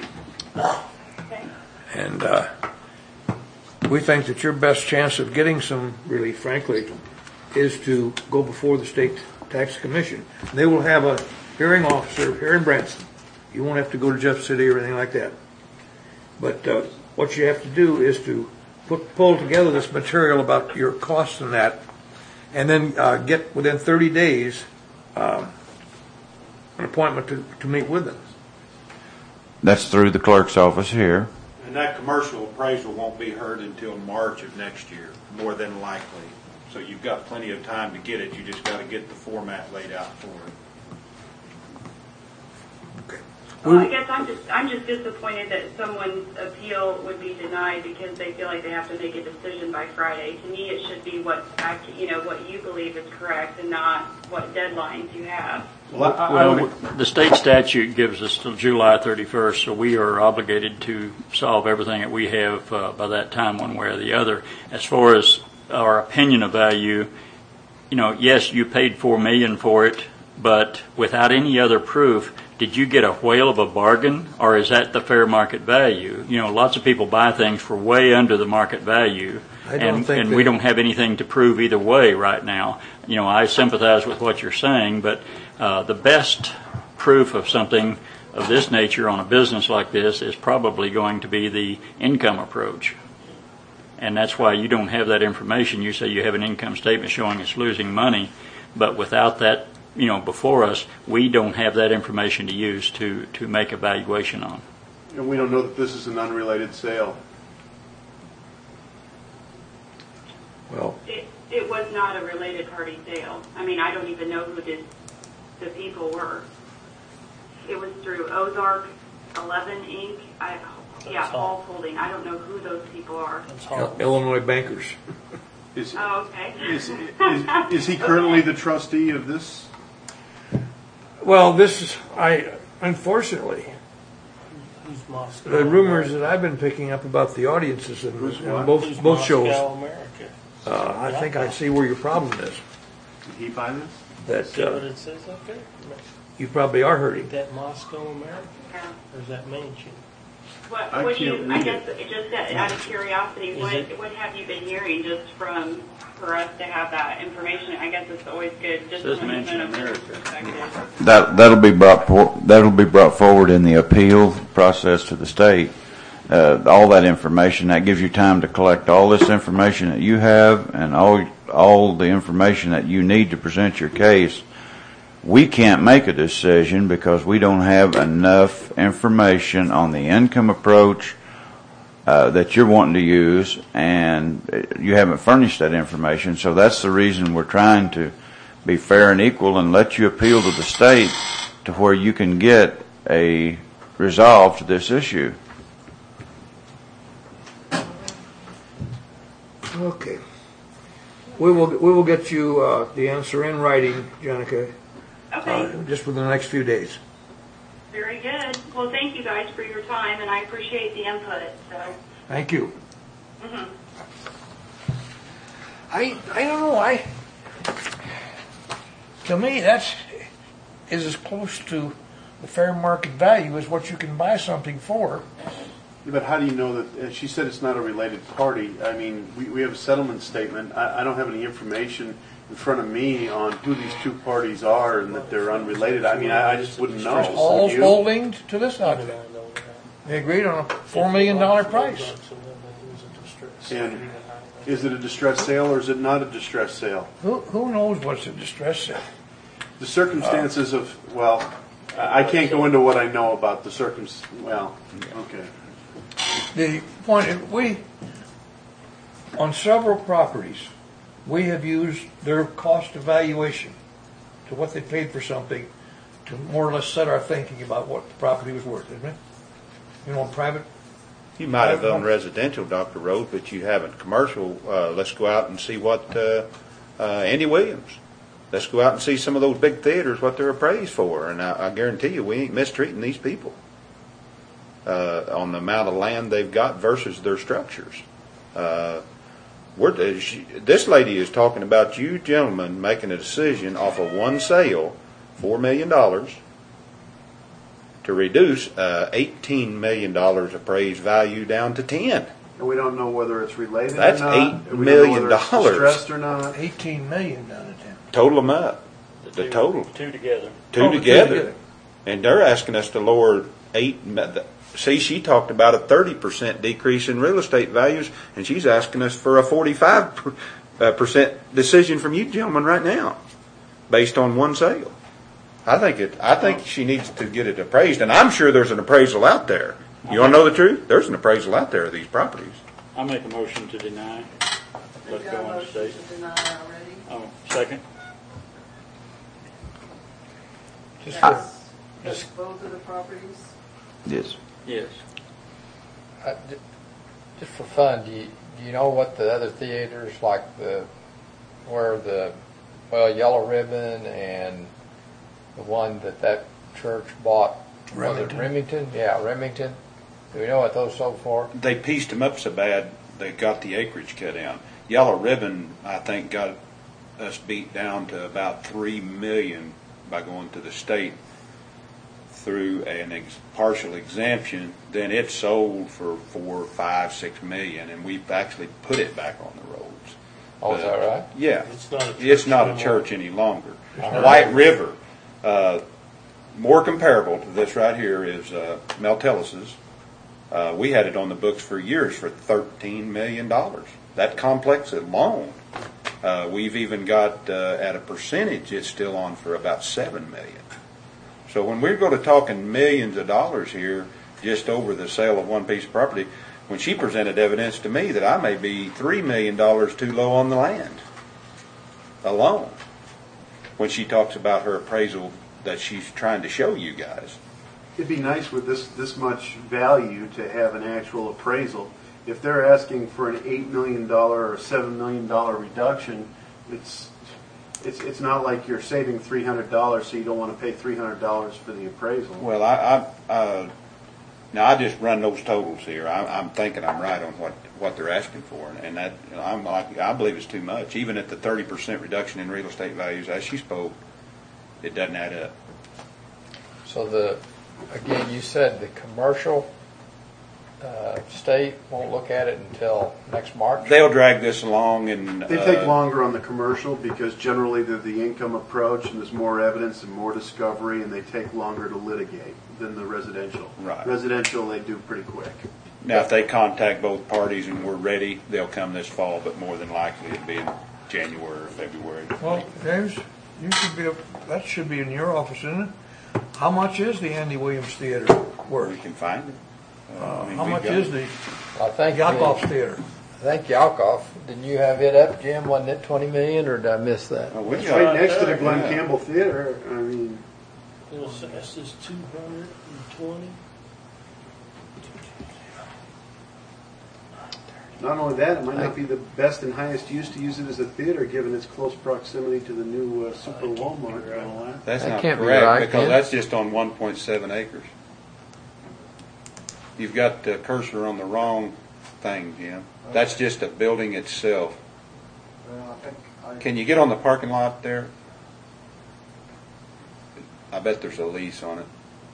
S5: And uh, we think that your best chance of getting some relief, frankly, is to go before the State Tax Commission. They will have a hearing officer here in Branson. You won't have to go to Jeff City or anything like that. But uh, what you have to do is to put, pull together this material about your costs and that, and then uh, get within thirty days uh, an appointment to, to meet with them.
S2: That's through the clerk's office here.
S8: And that commercial appraisal won't be heard until March of next year, more than likely. So you've got plenty of time to get it. You just got to get the format laid out for it.
S15: Well, I guess I'm just I'm just disappointed that someone's appeal would be denied because they feel like they have to make a decision by Friday. To me, it should be what you know what you believe is correct and not what deadlines you have.
S3: Well, well, the state statute gives us till July thirty-first, so we are obligated to solve everything that we have uh, by that time, one way or the other. As far as our opinion of value, you know, yes, you paid four million dollars for it, but without any other proof. Did you get a whale of a bargain, or is that the fair market value? You know, lots of people buy things for way under the market value,
S5: I don't
S3: and,
S5: think
S3: and
S5: that-
S3: we don't have anything to prove either way right now. You know, I sympathize with what you're saying, but uh, the best proof of something of this nature on a business like this is probably going to be the income approach. And that's why you don't have that information. You say you have an income statement showing it's losing money, but without that, you know, before us, we don't have that information to use to, to make a valuation on.
S4: And we don't know that this is an unrelated sale.
S5: Well,
S15: It, it was not a related party sale. I mean, I don't even know who the, the people were. It was through Ozark eleven Incorporated. I, yeah, Hall Holding. I don't know who those people are.
S5: Il- Illinois bankers.
S4: Is,
S15: Oh, okay.
S4: is, is, is he currently the trustee of this?
S5: Well, this is, I, unfortunately,
S12: Who's Moscow?
S5: the rumors that I've been picking up about the audiences in,
S4: Who's
S5: in
S4: what?
S5: both,
S12: Who's
S5: both
S12: Moscow,
S5: shows,
S12: America?
S5: uh, I think I see where your problem is.
S4: Did he buy this?
S5: That
S12: See what
S5: uh,
S12: it says up there?
S5: you probably are
S12: Is
S5: hurting.
S12: that Moscow, America?
S15: Yeah.
S12: Or is that Mansion?
S15: What,
S4: I
S15: what do you,
S4: can't
S15: I
S4: read
S15: guess, it just that, out of curiosity,
S12: Is
S15: what,
S12: it-
S15: what have you been hearing just from, for us to have that information? I guess it's always good, just
S3: Says
S15: from a
S3: Mansion
S15: business
S3: America.
S15: perspective.
S2: That that'll be brought for, that'll be brought forward in the appeal process to the state. Uh, all that information that gives you time to collect all this information that you have and all all the information that you need to present your case. We can't make a decision because we don't have enough information on the income approach uh, that you're wanting to use, and you haven't furnished that information. So that's the reason we're trying to be fair and equal and let you appeal to the state to where you can get a resolve to this issue.
S5: Okay. We will, we will get you uh, the answer in writing, Jenica,
S15: Okay,
S5: uh, just within the next few days.
S15: very good. Well, thank you guys for your time, and I appreciate the input, so.
S5: Thank you.
S15: mhm.
S5: I, I don't know, I, to me, that's, is as close to the fair market value as what you can buy something for.
S4: But how do you know that, uh, she said it's not a related party. I mean, we, we have a settlement statement. I, I don't have any information in front of me on who these two parties are and that they're unrelated. I mean, I, I just wouldn't know.
S5: All's
S4: Would you?
S5: holding to this outfit. They agreed on a four million dollar price.
S4: And is it a distress sale or is it not a distress sale?
S5: Who, who knows what's a distress sale?
S4: The circumstances of, well, I I can't go into what I know about the circum, well, okay.
S5: The point, we, on several properties, we have used their cost evaluation to what they paid for something to more or less set our thinking about what the property was worth, isn't it? You know, on private.
S8: You might have done residential, Doctor Rose, but you haven't commercial. Uh, let's go out and see what uh, uh, Andy Williams. Let's go out and see some of those big theaters, what they're appraised for, and I, I guarantee you we ain't mistreating these people uh, on the amount of land they've got versus their structures. Uh, we're, she, this lady is talking about you gentlemen making a decision off of one sale, four million dollars, to reduce uh, eighteen million dollars appraised value down to ten.
S4: And we don't know whether it's related
S8: That's
S4: or not.
S8: eight
S4: We don't know
S8: million
S4: whether it's
S8: dollars.
S4: distressed or not.
S5: Eighteen million down to ten.
S8: Total them up. The
S3: two,
S8: total.
S3: Two together.
S8: Two
S5: Oh, the two
S8: together.
S5: together.
S8: And they're asking us to lower eight. See, she talked about a thirty percent decrease in real estate values, and she's asking us for a forty-five percent decision from you gentlemen right now, based on one sale. I think it. I think she needs to get it appraised, and I'm sure there's an appraisal out there. You want to know the truth? There's an appraisal out there of these properties.
S3: I make a motion to deny. Let's go on the state.
S1: To deny already.
S3: Oh, second.
S5: Just
S1: Yes.
S5: for,
S1: That's
S5: just,
S1: both of the properties.
S2: Yes.
S3: Yes.
S7: Uh, j- Just for fun, do you, do you know what the other theaters, like the, where the, well, Yellow Ribbon and the one that that church bought, was it
S5: Remington.
S7: Remington? Yeah, Remington. Do we know what those sold for?
S8: They pieced them up so bad they got the acreage cut down. Yellow Ribbon, I think, got us beat down to about three million by going to the state through an ex- partial exemption. Then it sold for four, five, six million, and we've actually put it back on the roads.
S7: Oh, is that right?
S8: Yeah,
S12: It's not a church
S8: it's not a
S12: anymore.
S8: church any longer.
S7: Uh-huh.
S8: White River, uh, more comparable to this right here is uh, Meltellis's. Uh, we had it on the books for years for thirteen million dollars. That complex alone. Uh, we've even got, uh, at a percentage, it's still on for about seven million dollars. So when we're going to talking millions of dollars here just over the sale of one piece of property, when she presented evidence to me that I may be three million dollars too low on the land alone, when she talks about her appraisal that she's trying to show you guys.
S4: It'd be nice with this, this much value to have an actual appraisal. If they're asking for an eight million dollars or seven million dollars reduction, it's, it's, it's not like you're saving three hundred dollars, so you don't want to pay three hundred dollars for the appraisal.
S8: Well, I, I uh, now I just run those totals here. I, I'm thinking I'm right on what, what they're asking for, and that you know, I'm like I believe it's too much. Even at the thirty percent reduction in real estate values, as she spoke, it doesn't add up.
S7: So the, again, you said the commercial uh, state won't look at it until next March?
S8: They'll drag this along, and
S4: They take longer on the commercial because generally they're the income approach and there's more evidence and more discovery, and they take longer to litigate than the residential.
S8: Right.
S4: Residential, they do pretty quick.
S8: Now, if they contact both parties and we're ready, they'll come this fall, but more than likely it'll be in January or February.
S5: well, James, you should be, that should be in your office, isn't it? How much is the Andy Williams Theater
S8: We
S5: worth?
S8: can find it. Uh, I mean,
S5: How
S8: we've
S5: much
S8: got-
S5: is the
S7: I think
S5: Yakov's
S7: the,
S5: Theater?
S7: I think Yalkoff, didn't you have it up, Jim? Wasn't it twenty million, or did I miss that?
S8: Oh, we
S4: It's
S8: got
S4: right
S8: it
S4: next to the
S8: there,
S4: Glen
S8: yeah.
S4: Campbell Theater. I mean,
S12: It'll say, it says two hundred and twenty.
S4: not only that, it might not be the best and highest use to use it as a theater, given its close proximity to the new uh, Super Walmart and all that.
S8: That's
S7: That
S8: not
S7: can't be
S8: correct,
S7: right,
S8: because
S7: Ken.
S8: that's just on one point seven acres. You've got the cursor on the wrong thing, Jim. That's just a building itself.
S10: Well, I think I-
S8: Can you get on the parking lot there? I bet there's a lease on it.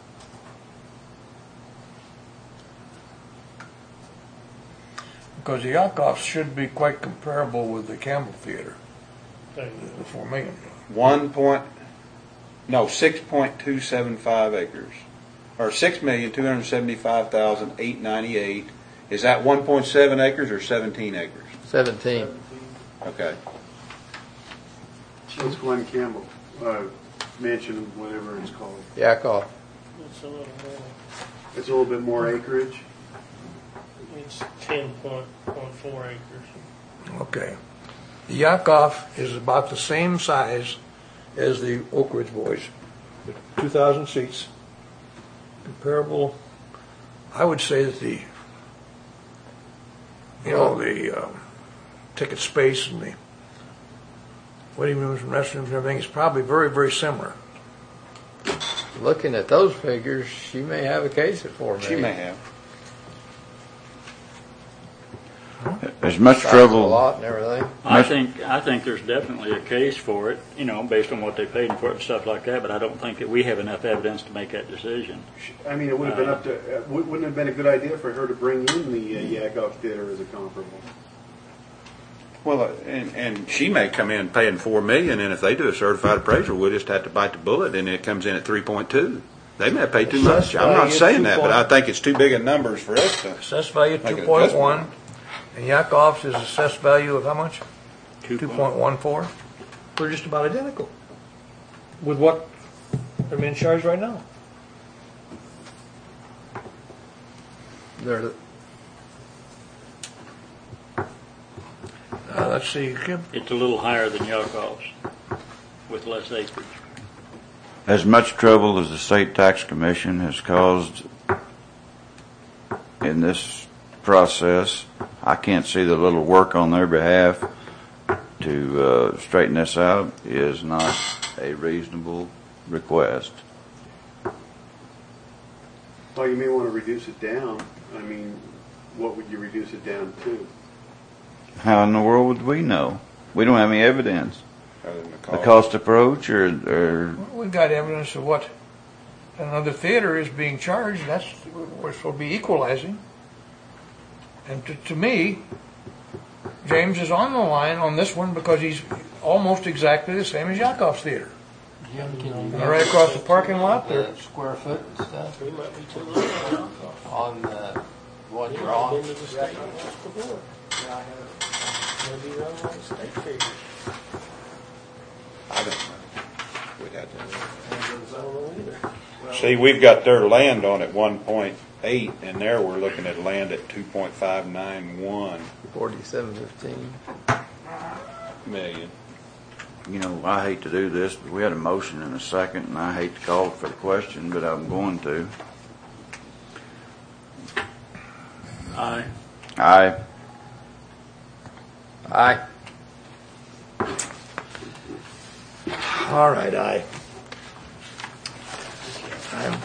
S5: Because the Yakovs should be quite comparable with the Campbell Theater,
S12: There you
S5: the four million.
S8: One point, no, six point two seven five acres, or six million two hundred seventy-five thousand eight ninety-eight. Is that one point seven acres or seventeen acres?
S7: Seventeen.
S8: Okay.
S4: It's Glen Campbell uh, Mansion, whatever it's called.
S7: Yalkoff.
S12: go. It's a little more.
S4: It's a little bit more acreage.
S12: It's ten point one four acres.
S5: Okay. The Yakov is about the same size as the Oak Ridge Boys, with two thousand seats. Comparable. I would say that the, you know, the um, ticket space and the waiting rooms and restrooms and everything is probably very, very similar.
S7: Looking at those figures, she may have a case at four million.
S8: She may have.
S2: As much
S7: Size of
S2: trouble.
S7: the lot and everything.
S3: I think, I think there's definitely a case for it, you know, based on what they paid for it and stuff like that, but I don't think that we have enough evidence to make that decision.
S4: I mean, it would have been up to, uh, wou- wouldn't it have been a good idea for her to bring in the uh, Yakov Theater as a comparable?
S8: Well, uh, and, and she may come in paying four million, and if they do a certified appraisal, we'll just have to bite the bullet, and it comes in at three point two. They may have paid too much. I'm not saying that, but I think it's too big a numbers for us to.
S5: Assessed value
S8: Make
S5: two
S8: an
S5: point one,
S8: adjustment.
S5: and Yakov's is assessed value of how much?
S3: Two
S5: Two point one four. We're just about identical with what they're being charged right now.
S7: They're,
S5: Uh, let's see, Kim.
S3: It's a little higher than Yakov's with less acreage.
S2: As much trouble as the state tax commission has caused in this process, I can't see the little work on their behalf to uh, straighten this out is not a reasonable request.
S4: Well, you may want to reduce it down. I mean, what would you reduce it down to?
S2: How in the world would we know? We don't have any evidence.
S8: Other than the
S2: The
S8: cost.
S2: cost approach or, or
S5: We've got evidence of what another theater is being charged. That's, we're supposed to be equalizing. And to, to me, James is on the line on this one because he's almost exactly the same as Yakov's theater.
S12: Jim, can you
S5: And right across the parking lot there.
S7: the square foot and stuff
S12: We might be too low.
S7: on the one
S12: Maybe
S7: you're on.
S12: I've been to the state office before. Maybe run on the state figures.
S8: I don't know. We'd have to.
S12: I don't know either.
S8: See, we've got their land on at one point eight, and there we're looking at land at two point five nine one
S7: Forty-seven fifteen.
S8: million.
S2: you know, I hate to do this, but we had a motion in a second, and I hate to call for the question, but I'm going to.
S3: Aye.
S2: Aye.
S7: Aye.
S5: All right, aye. I'm,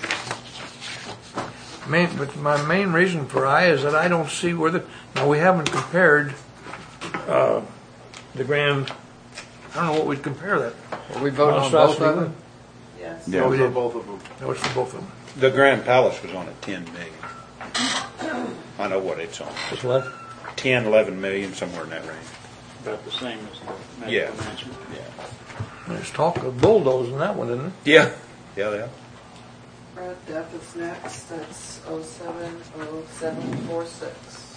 S5: main, but my main reason for aye is that I don't see where the, now we haven't compared, uh, the grand, I don't know what we'd compare that.
S7: Are we voting on both
S5: Monstrosity
S7: of
S5: with.
S7: them?
S1: Yes.
S2: Yeah.
S4: Those
S5: we
S4: are
S5: did.
S4: both of them.
S5: No, it's for both of them.
S8: The Grand Palace was on at ten million. I know what it's on.
S5: Just what?
S8: ten, eleven million, somewhere in that range.
S3: About the same as the medical
S8: Yeah.
S3: management.
S8: Yeah.
S5: There's talk of bulldozing that one, isn't it?
S8: Yeah. Yeah, yeah.
S1: Brad Depp is next, that's oh seven oh seven four six.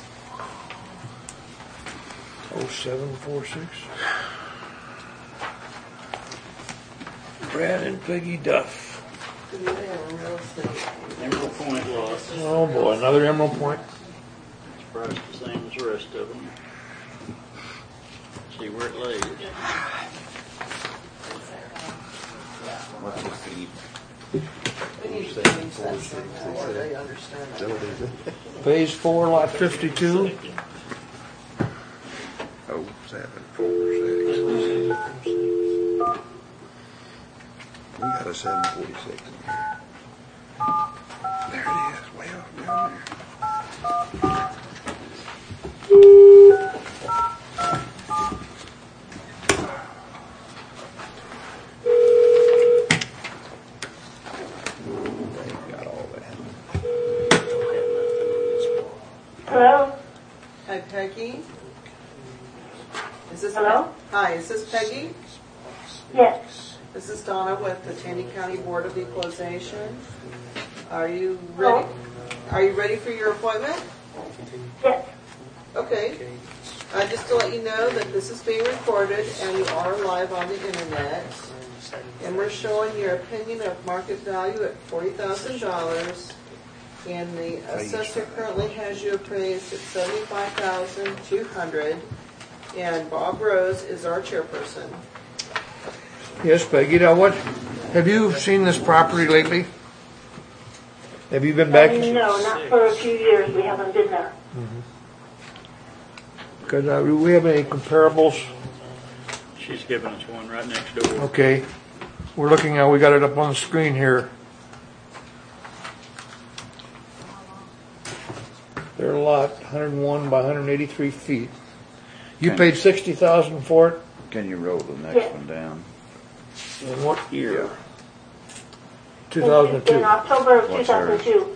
S5: Oh, seven, four, six. Brad and Peggy Duff.
S1: Good day on real estate.
S3: Emerald Point lost.
S5: Oh boy, another Emerald Point.
S3: price the same as the rest of them. See where it lays.
S2: What's the fee?
S1: We need to change that somehow, or they understand that.
S5: Phase four, lot fifty-two.
S8: Oh, seven, four, six. We got a seven forty-six in here. There it is, way off down there. Got all that.
S14: Hello?
S1: Hi, Peggy? Is this?
S14: Hello?
S1: Hi, is this Peggy?
S14: Yes.
S1: This is Donna with the Taney County Board of Equalization. Are you ready? Are you ready for your appointment?
S14: Yes.
S1: Okay. Uh, just to let you know that this is being recorded and you are live on the internet. And we're showing your opinion of market value at forty thousand dollars. And the assessor currently has you appraised at seventy-five thousand two hundred dollars. And Bob Rose is our chairperson.
S5: Yes, Peggy. Now, what, have you seen this property lately? Have you been back?
S14: No, not for a few years. We haven't been there.
S5: Because uh, do we have any comparables?
S3: She's giving us one right next door.
S5: Okay. We're looking at, we got it up on the screen here. Their lot, one hundred one by one hundred eighty-three feet. You
S2: Okay.
S5: paid sixty thousand dollars for it?
S2: Can you roll the next
S14: Yes.
S2: one down?
S5: In what year?
S14: In,
S5: two thousand two.
S14: in October of
S2: What's
S14: two thousand two.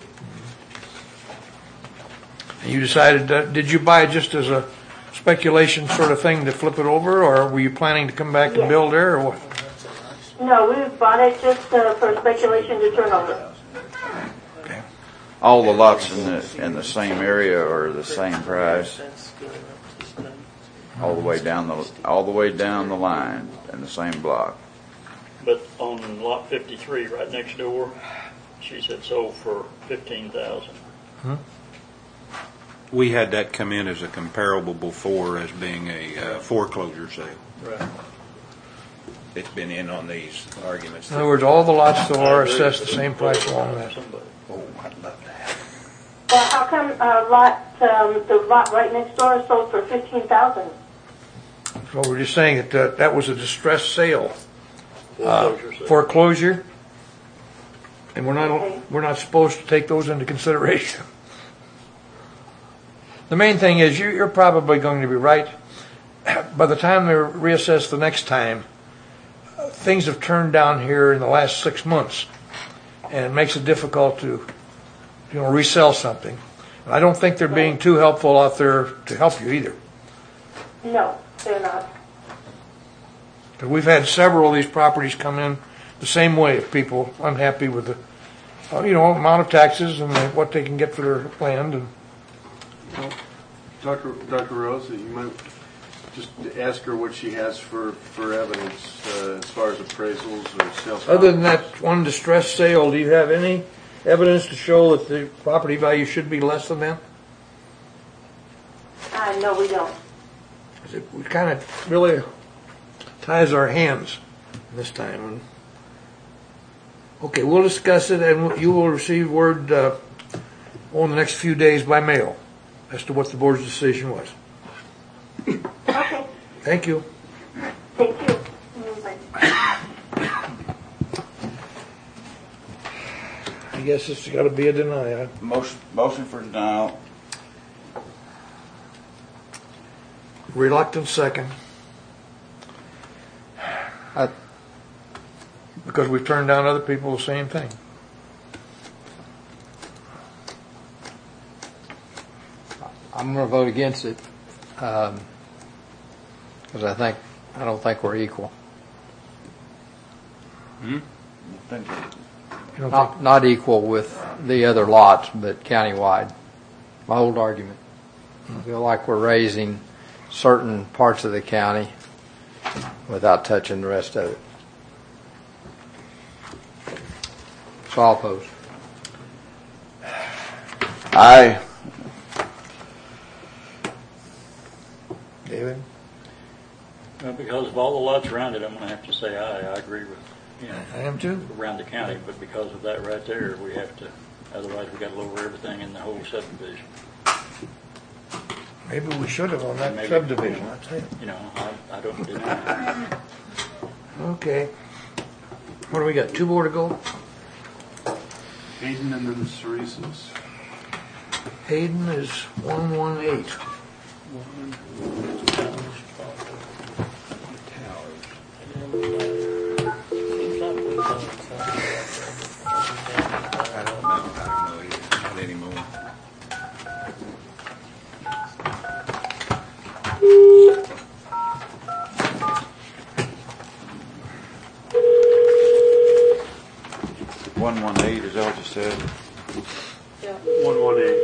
S5: And you decided, that, did you buy it just as a speculation sort of thing to flip it over, or were you planning to come back and
S14: Yes.
S5: build there, or what?
S14: No, we bought it just uh, for speculation to turn over.
S5: Okay.
S2: All the lots in the, in the same area are the same price, all the way down the, all the way down the line in the same block.
S3: But on lot fifty-three, right next door, she said sold for fifteen thousand.
S5: Hmm?
S8: We had that come in as a comparable before as being a uh, foreclosure sale.
S3: Right.
S8: It's been in on these arguments.
S5: In other words, all the lots still are assessed the same price along that.
S8: Oh, I'd love that.
S14: Well, how come uh, lot um, the lot right next door is sold for fifteen thousand?
S5: So we're just saying that uh, that was a distressed sale. Uh,
S3: Foreclosure sale.
S5: foreclosure, and we're not
S14: Okay.
S5: we're not supposed to take those into consideration. The main thing is you, you're probably going to be right. By the time they're reassessed the next time, uh, things have turned down here in the last six months, and it makes it difficult to, you know, resell something. And I don't think they're being too helpful out there to help you either.
S14: No, they're not.
S5: Because we've had several of these properties come in the same way of people unhappy with the, uh, you know, amount of taxes and the, what they can get for their land. And
S4: Doctor Doctor Rose, you might just ask her what she has for, for evidence uh, as far as appraisals or sales.
S5: other than that one distressed sale, do you have any evidence to show that the property value should be less than that?
S14: Uh, no, we don't.
S5: 'Cause it we kind of really ties our hands this time. And, okay, we'll discuss it, and you will receive word uh, over the next few days by mail as to what the board's decision was.
S14: Okay,
S5: Thank you.
S14: thank you. Mm, bye.
S5: I guess it's got to be a deny. Huh?
S2: Motion, motion for denial.
S5: Reluctant second.
S7: I,
S5: Because we've turned down other people the same thing.
S7: I'm going to vote against it because I think I don't think we're equal.
S2: You think that-
S5: You don't
S7: Not not equal with the other lots, but countywide. My old argument. I feel like we're raising certain parts of the county without touching the rest of it. So I'll oppose.
S2: I,
S3: around it, I'm gonna have to say aye. I agree with, you know,
S5: I am too.
S3: around the county, but because of that right there, we have to, otherwise we gotta lower everything in the whole subdivision.
S5: Maybe we should have on that
S3: Maybe.
S5: subdivision, I'll tell you.
S3: You know, I, I don't deny it.
S5: Okay. What do we got, two more to go?
S4: Hayden and then the Cereses.
S5: Hayden is one one eight.
S8: I don't know, I don't know either, not anymore.
S2: One one eight, is that what you said?
S1: Yeah.
S4: One one eight.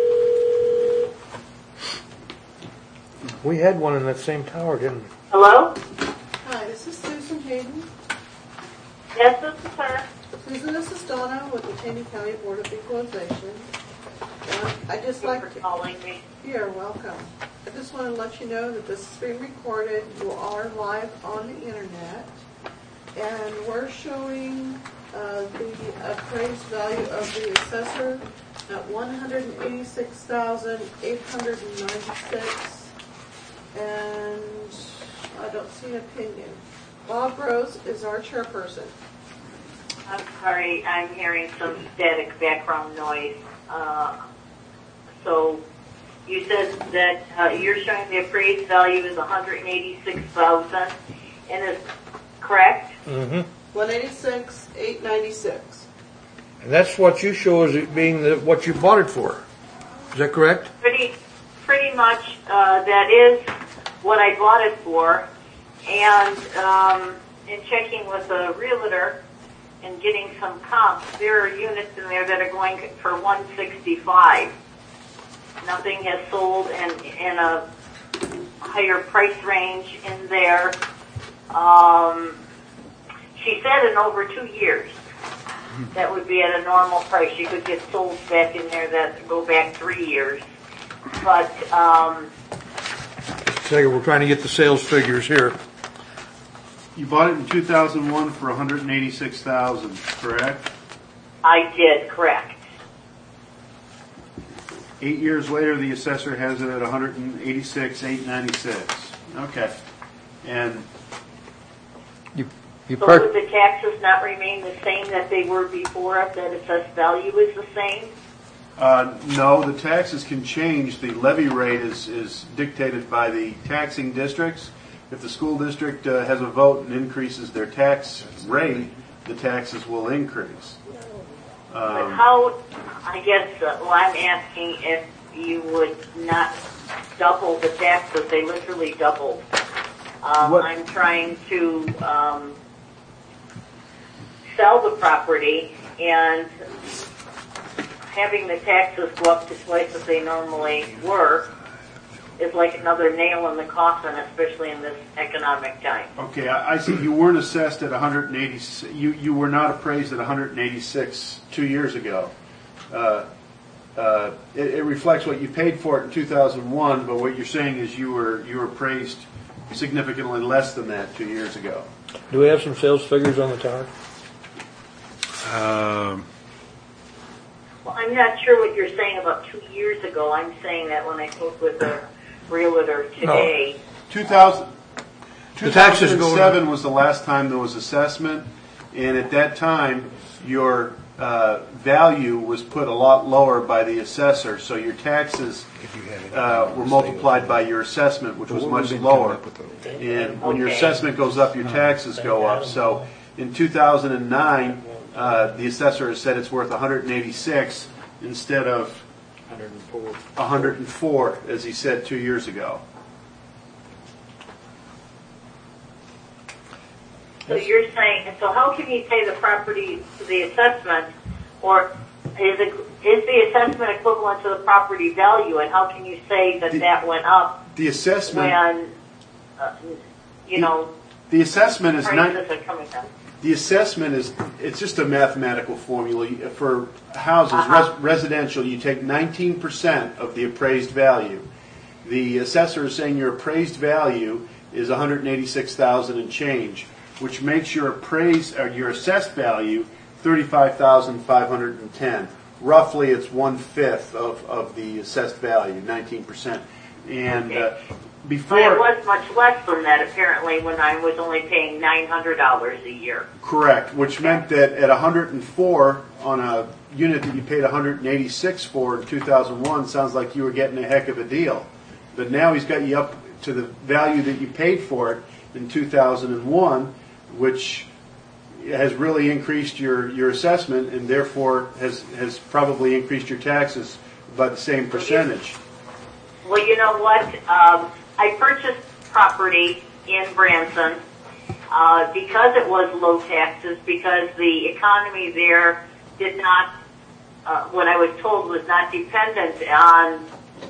S5: We had one in that same tower, didn't we?
S14: Hello?
S1: Hi, this is Susan Hayden.
S14: Yes, this is her.
S1: Susan, this is Donna with the Taney County Board of Equalization. And I just like
S14: Thanks
S1: to...
S14: for calling me.
S1: You're welcome. I just want to let you know that this is being recorded. You are live on the internet. And we're showing uh, the appraised value of the assessor at one hundred eighty-six thousand eight hundred ninety-six. And I don't see an opinion. Bob Rose is our chairperson.
S14: I'm sorry, I'm hearing some static background noise. Uh, so you said that uh, you're showing the appraised value is one hundred eighty-six thousand, and is correct?
S5: Mm-hmm.
S1: one eighty-six eight ninety-six.
S5: And that's what you show as it being the, what you bought it for. Is that correct?
S14: Pretty, pretty much uh, that is what I bought it for. And um, in checking with a realtor and getting some comps, there are units in there that are going for one sixty-five. Nothing has sold in, in a higher price range in there. Um, she said in over two years that would be at a normal price. You could get sold back in there that go back three years. But um,
S5: Second, we're trying to get the sales figures here.
S4: You bought it in two thousand one for one hundred eighty-six thousand dollars, correct?
S14: I did, correct.
S4: Eight years later, the assessor has it at one hundred eighty-six thousand eight hundred ninety-six. Okay. And
S5: You, you
S14: So
S5: part-
S14: would the taxes not remain the same that they were before if that assessed value is the same?
S4: Uh, no, the taxes can change. The levy rate is, is dictated by the taxing districts. If the school district uh, has a vote and increases their tax rate, the taxes will increase.
S14: But
S4: Um,
S14: how, I guess, uh, well, I'm asking if you would not double the taxes. They literally doubled. Um,
S4: What-
S14: I'm trying to um, sell the property, and having the taxes go up to twice as they normally were is like another nail in the coffin, especially in this economic time.
S4: Okay, I I see you weren't assessed at one hundred eighty, you, you were not appraised at one hundred eighty-six two years ago. Uh, uh, It, it reflects what you paid for it in two thousand one, but what you're saying is you were, you were appraised significantly less than that two years ago.
S5: Do we have some sales figures on the tower?
S8: Um,
S14: Well, I'm not sure what you're saying about two years ago. I'm saying that when I spoke with a realtor today.
S4: two thousand,
S5: The taxes go-
S4: two thousand seven was the last time there was assessment, and at that time, your uh, value was put a lot lower by the assessor, so your taxes uh, were multiplied by your assessment, which was much lower. And when your
S14: Okay.
S4: assessment goes up, your taxes go up. So in two thousand nine, uh, the assessor has said it's worth one hundred eighty-six instead of
S3: one hundred four.
S4: one hundred four, as he said two years ago.
S14: So you're saying, so how can you pay the property to the assessment, or is it, is the assessment equivalent to the property value, and how can you say that
S4: The-
S14: that went up
S4: The assessment,
S14: when, uh, you know,
S4: the assessment is not.
S14: prices are coming down?
S4: The assessment is, it's just a mathematical formula. For houses,
S14: Uh-huh.
S4: res- residential, you take nineteen percent of the appraised value. The assessor is saying your appraised value is one hundred eighty-six thousand and change. which makes your appraised, or your assessed value thirty-five thousand five hundred ten. Roughly, it's one-fifth of, of the assessed value, nineteen percent. And uh, before...
S18: But it was much less than that, apparently, when I was only paying nine hundred dollars a year.
S4: Correct, which meant that at one hundred four on a unit that you paid one hundred eighty-six for in two thousand one, sounds like you were getting a heck of a deal. But now he's got you up to the value that you paid for it in two thousand one, which has really increased your, your assessment and therefore has, has probably increased your taxes by the same percentage.
S18: Well, you know what? Um, I purchased property in Branson uh, because it was low taxes, because the economy there did not, uh, what I was told, was not dependent on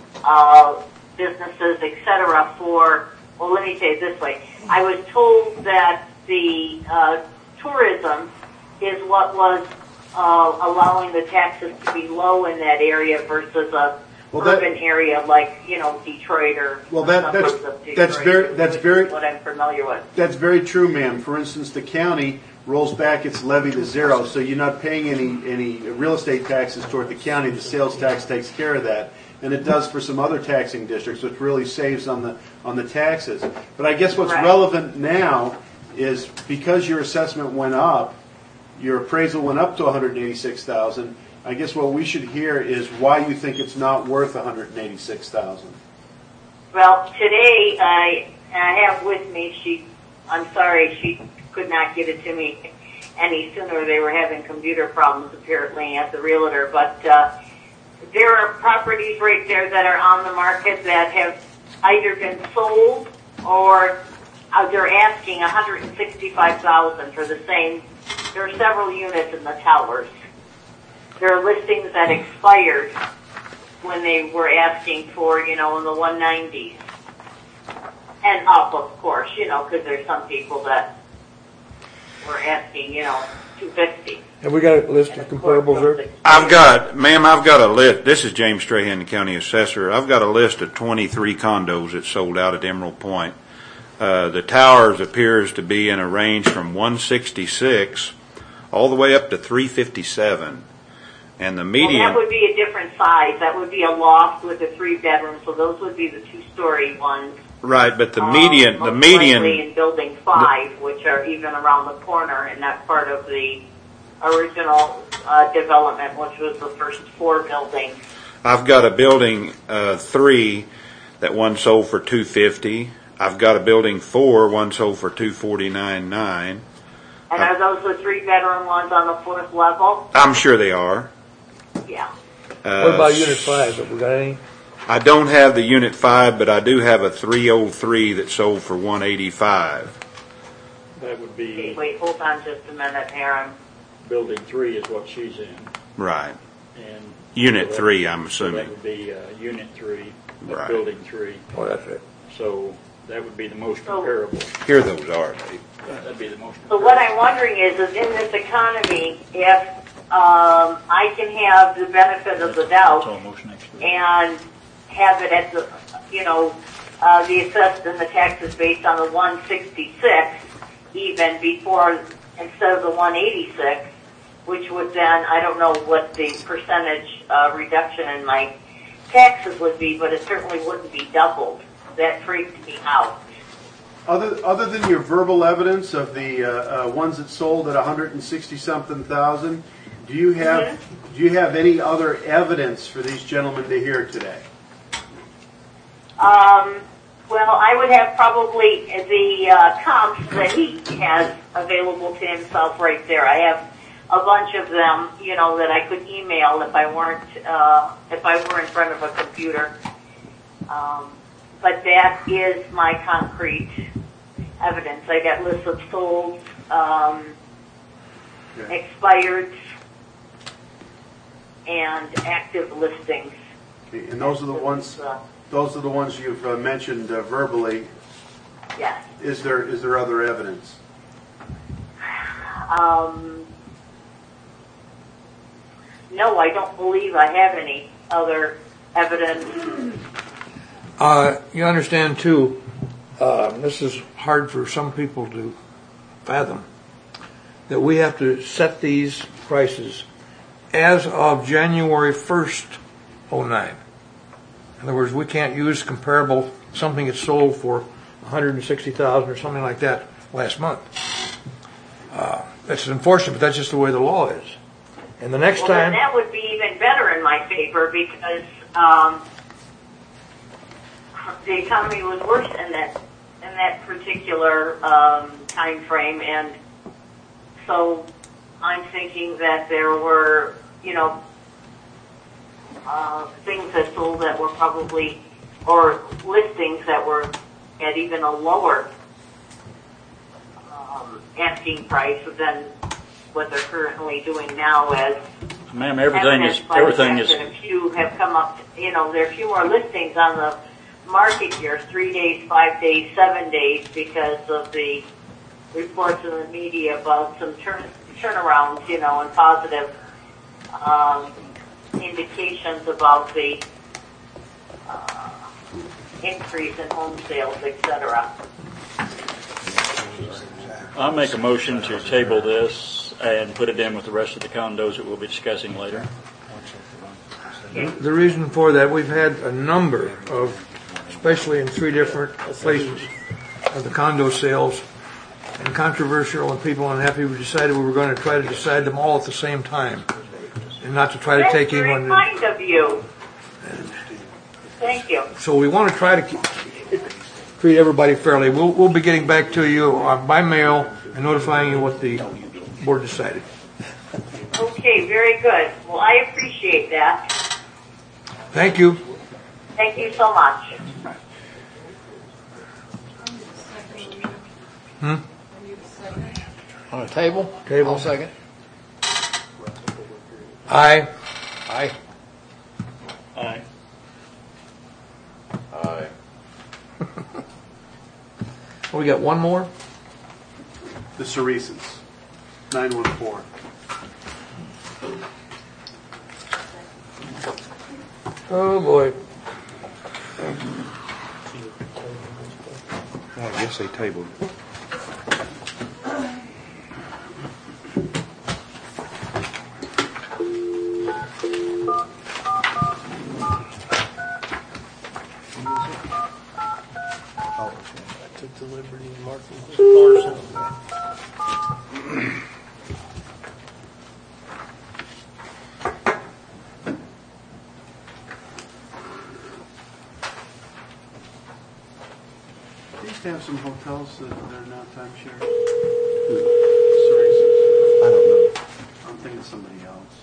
S18: uh, businesses, et cetera, for, well, let me say it this way. I was told that the uh, tourism is what was uh, allowing the taxes to be low in that area versus a
S4: well, that,
S18: urban area like, you know, Detroit or
S4: well, that, that's,
S18: of Detroit,
S4: that's very, that's very,
S18: what I'm familiar with.
S4: That's very true, ma'am. For instance, the county rolls back its levy to zero, so you're not paying any, any real estate taxes toward the county. The sales tax takes care of that. And it does for some other taxing districts, which really saves on the on the taxes. But I guess what's
S18: right.
S4: relevant now is because your assessment went up, your appraisal went up to one hundred eighty-six thousand dollars. I guess what we should hear is why you think it's not worth one hundred eighty-six thousand dollars.
S18: Well, today I I have with me. She, I'm sorry, she could not get it to me any sooner. They were having computer problems apparently at the realtor, but. Uh, There are properties right there that are on the market that have either been sold or uh, they're asking one hundred sixty-five thousand dollars for the same. There are several units in the towers. There are listings that expired when they were asking for, you know, in the one nineties and up, of course, you know, because there's some people that were asking, you know, two fifty.
S5: Have we got a list of comparables there?
S8: I've got, ma'am, I've got a list. This is James Strahan, the county assessor. I've got a list of twenty-three condos that sold out at Emerald Point. Uh, the towers appears to be in a range from one sixty-six all the way up to three fifty-seven. And the median...
S18: Well, that would be a different size. That would be a loft with a three bedroom, so those would be the two-story ones.
S8: Right, but the
S18: um,
S8: median... the
S18: most
S8: median
S18: likely in building five, the, which are even around the corner and that part of the original uh, development, which was the first four buildings.
S8: I've got a building uh, three that one sold for two fifty. I've got a building four, one sold for two forty nine nine.
S18: And are those the three bedroom ones on the fourth level?
S8: I'm sure they are.
S18: Yeah.
S8: Uh,
S5: what about unit five? Have we got any?
S8: I don't have the unit five, but I do have a three oh three that sold for one eighty-five.
S3: That would be.
S18: Okay, wait, hold on just a minute, Aaron.
S3: Building three is what she's in.
S8: Right.
S3: And
S8: unit
S3: so
S8: three,
S3: that,
S8: I'm assuming.
S3: So that would be uh, unit three,
S8: right.
S3: Building three.
S5: Oh, that's it.
S3: So that would be the most comparable.
S8: Here those are, Dave.
S3: That'd be the most
S18: So what I'm wondering is, is in this economy, if um, I can have the benefit of the doubt and have it at the, you know, uh, the assessed and the taxes based on the one sixty-six, even before, instead of the one eighty-six, which would then, I don't know what the percentage uh, reduction in my taxes would be, but it certainly wouldn't be doubled. That freaked me out.
S4: Other other than your verbal evidence of the uh, uh, ones that sold at one hundred sixty something thousand, do you have mm-hmm. do you have any other evidence for these gentlemen to hear today?
S18: Um, well, I would have probably the uh, comps that he has available to himself right there. I have a bunch of them, you know, that I could email if I weren't uh, if I were in front of a computer. Um, but that is my concrete evidence. I got lists of sold, um, okay. expired, and active listings.
S4: Okay. And those are the ones. Uh, those are the ones you've uh, mentioned uh, verbally.
S18: Yes.
S4: Is there is there other evidence?
S18: Um, no, I don't believe I have any other evidence.
S5: Uh, you understand too, uh, this is hard for some people to fathom that we have to set these prices as of January first, oh nine. In other words, we can't use comparable, something that sold for one hundred sixty thousand dollars or something like that last month. Uh, that's unfortunate, but that's just the way the law is. And the next
S18: well,
S5: time...
S18: Then that would be even better in my favor because um, the economy was worse in that in that particular um, time frame, and so I'm thinking that there were, you know, uh, things that sold that were probably, or listings that were at even a lower um, asking price than what they're currently doing now. As
S3: ma'am, everything is
S18: by
S3: everything
S18: the
S3: is.
S18: fact that a few have come up. You know, there are a few more listings on the market here: three days, five days, seven days, because of the reports in the media about some turn turnarounds. You know, and positive um, indications about the uh, increase in home sales, et cetera.
S3: I'll make a motion to table this and put it in with the rest of the condos that we'll be discussing later.
S5: The reason for that, we've had a number of, especially in three different places, of the condo sales, and controversial and people unhappy. We decided we were going to try to decide them all at the same time, and not to try to
S18: That's
S5: take
S18: very
S5: anyone.
S18: kind of you. Thank you.
S5: So we want to try to keep, treat everybody fairly. We'll we'll be getting back to you uh, by mail and notifying you what the board decided.
S18: Okay, very good. Well, I appreciate that.
S5: Thank you.
S18: Thank you so much.
S5: Hmm?
S7: On a table?
S5: Table.
S7: I'll second.
S5: Aye.
S7: Aye.
S3: Aye.
S8: Aye.
S5: We got one more?
S4: The Cereses, nine one four.
S5: Oh, boy.
S8: Well, I guess they tabled it.
S12: I took the liberty of marking his parcel.
S4: They used to have some hotels that are now timeshare.
S8: I don't know.
S4: I'm thinking of somebody else.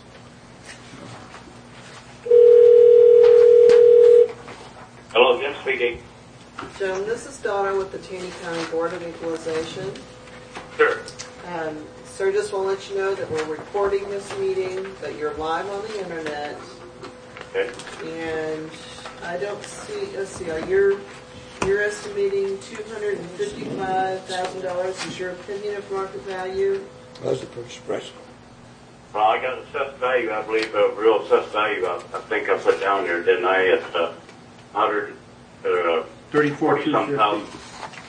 S11: Hello, Jim speaking.
S1: Jim, this is Donna with the Taney County Board of Equalization.
S11: Sure.
S1: Um, sir, just want to let you know that we're recording this meeting, that you're live on the internet,
S11: Okay.
S1: and I don't see, let's see, are you, you're estimating two hundred fifty-five thousand dollars is your opinion of market value?
S5: That's the purchase price.
S11: Well, I got assessed value, I believe, uh, real assessed value, I, I think I put down there, didn't I, at uh, one hundred, uh,
S4: Thirty-four two
S11: forty-some thousand.
S4: fifty.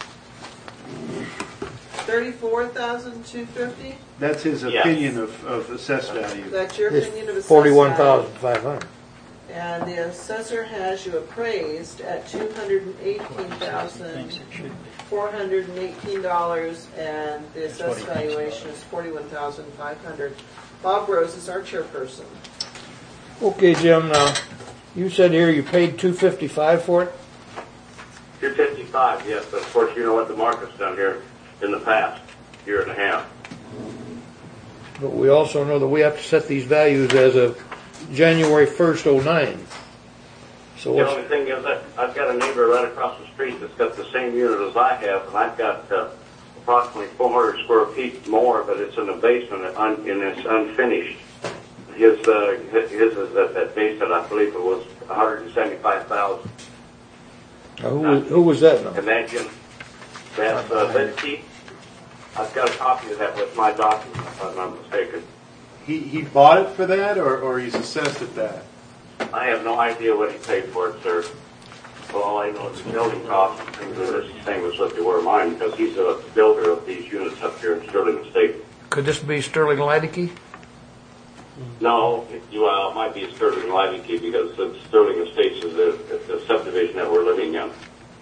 S1: Thirty-four thousand two fifty?
S4: That's his
S11: Yes.
S4: opinion of, of assessed value.
S1: That's your
S5: It's
S1: opinion of assessed
S5: forty-one
S1: value.
S5: thousand five hundred.
S1: And the assessor has you appraised at two hundred eighteen thousand four hundred eighteen dollars, and the assessed valuation is forty-one thousand five hundred dollars. Bob Rose is our chairperson.
S5: Okay, Jim, now, you said here you paid two fifty-five for it?
S11: two fifty-five, yes, but of course you know what the market's done here in the past year and a half.
S5: But we also know that we have to set these values as of January first, oh nine. So
S11: The
S5: what's,
S11: only thing is that I've got a neighbor right across the street that's got the same unit as I have, and I've got uh, approximately four hundred square feet more, but it's in the basement and, un- and it's unfinished. His uh, his is at that basement, I believe it was one hundred seventy-five thousand.
S5: uh, who, was, who was that now?
S11: Imagine that's uh, Betsy. I've got a copy of that with my document, if I'm not mistaken.
S4: He, he bought it for that, or, or he's assessed at that?
S11: I have no idea what he paid for it, sir. Well, all I know is the building costs and things are the same as what they were mine, because he's a builder of these units up here in Sterling Estates.
S5: Could this be Sterling Lideke?
S11: No, it, well, it might be Sterling Lideke because the Sterling Estates is the, the subdivision that we're living in.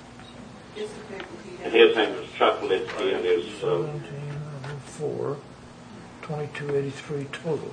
S11: And his name is Chuck Lidsky, and his uh,
S5: seventeen oh four, twenty-two eighty-three total.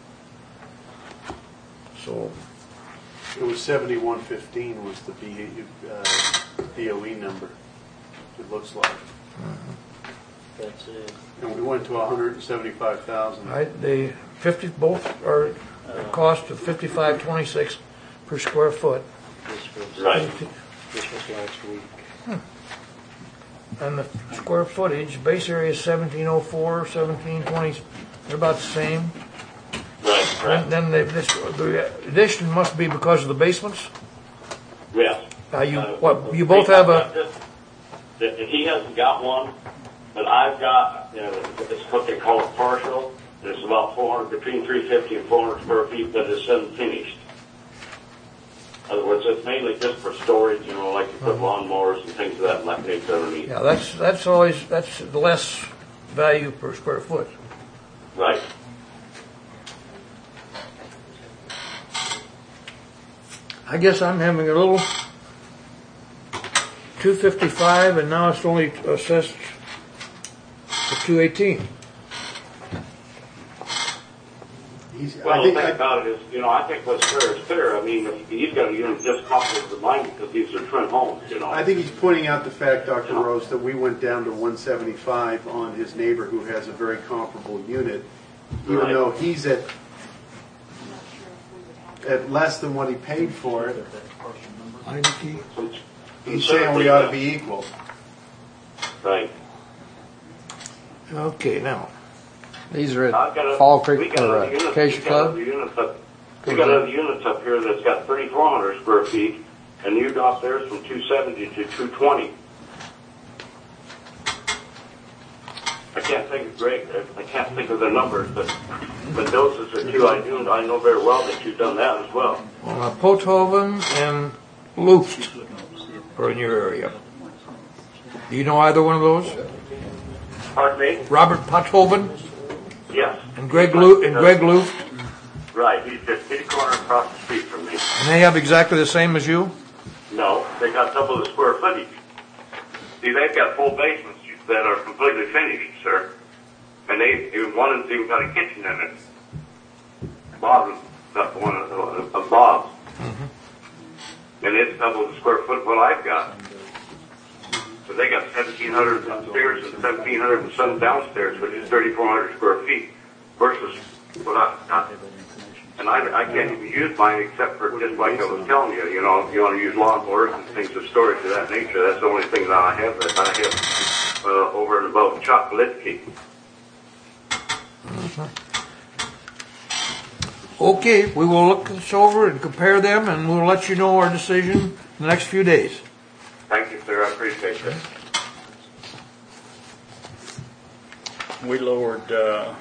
S5: So
S4: It was seventy-one fifteen was the B, uh, D O E number, it looks like.
S3: That's it.
S4: And we went to one hundred seventy-five thousand.
S5: I, they fifty, both are a cost of fifty-five twenty-six per square foot.
S3: This was,
S11: Right.
S3: this was last week.
S5: And the square footage, base area is seventeen oh four, seventeen twenty, they're about the same.
S11: Right,
S5: And
S11: right.
S5: then the, this, the addition must be because of the basements?
S11: Yes.
S5: Uh, you,
S11: Uh,
S5: what, you both have a,
S11: this- this- He hasn't got one, but I've got, you know, it's what they call a partial. It's about four hundred, between three fifty and four hundred square feet, but it's unfinished. In other words, it's mainly just for storage, you know, like you put lawnmowers and things of that like nature underneath.
S5: yeah, that's, that's always, that's the less value per square foot.
S11: Right.
S5: I guess I'm having a little two fifty-five and now it's only assessed for two eighteen.
S4: He's,
S11: Well,
S4: I
S11: the
S4: think,
S11: thing
S4: I,
S11: about it is, you know, I think what's fair is fair. I mean, he's got a unit just comparable to mine because these are twin homes, you know.
S4: I think he's pointing out the fact, Doctor Rose, that we went down to one seventy-five on his neighbor who has a very comparable unit, even
S11: Right.
S4: though he's at, at less than what he paid for it. He's saying we ought to be equal.
S11: Right.
S5: Okay, now,
S7: These are
S11: I've got
S7: at
S11: a-
S7: Fall
S11: we
S7: Creek
S11: got
S7: or
S11: other
S7: uh,
S11: units-
S7: Acacia
S11: we got other
S7: Club.
S11: units up- We got other units up here that's got thirty-four hundred square feet, and you dropped theirs from two seventy to two twenty. I can't think of great, I can't think of the numbers, but, but those are the two I do, I know very well that you've done that as well.
S5: uh, Pothoven and Luft are in your area. Do you know either one of those?
S11: Pardon me?
S5: Robert Pothoven
S11: Yes.
S5: and Greg Lu- and Greg Luft?
S11: Right, he's just kitty corner across the street from me.
S5: And they have exactly the same as you?
S11: No, they got double the square footage. See, they've got full basements that are completely finished, sir. And they, even one has even got a kitchen in it. Bob's got one of, of Bob's. Mm-hmm. And it's double the square foot what I've got. So they got seventeen hundred upstairs and seventeen hundred and some downstairs, which is thirty-four hundred square feet versus what I've got. And I, I can't even use mine except for just like I was telling you, you know, if you want to use lawnmowers and things of storage of that nature, that's the only thing that I have that I have uh, over and above Chuck Lidsky.
S5: Okay, we will look this over and compare them and we'll let you know our decision in the next few days.
S11: Thank you, sir. I appreciate that.
S3: We lowered uh,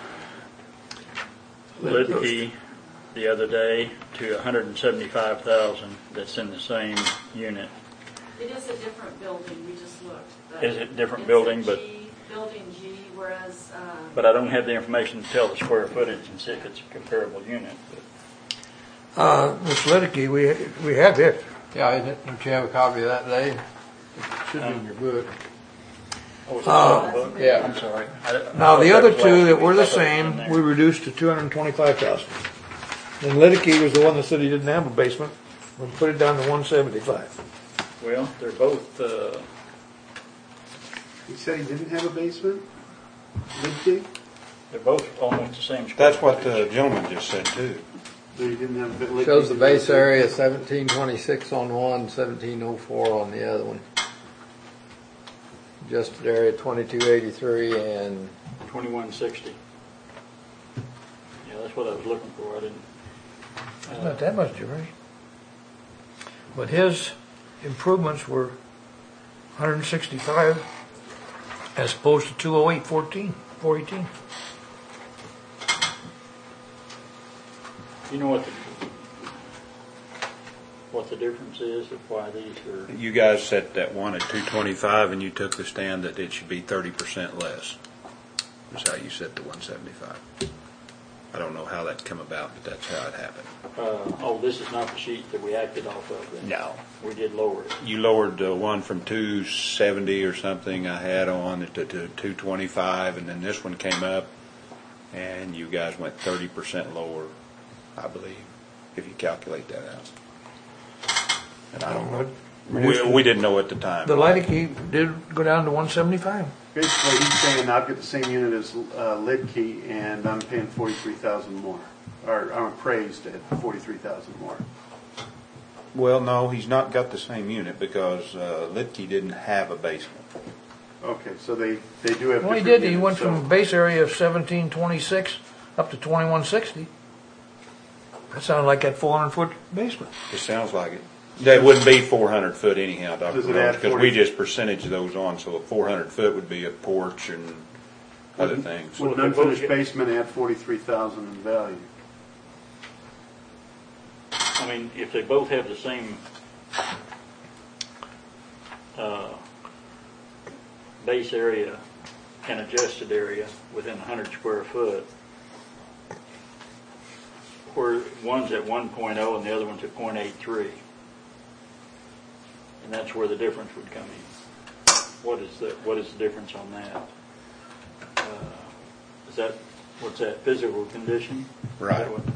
S3: Lidkey the other day to one hundred seventy-five thousand. That's in the same unit.
S17: It is a different building, we just looked. but
S3: Is it a different
S17: it's
S3: building,
S17: a
S3: but-
S17: G, Building G, whereas, uh,
S3: But I don't have the information to tell the square footage and see if it's a comparable unit.
S5: Uh, Miss Liddicky, we, we have it.
S7: Yeah, isn't it? Don't you have a copy of that, Dave? It should be in your book.
S3: Oh, is it
S5: Uh,
S3: in the book?
S7: yeah.
S3: I'm sorry. I- I
S5: Now,
S3: thought
S5: the
S3: that
S5: other
S3: was
S5: two
S3: last
S5: that
S3: week.
S5: were
S3: I
S5: the
S3: thought it was in
S5: same,
S3: there.
S5: we reduced to two hundred twenty-five thousand. And Liddicky was the one that said he didn't have a basement. We put it down to one seventy-five.
S3: Well, they're both, uh,
S4: he said he didn't have a basement? Lidke?
S3: they're both almost the same square
S8: That's what the
S3: footage.
S8: gentleman just said too.
S4: No, he didn't have a Lidke.
S7: Shows the base area seventeen twenty-six on one, seventeen oh four on the other one. Adjusted area twenty-two eighty-three and
S3: twenty-one sixty. Yeah, that's what I was looking for. I didn't.
S5: It's not that much difference. But his improvements were one hundred sixty-five as opposed to two oh eight fourteen, four eighteen.
S3: You know what? The, what the difference is of why these are?
S8: You guys set that one at two twenty-five, and you took the stand that it should be thirty percent less. That's how you set the one seventy-five. I don't know how that come about, but that's how it happened.
S3: Uh, oh, this is not the sheet that we acted off of then?
S8: No.
S3: We did lower it.
S8: You lowered the one from two seventy or something I had on to, to two twenty-five, and then this one came up, and you guys went thirty percent lower, I believe, if you calculate that out. And I don't know. We, we didn't know at the time.
S5: The Lideke did go down to one seventy-five.
S4: Basically, he's saying I've got the same unit as uh, Lidkey, and I'm paying forty-three thousand more, or I'm appraised at forty-three thousand more.
S8: Well, no, he's not got the same unit because uh, Lidkey didn't have a basement.
S4: Okay, so they, they do have.
S5: Well, he
S4: different
S5: did. He
S4: units,
S5: went
S4: so-
S5: from base area of seventeen twenty-six up to twenty-one sixty. That sounded like that four hundred foot basement.
S8: It sounds like it. That wouldn't be four hundred foot anyhow, Doctor
S4: Does it add
S8: Because
S4: forty
S8: we just percentage those on, so a four hundred foot would be a porch and other things.
S4: Would an unfinished basement add forty-three thousand in value?
S3: I mean, if they both have the same uh, base area and adjusted area within one hundred square foot, where one's at one point oh and the other one's at point eight three, and that's where the difference would come in. What is the what is the difference on that? Uh, is that what's that physical condition?
S8: Right.
S3: Is that what-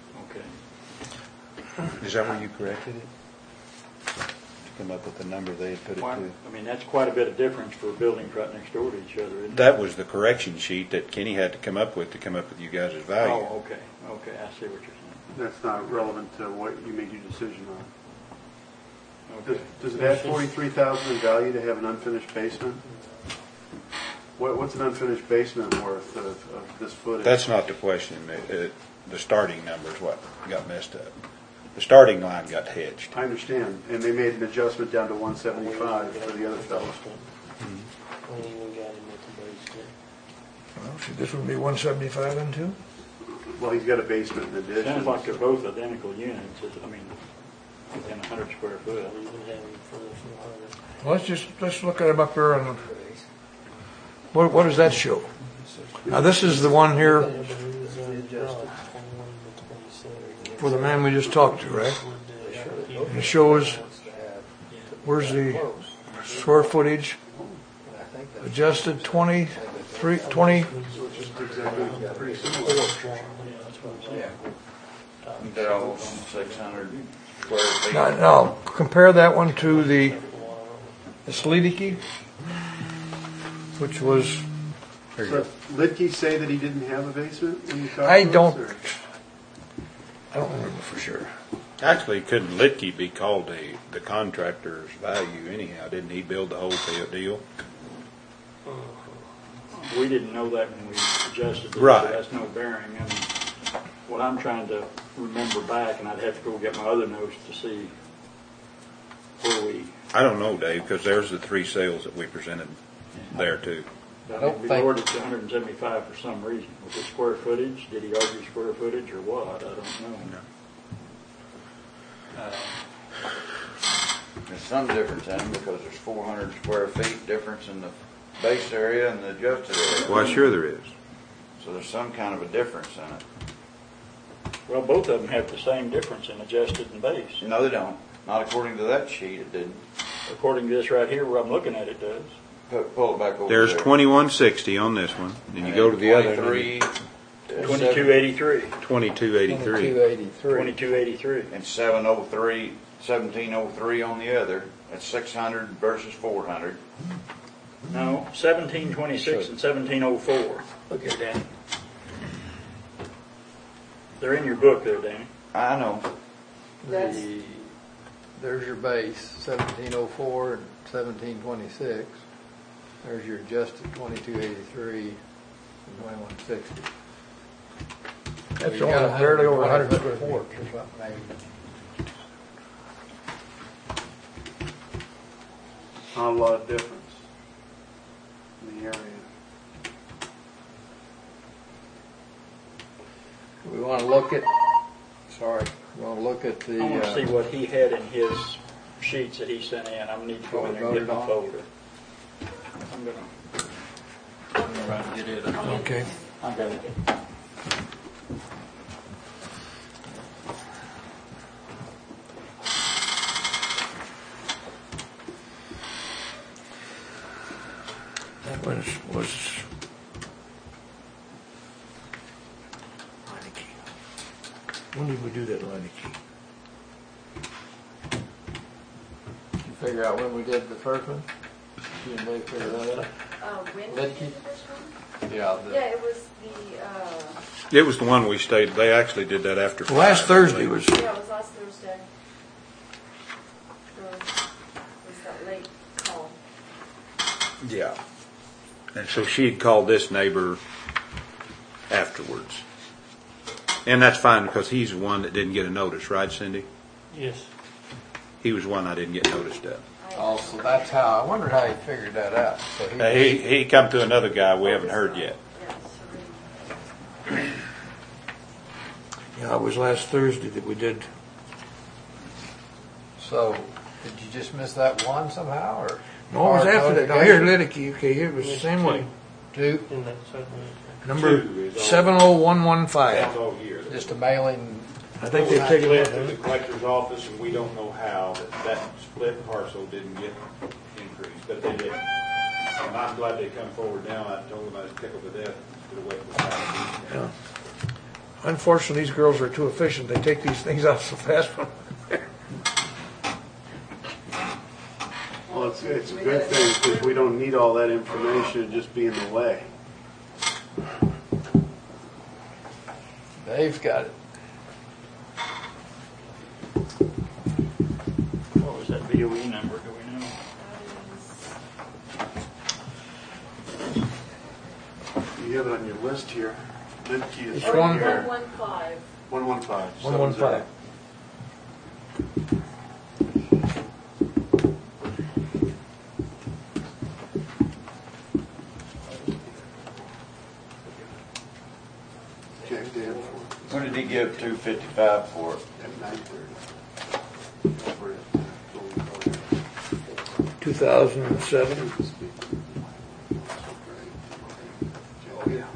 S8: Is that where you corrected it? To come up with the number they had put it
S3: Quite-
S8: to?
S3: I mean, that's quite a bit of difference for buildings right next door to each other, isn't it?
S8: That was the correction sheet that Kenny had to come up with to come up with you guys' value.
S3: Oh, okay, okay, I see what you're saying.
S4: That's not relevant to what you made your decision on.
S3: Okay.
S4: Does, does it add forty-three thousand in value to have an unfinished basement? What, what's an unfinished basement worth of, of this footage?
S8: That's not the question. It- it- the starting number is what got messed up. The starting line got hedged.
S4: I understand, and they made an adjustment down to one seventy-five for the other fellows.
S5: Well, should this one be one seventy-five then too?
S4: Well, he's got a basement in addition.
S3: Sounds like they're both identical units, it's- I mean, within a hundred square foot.
S5: Well, let's just, let's look at them up here and, what, what does that show? Now, this is the one here for the man we just talked to, right? And it shows, where's the square footage? Adjusted twenty-three, twenty,
S2: They're all six hundred square feet.
S5: now, now, compare that one to the, the Slediki, which was,
S4: So, Lidkey say that he didn't have a basement when you talked
S5: I
S4: to us,
S5: don't,
S4: or-
S5: I don't remember for sure.
S8: Actually, couldn't Lidkey be called the, the contractor's value anyhow? Didn't he build the whole deal?
S3: We didn't know that when we adjusted this, so
S8: Right.
S3: that's no bearing. I mean, what I'm trying to remember back, and I'd have to go get my other notes to see where we,
S8: I don't know, Dave, because there's the three sales that we presented there too.
S3: I
S7: don't
S3: mean, we
S7: think-
S3: lowered it to one hundred seventy-five for some reason. Was it square footage? Did he argue square footage or what? I don't know. Uh,
S2: There's some difference in them because there's four hundred square feet difference in the base area and the adjusted area.
S8: Well, sure there is.
S2: So there's some kind of a difference in it.
S3: Well, both of them have the same difference in adjusted and base.
S2: No, they don't. Not according to that sheet, it didn't.
S3: According to this right here, where I'm looking at, it does.
S2: Pu- Pull it back over
S8: There's
S2: there.
S8: twenty-one sixty on this one. Then you go to the other.
S2: twenty-three,
S3: Twenty-two eighty-three.
S8: Twenty-two eighty-three.
S7: Two eighty-three.
S3: Twenty-two eighty-three.
S2: and seven oh three, seventeen oh three on the other. That's six hundred versus four hundred.
S3: No, seventeen twenty-six and seventeen oh four. Look here, Danny. They're in your book there, Danny.
S2: I know.
S1: That's,
S7: The, there's your base, seventeen oh four and seventeen twenty-six. There's your adjusted twenty-two eighty-three and twenty-one sixty.
S5: That's only barely over one hundred square feet.
S7: Or something, maybe.
S4: Not a lot of difference in the area.
S7: We want to look at, sorry, we want to look look at the.
S3: I want to
S7: uh,
S3: see what he had in his sheets that he sent in. I need to go in there and get my folder. I'm gonna, I'm gonna try to get it.
S5: Okay.
S3: I got it.
S5: That was, was when did we do that Leineke?
S7: You figure out when we did the first one? You and Dave figure that out?
S17: Uh, when
S7: Did
S17: did you
S7: you?
S17: do this one?
S7: Yeah. The,
S17: Yeah, it was the, uh,
S8: It was the one we stayed, they actually did that after.
S5: Last
S8: five, I
S5: Thursday
S8: believe.
S5: was,
S17: yeah, it was last Thursday. It was, it was that late call.
S8: Yeah. And so she had called this neighbor afterwards. And that's fine because he's the one that didn't get a notice, right, Cindy?
S12: Yes.
S8: He was one I didn't get noticed of.
S7: oh, so that's how, I wondered how he figured that out. So he,
S8: Uh, He, he come to another guy we haven't heard yet.
S5: yeah, it was last Thursday that we did.
S7: So, did you just miss that one somehow, or?
S5: No, it was
S7: or
S5: after that. Now here,
S7: notification?
S5: Liddicky, okay, here it was the same way.
S7: Two,
S12: In that segment.
S5: Number
S8: Two is all-
S5: seven oh one one five.
S8: all year.
S7: just a mailing.
S5: I think they've taken
S8: Split
S5: it.
S8: through the collector's office, and we don't know how, that that split parcel didn't get increased, but they did. And I'm glad they come forward now. I told them I was tickled to death to wait for time.
S5: Yeah. Unfortunately, these girls are too efficient. They take these things out so fast.
S4: Well, it's, it's a good thing because we don't need all that information to just be in the way.
S7: Dave's got it.
S3: What was that B O E number? Do we know?
S4: You have it on your list here. Lidke is
S5: It's
S4: right
S5: one-
S4: here.
S17: One one five.
S4: One one five.
S5: One one five.
S4: Okay, Dan,
S2: What did he give two fifty-five for it?
S4: at nine thirty.
S5: two thousand seven.
S4: Oh, yeah.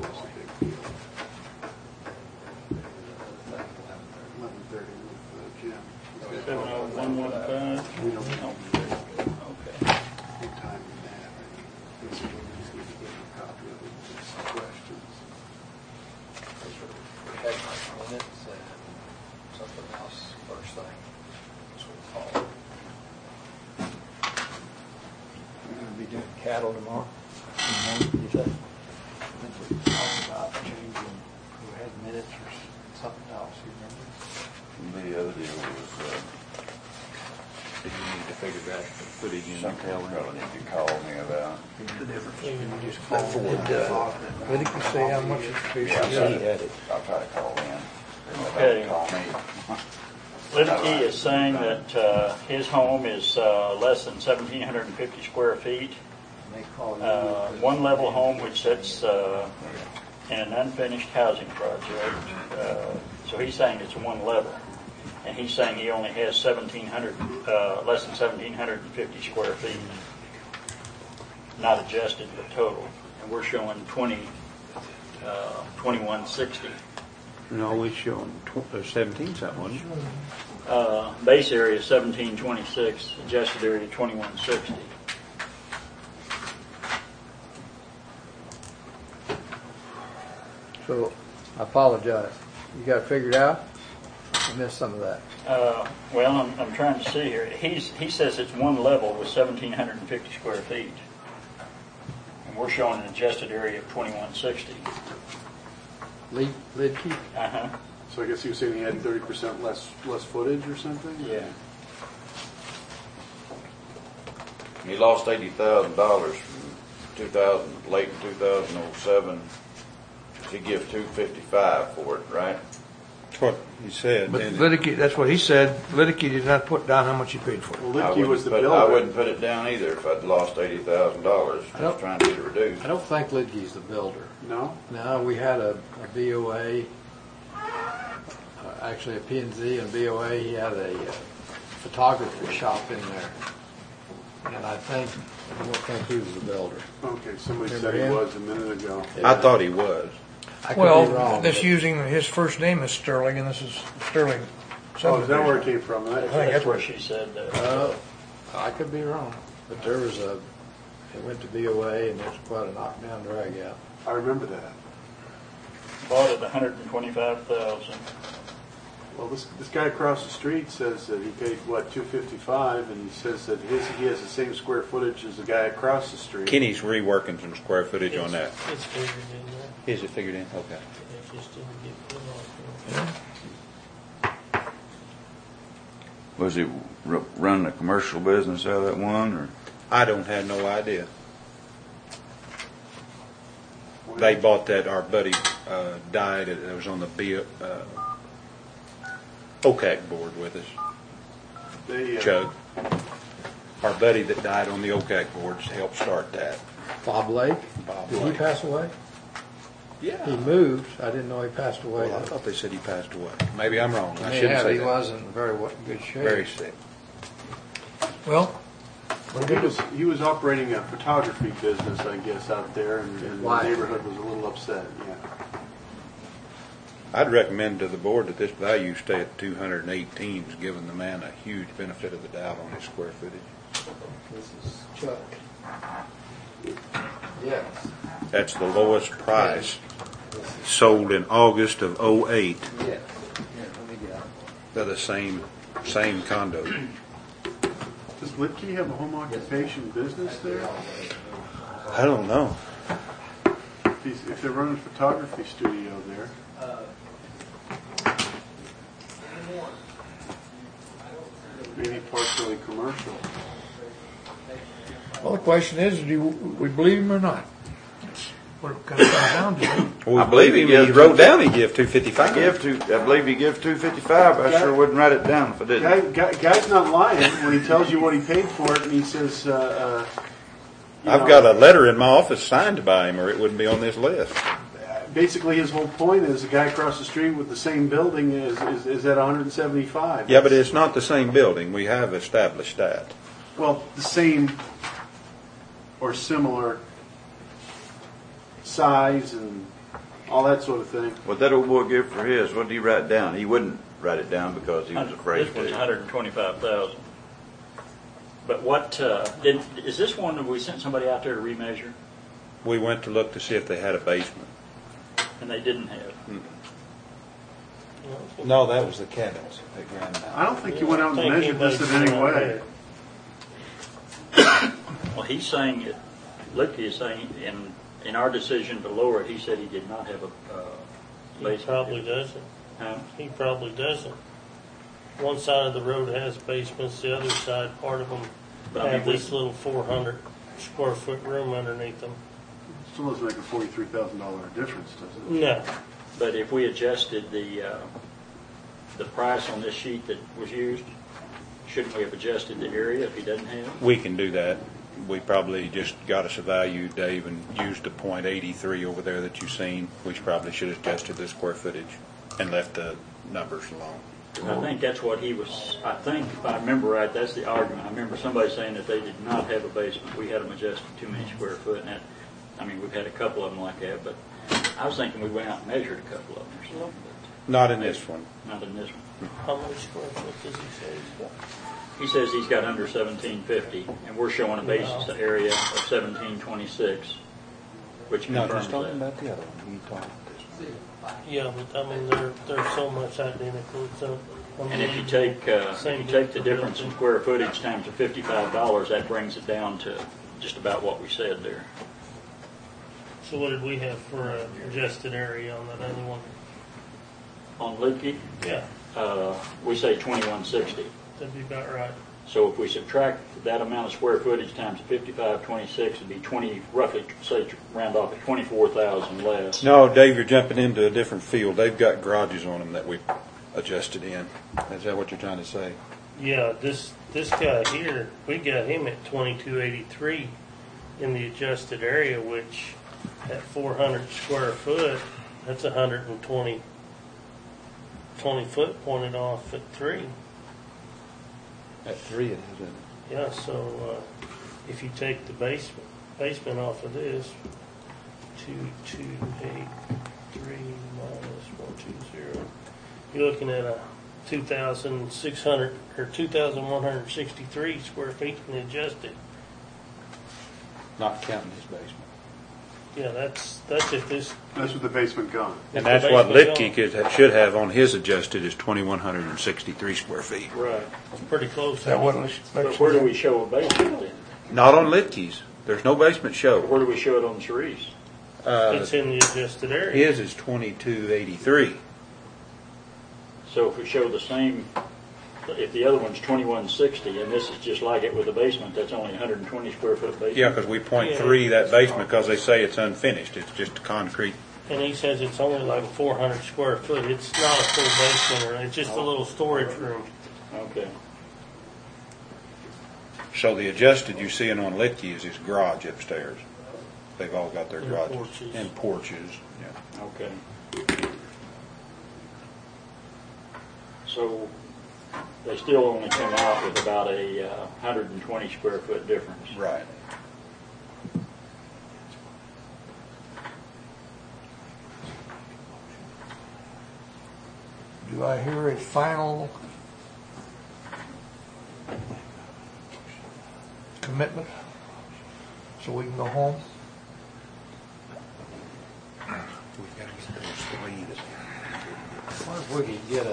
S4: Eleven thirty with uh, Jim.
S3: Seven oh one one five.
S4: We don't know
S3: Okay.
S4: what time in that. This is what we just need to get a copy of it, just questions.
S7: We had my minutes and something else first thing. That's what we call it. We're gonna be doing cattle tomorrow. You said? We talked about changing, who had minutes or something else, you remember?
S2: The other deal was, uh,
S8: Did you need to figure that footage in the
S2: something else
S8: calendar?
S2: probably need to call me about.
S5: The difference. You just call forward. Did uh, Liddicky say how much it's
S2: Yeah,
S5: fishing?
S2: he had it. I'll try to call in.
S3: Okay.
S2: Don't call me.
S3: Liddicky is saying that uh, his home is uh, less than seventeen fifty square feet.
S7: They call you.
S3: Uh, one level home which sits uh, in an unfinished housing project. Uh, so he's saying it's one level. And he's saying he only has seventeen hundred, uh, less than seventeen fifty square feet. Not adjusted, but total. And we're showing twenty, uh, twenty-one sixty.
S8: No, we showing tw- uh, seventeen something, wasn't it?
S3: Uh, base area seventeen twenty-six, adjusted area twenty-one sixty.
S7: So, I apologize. You got it figured out? I missed some of that.
S3: Uh, well, I'm, I'm trying to see here. He's, he says it's one level with seventeen fifty square feet. And we're showing an adjusted area of twenty-one sixty.
S7: Lid, Lidkey?
S3: Uh-huh.
S4: So I guess he was saying he had thirty percent less, less footage or something?
S3: Yeah.
S2: He lost eighty thousand dollars from two thousand, late in two thousand oh seven. He give two fifty-five for it, right?
S8: That's what he said.
S5: But
S8: didn't he?
S5: Liddicky, that's what he said. Liddicky did not put down how much he paid for it.
S4: Well,
S2: I
S4: Lidke
S2: wouldn't
S4: was the
S2: put-
S4: builder.
S2: I wouldn't put it down either if I'd lost eighty thousand dollars.
S7: I don't-
S2: Just trying to get it reduced.
S7: I don't think Lidkey's the builder.
S4: No?
S7: No, we had a, a B O A, uh, actually a P and Z and B O A. He had a uh, photography shop in there. And I think, I don't think he was a builder.
S4: Okay, somebody
S7: Remember
S4: said he
S7: him?
S4: was a minute ago.
S8: I thought he was.
S7: I could be
S5: Well,
S7: wrong.
S5: this
S7: but-
S5: using his first name is Sterling, and this is Sterling.
S4: Oh, is that where it came from?
S5: I
S4: That-
S5: think that's where
S3: she said that.
S7: Uh, I could be wrong, but there was a, it went to B O A and there's quite a knockdown drag out.
S4: I remember that.
S3: Bought it one hundred twenty-five thousand.
S4: Well, this, this guy across the street says that he paid, what, two fifty-five, and he says that his, he has the same square footage as the guy across the street.
S8: Kenny's reworking some square footage on that.
S12: It's figured in there.
S8: Is it figured in? Okay.
S12: It just didn't get put on there.
S2: Was he r- running a commercial business out of that one, or?
S8: I don't have no idea. They bought that, our buddy uh, died, it was on the B, uh, O C A C board with us,
S4: They, uh,
S8: Chug. Our buddy that died on the O C A C boards helped start that.
S7: Bob Lake?
S8: Bob
S7: Did he
S8: Lake.
S7: pass away?
S8: Yeah.
S7: He moved. I didn't know he passed away.
S8: Well, I thought they said he passed away. Maybe I'm wrong. I
S7: May
S8: shouldn't
S7: have.
S8: say
S7: He
S8: that.
S7: wasn't in very wa- good shape.
S8: Very sick.
S5: Well,
S4: He was, he was operating a photography business, I guess, out there, and, and the
S7: Why?
S4: neighborhood was a little upset, yeah.
S8: I'd recommend to the board that this value stay at two hundred eighteen, giving the man a huge benefit of the doubt on his square footage.
S7: This is Chuck. Yes.
S8: That's the lowest price, sold in August of oh eight.
S7: Yes. Yeah, let me get it.
S8: They're the same, same condo.
S4: Does Lipke have a home occupation business there?
S8: I don't know.
S4: If he's, if they're running a photography studio there. Maybe partially commercial.
S5: well, the question is, do we believe him or not? That's what it kind of comes down to.
S8: Well,
S2: I
S8: we believe
S2: believe
S8: him.
S2: he
S8: He
S2: gives
S8: wrote
S2: two-
S8: down he give two fifty-five.
S2: I give two, I believe he gives two fifty-five, I sure wouldn't write it down if I didn't.
S4: Guy, guy, guy's not lying when he tells you what he paid for it, and he says, uh, uh, you
S8: I've
S4: know,
S8: got a letter in my office signed by him, or it wouldn't be on this list.
S4: basically his whole point is the guy across the street with the same building is, is, is at one hundred seventy-five.
S8: Yeah, but it's not the same building. We have established that.
S4: Well, the same or similar size and all that sort of thing.
S2: What that old boy give for his, what did he write down? He wouldn't write it down because he was afraid
S3: This one's
S2: to.
S3: one hundred twenty-five thousand. But what, uh, did, is this one that we sent somebody out there to remeasure
S8: We went to look to see if they had a basement.
S3: and they didn't have?
S8: No, that was the cabins at Grand Mountain.
S4: I don't think you went out and
S12: Think
S4: measured this in
S12: anybody's
S4: any
S12: been out
S4: way.
S12: there.
S3: Well, he's saying, it. Licky is saying, in, in our decision to lower it, he said he did not have a uh,
S12: He
S3: basement.
S12: probably doesn't.
S3: Huh?
S12: He probably doesn't. One side of the road has basements, the other side, part of them
S3: But I mean,
S12: have
S3: we-
S12: this little four hundred square foot room underneath them.
S4: Still doesn't make a forty-three thousand dollar difference, does it?
S12: No.
S3: But if we adjusted the, uh, the price on this sheet that was used, shouldn't we have adjusted the area if he doesn't have it?
S8: We can do that. We probably just got us a value, Dave, and used the point eighty-three over there that you've seen. We probably should have adjusted the square footage and left the numbers alone.
S3: I think that's what he was, I think, if I remember right, that's the argument. I remember somebody saying that they did not have a basement. We had them adjusted too many square foot, and that, I mean, we've had a couple of them like that, but I was thinking we went out and measured a couple of them or something,
S8: Not in this one.
S3: but not in this one.
S12: How many square foot does he say he's got?
S3: He says he's got under seventeen fifty, and we're showing a basis area of seventeen twenty-six, which
S8: No,
S3: confirms
S8: he's talking
S3: that.
S8: about the other one. He talking about this one.
S12: Yeah, but I mean, they're, they're so much identical. So, I
S3: And if you
S12: mean,
S3: take, uh, if
S12: same
S3: you take the
S12: building.
S3: difference in square footage times the fifty-five dollars, that brings it down to just about what we said there.
S12: So what did we have for a adjusted area on that other one?
S3: On Leakey,
S12: Yeah,
S3: uh, we say twenty-one sixty.
S12: that'd be about right.
S3: So if we subtract that amount of square footage times fifty-five twenty-six, it'd be twenty, roughly, say, round off at twenty-four thousand less.
S8: No, Dave, you're jumping into a different field. They've got garages on them that we adjusted in. Is that what you're trying to say?
S12: Yeah, this this guy here, we got him at twenty-two eighty-three in the adjusted area, which at four hundred square foot, that's one hundred twenty twenty foot pointed off at three.
S8: At three it is, isn't it?
S12: Yeah, so uh, if you take the basement basement off of this, two two eight three minus one two zero, you're looking at a two thousand six hundred or two thousand one hundred sixty three square feet and adjusted.
S8: Not counting his basement.
S12: Yeah, that's that's if this.
S4: That's with the basement gone.
S8: And that's what Litke could, should have on his adjusted is twenty-one hundred sixty-three square feet.
S12: Right, it's pretty close.
S5: Is that what?
S3: But where do we show a basement then?
S8: Not on Litke's. There's no basement show.
S3: Where do we show it on Cherie's?
S8: Uh,
S12: It's in the adjusted area.
S8: His is twenty-two eighty-three.
S3: So if we show the same, if the other one's twenty-one sixty and this is just like it with a basement, that's only one hundred twenty square foot basement.
S8: Yeah, because we point three that basement because they say it's unfinished. It's just concrete.
S12: And he says it's only like four hundred square foot. It's not a full basement, or it's just a little storage room.
S3: Okay.
S8: So the adjusted you see on Litke is his garage upstairs. They've all got their
S12: And
S8: garages
S12: porches.
S8: and porches. Yeah.
S3: Okay. So they still only come out with about a uh, one hundred twenty square foot difference.
S8: Right.
S5: Do I hear a final commitment so we can go home?
S7: What if we could get a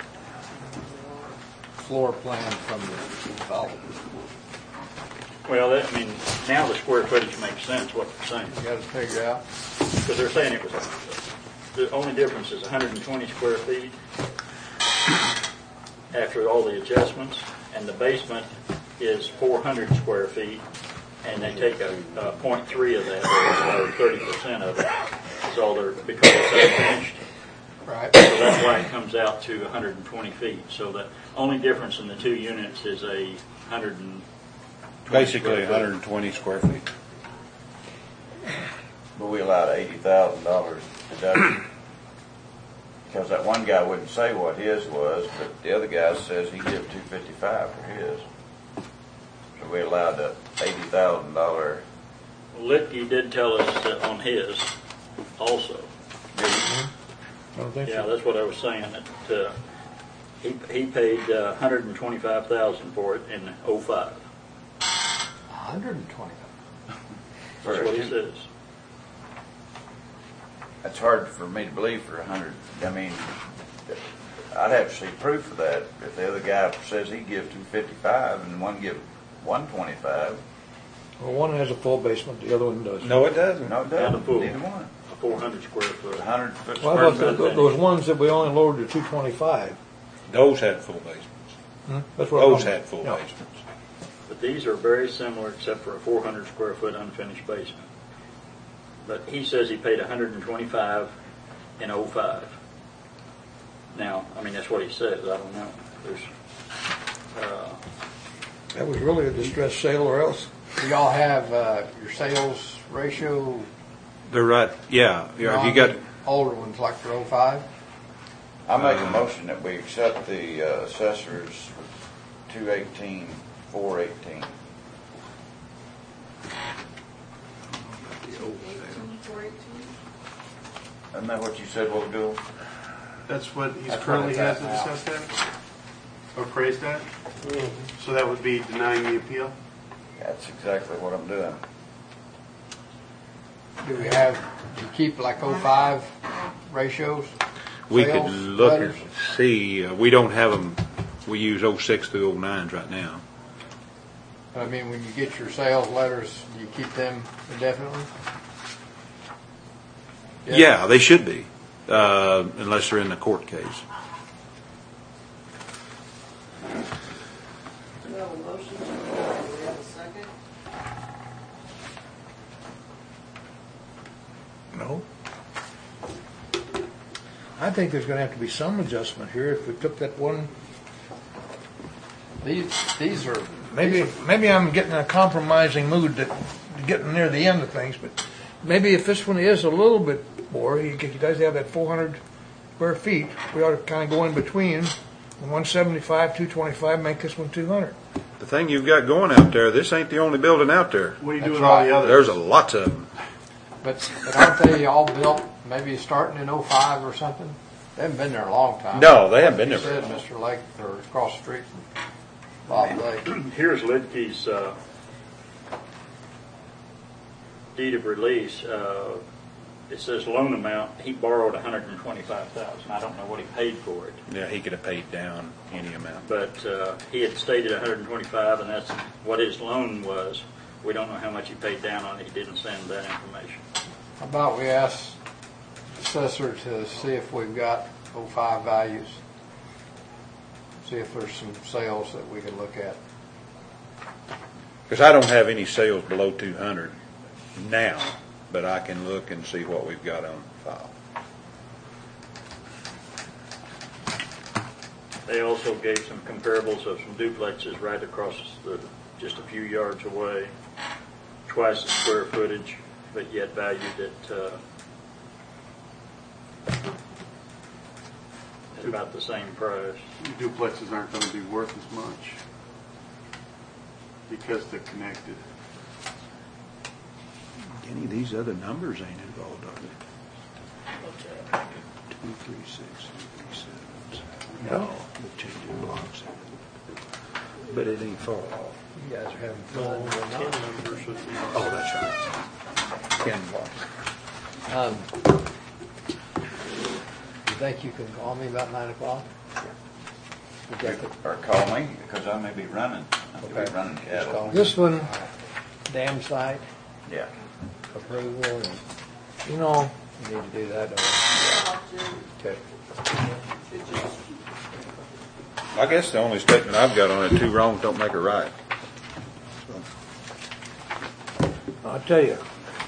S7: floor plan from the developer?
S3: Well, that, I mean, now the square footage makes sense, what they're saying.
S7: You got to figure out.
S3: Because they're saying it was, the only difference is one hundred twenty square feet after all the adjustments, and the basement is four hundred square feet, and they take a, a point three of that, or thirty percent of it. That's all they're, because it's unfinished.
S7: Right.
S3: So that's why it comes out to one hundred twenty feet. So the only difference in the two units is a one hundred twenty
S8: Basically
S3: square
S8: one
S3: feet.
S8: hundred twenty square feet.
S2: But we allowed eighty thousand dollars deduction. Because that one guy wouldn't say what his was, but the other guy says he give two fifty-five for his. So we allowed a eighty thousand dollar.
S3: Litke did tell us that on his also.
S5: I don't think
S3: Yeah,
S5: so.
S3: that's what I was saying. That uh, he he paid uh, one hundred twenty-five thousand for it in oh five.
S7: one hundred twenty.
S3: That's what he says.
S2: That's hard for me to believe for a hundred. I mean, I'd have to see proof of that. If the other guy says he give two fifty-five and one give one twenty-five.
S5: Well, one has a full basement, the other one doesn't.
S8: No, it doesn't.
S2: No, it
S3: And a
S2: doesn't.
S3: pool.
S2: Neither one.
S3: A four hundred square foot.
S2: A hundred foot
S5: Well, I
S2: square
S5: thought
S2: foot.
S5: tho- those ones that we only lowered to two twenty-five.
S8: Those had full basements.
S5: Hmm? That's what
S8: Those
S5: I'm-
S8: had full
S5: yeah.
S8: basements.
S3: But these are very similar except for a four hundred square foot unfinished basement. But he says he paid one hundred twenty-five in oh five. Now, I mean, that's what he says. I don't know. There's, uh,
S5: That was really a distressed sale or else.
S7: Do y'all have uh, your sales ratio?
S8: They're right. Yeah. Yeah. You got.
S7: Older ones like for oh five?
S2: I make a motion that we accept the uh, assessors two eighteen, four eighteen. Isn't that what you said we'll do?
S4: That's what he's
S2: That's
S4: currently
S2: what
S4: has
S2: it's
S4: it
S2: at now.
S4: assessed at? Or appraised at? So that would be denying the appeal?
S2: That's exactly what I'm doing.
S7: Do we have, do you keep like oh five ratios?
S8: We could
S7: Sales,
S8: look and
S7: letters?
S8: see. Uh, we don't have them. We use oh six through oh nines right now.
S7: I mean, when you get your sales letters, do you keep them indefinitely?
S8: Yeah, they should be, uh, unless they're in the court case.
S1: We have a motion to adjourn. Do we have a second?
S5: No. I think there's going to have to be some adjustment here if we took that one.
S7: These, these are,
S5: Maybe, maybe I'm getting in a compromising mood that getting near the end of things, but maybe if this one is a little bit more, he, he does have that four hundred square feet, we ought to kind of go in between. one seventy-five, two twenty-five, make this one two hundred.
S8: The thing you've got going out there, this ain't the only building out there.
S4: What do you
S7: That's
S4: do with all
S7: right.
S4: the others?
S8: There's a lots of them.
S7: But, but aren't they all built maybe starting in oh five or something? They haven't been there a long time.
S8: No, they haven't been
S7: You
S8: there very
S7: said,
S8: long.
S7: Mister Lake, or across the street from Bob Lake.
S3: Here's Lidke's uh, deed of release. Uh, it says loan amount, he borrowed one hundred twenty-five thousand dollars. I don't know what he paid for it.
S8: Yeah, he could have paid down any amount.
S3: But uh, he had stated one hundred twenty-five, and that's what his loan was. We don't know how much he paid down on it. He didn't send that information.
S7: How about we ask the assessor to see if we've got oh five values? See if there's some sales that we can look at.
S8: Because I don't have any sales below two hundred now, but I can look and see what we've got on file.
S3: They also gave some comparables of some duplexes right across the, just a few yards away, twice the square footage, but yet valued at, uh, at about the same price.
S4: Duplexes aren't going to be worth as much because they're connected.
S8: Any of these other numbers ain't involved, are they? Two, three, six, three, seven, seven.
S5: No.
S8: The changing blocks. But it ain't far off.
S7: You guys are having
S12: No,
S7: fun.
S12: ten numbers would be.
S8: Oh, that's right. Ten blocks.
S7: Um, you think you can call me about nine o'clock? We got the-
S2: Or call me, because I may be running. I may be
S7: Okay.
S2: running
S7: Just
S2: cattle.
S7: call me.
S5: This one,
S7: Dam site
S2: Yeah.
S7: approval, and
S5: you know,
S7: you need to do that, don't you? Okay.
S8: I guess the only statement I've got on it, two wrongs don't make a right.
S5: I'll tell you.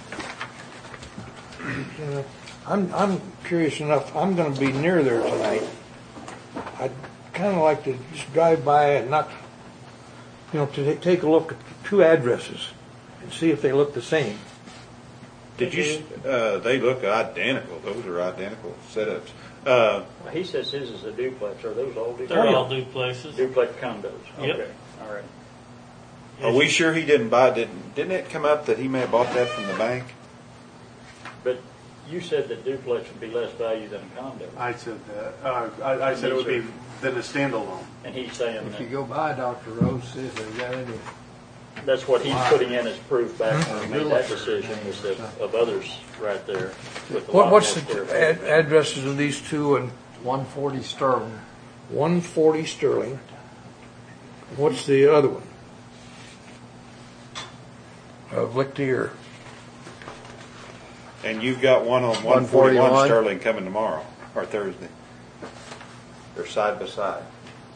S5: You know, I'm, I'm curious enough, I'm gonna be near there tonight. I'd kinda like to just drive by and not, you know, to take a look at the two addresses and see if they look the same.
S8: Did you, uh, they look identical. Those are identical setups. Uh,
S3: Well, he says his is a duplex. Are those all duplexes?
S12: They're all duplexes.
S3: Duplex condos.
S12: Yep.
S3: Okay, all right.
S8: are we sure he didn't buy, didn't, didn't it come up that he may have bought that from the bank?
S3: But you said that duplex would be less value than a condo.
S4: I said that. Uh, I, I said it would be than a standalone.
S3: And he's saying
S7: If you
S3: that
S7: go by Doctor Rose, see if they've got any.
S3: that's what he's putting in as proof back when he made that
S7: Hmm?
S3: decision, was that of others right there. With a
S5: What,
S3: lot
S5: what's
S3: more square
S5: the ad-
S3: footage.
S5: addresses of these two and
S7: one forty Sterling.
S5: one forty Sterling? What's the other one? Of Lichtier.
S8: And you've got one on one
S7: one forty-one
S8: forty-one Sterling coming tomorrow, or Thursday. They're side by side.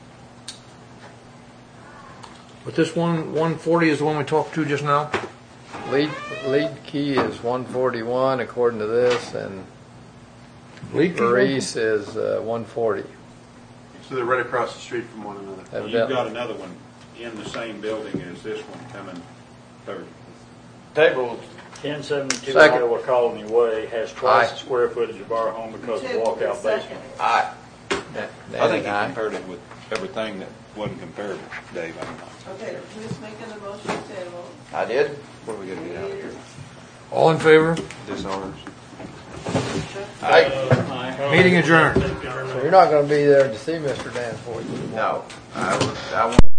S5: But this one, one forty is the one we talked to just now?
S7: Lead, lead key is one forty-one according to this, and
S5: Lead key?
S7: Maurice is uh, one forty.
S4: So they're right across the street from one another.
S8: Well, you've got another one in the same building as this one coming Thursday.
S2: Table,
S3: ten seventy-two
S7: Second.
S3: Iowa Colony Way has twice
S7: Aye.
S3: the square footage of our home because of walkout basement.
S2: aye.
S8: I think he compared it with everything that wasn't comparable, Dave. I don't know.
S1: Okay, who's making the motion to table?
S2: I did.
S8: What are we gonna get out of here?
S5: All in favor?
S8: Disorders.
S3: Aye.
S5: Meeting adjourned.
S7: So you're not going to be there to see Mister Danforth tomorrow.
S2: No, I was, I want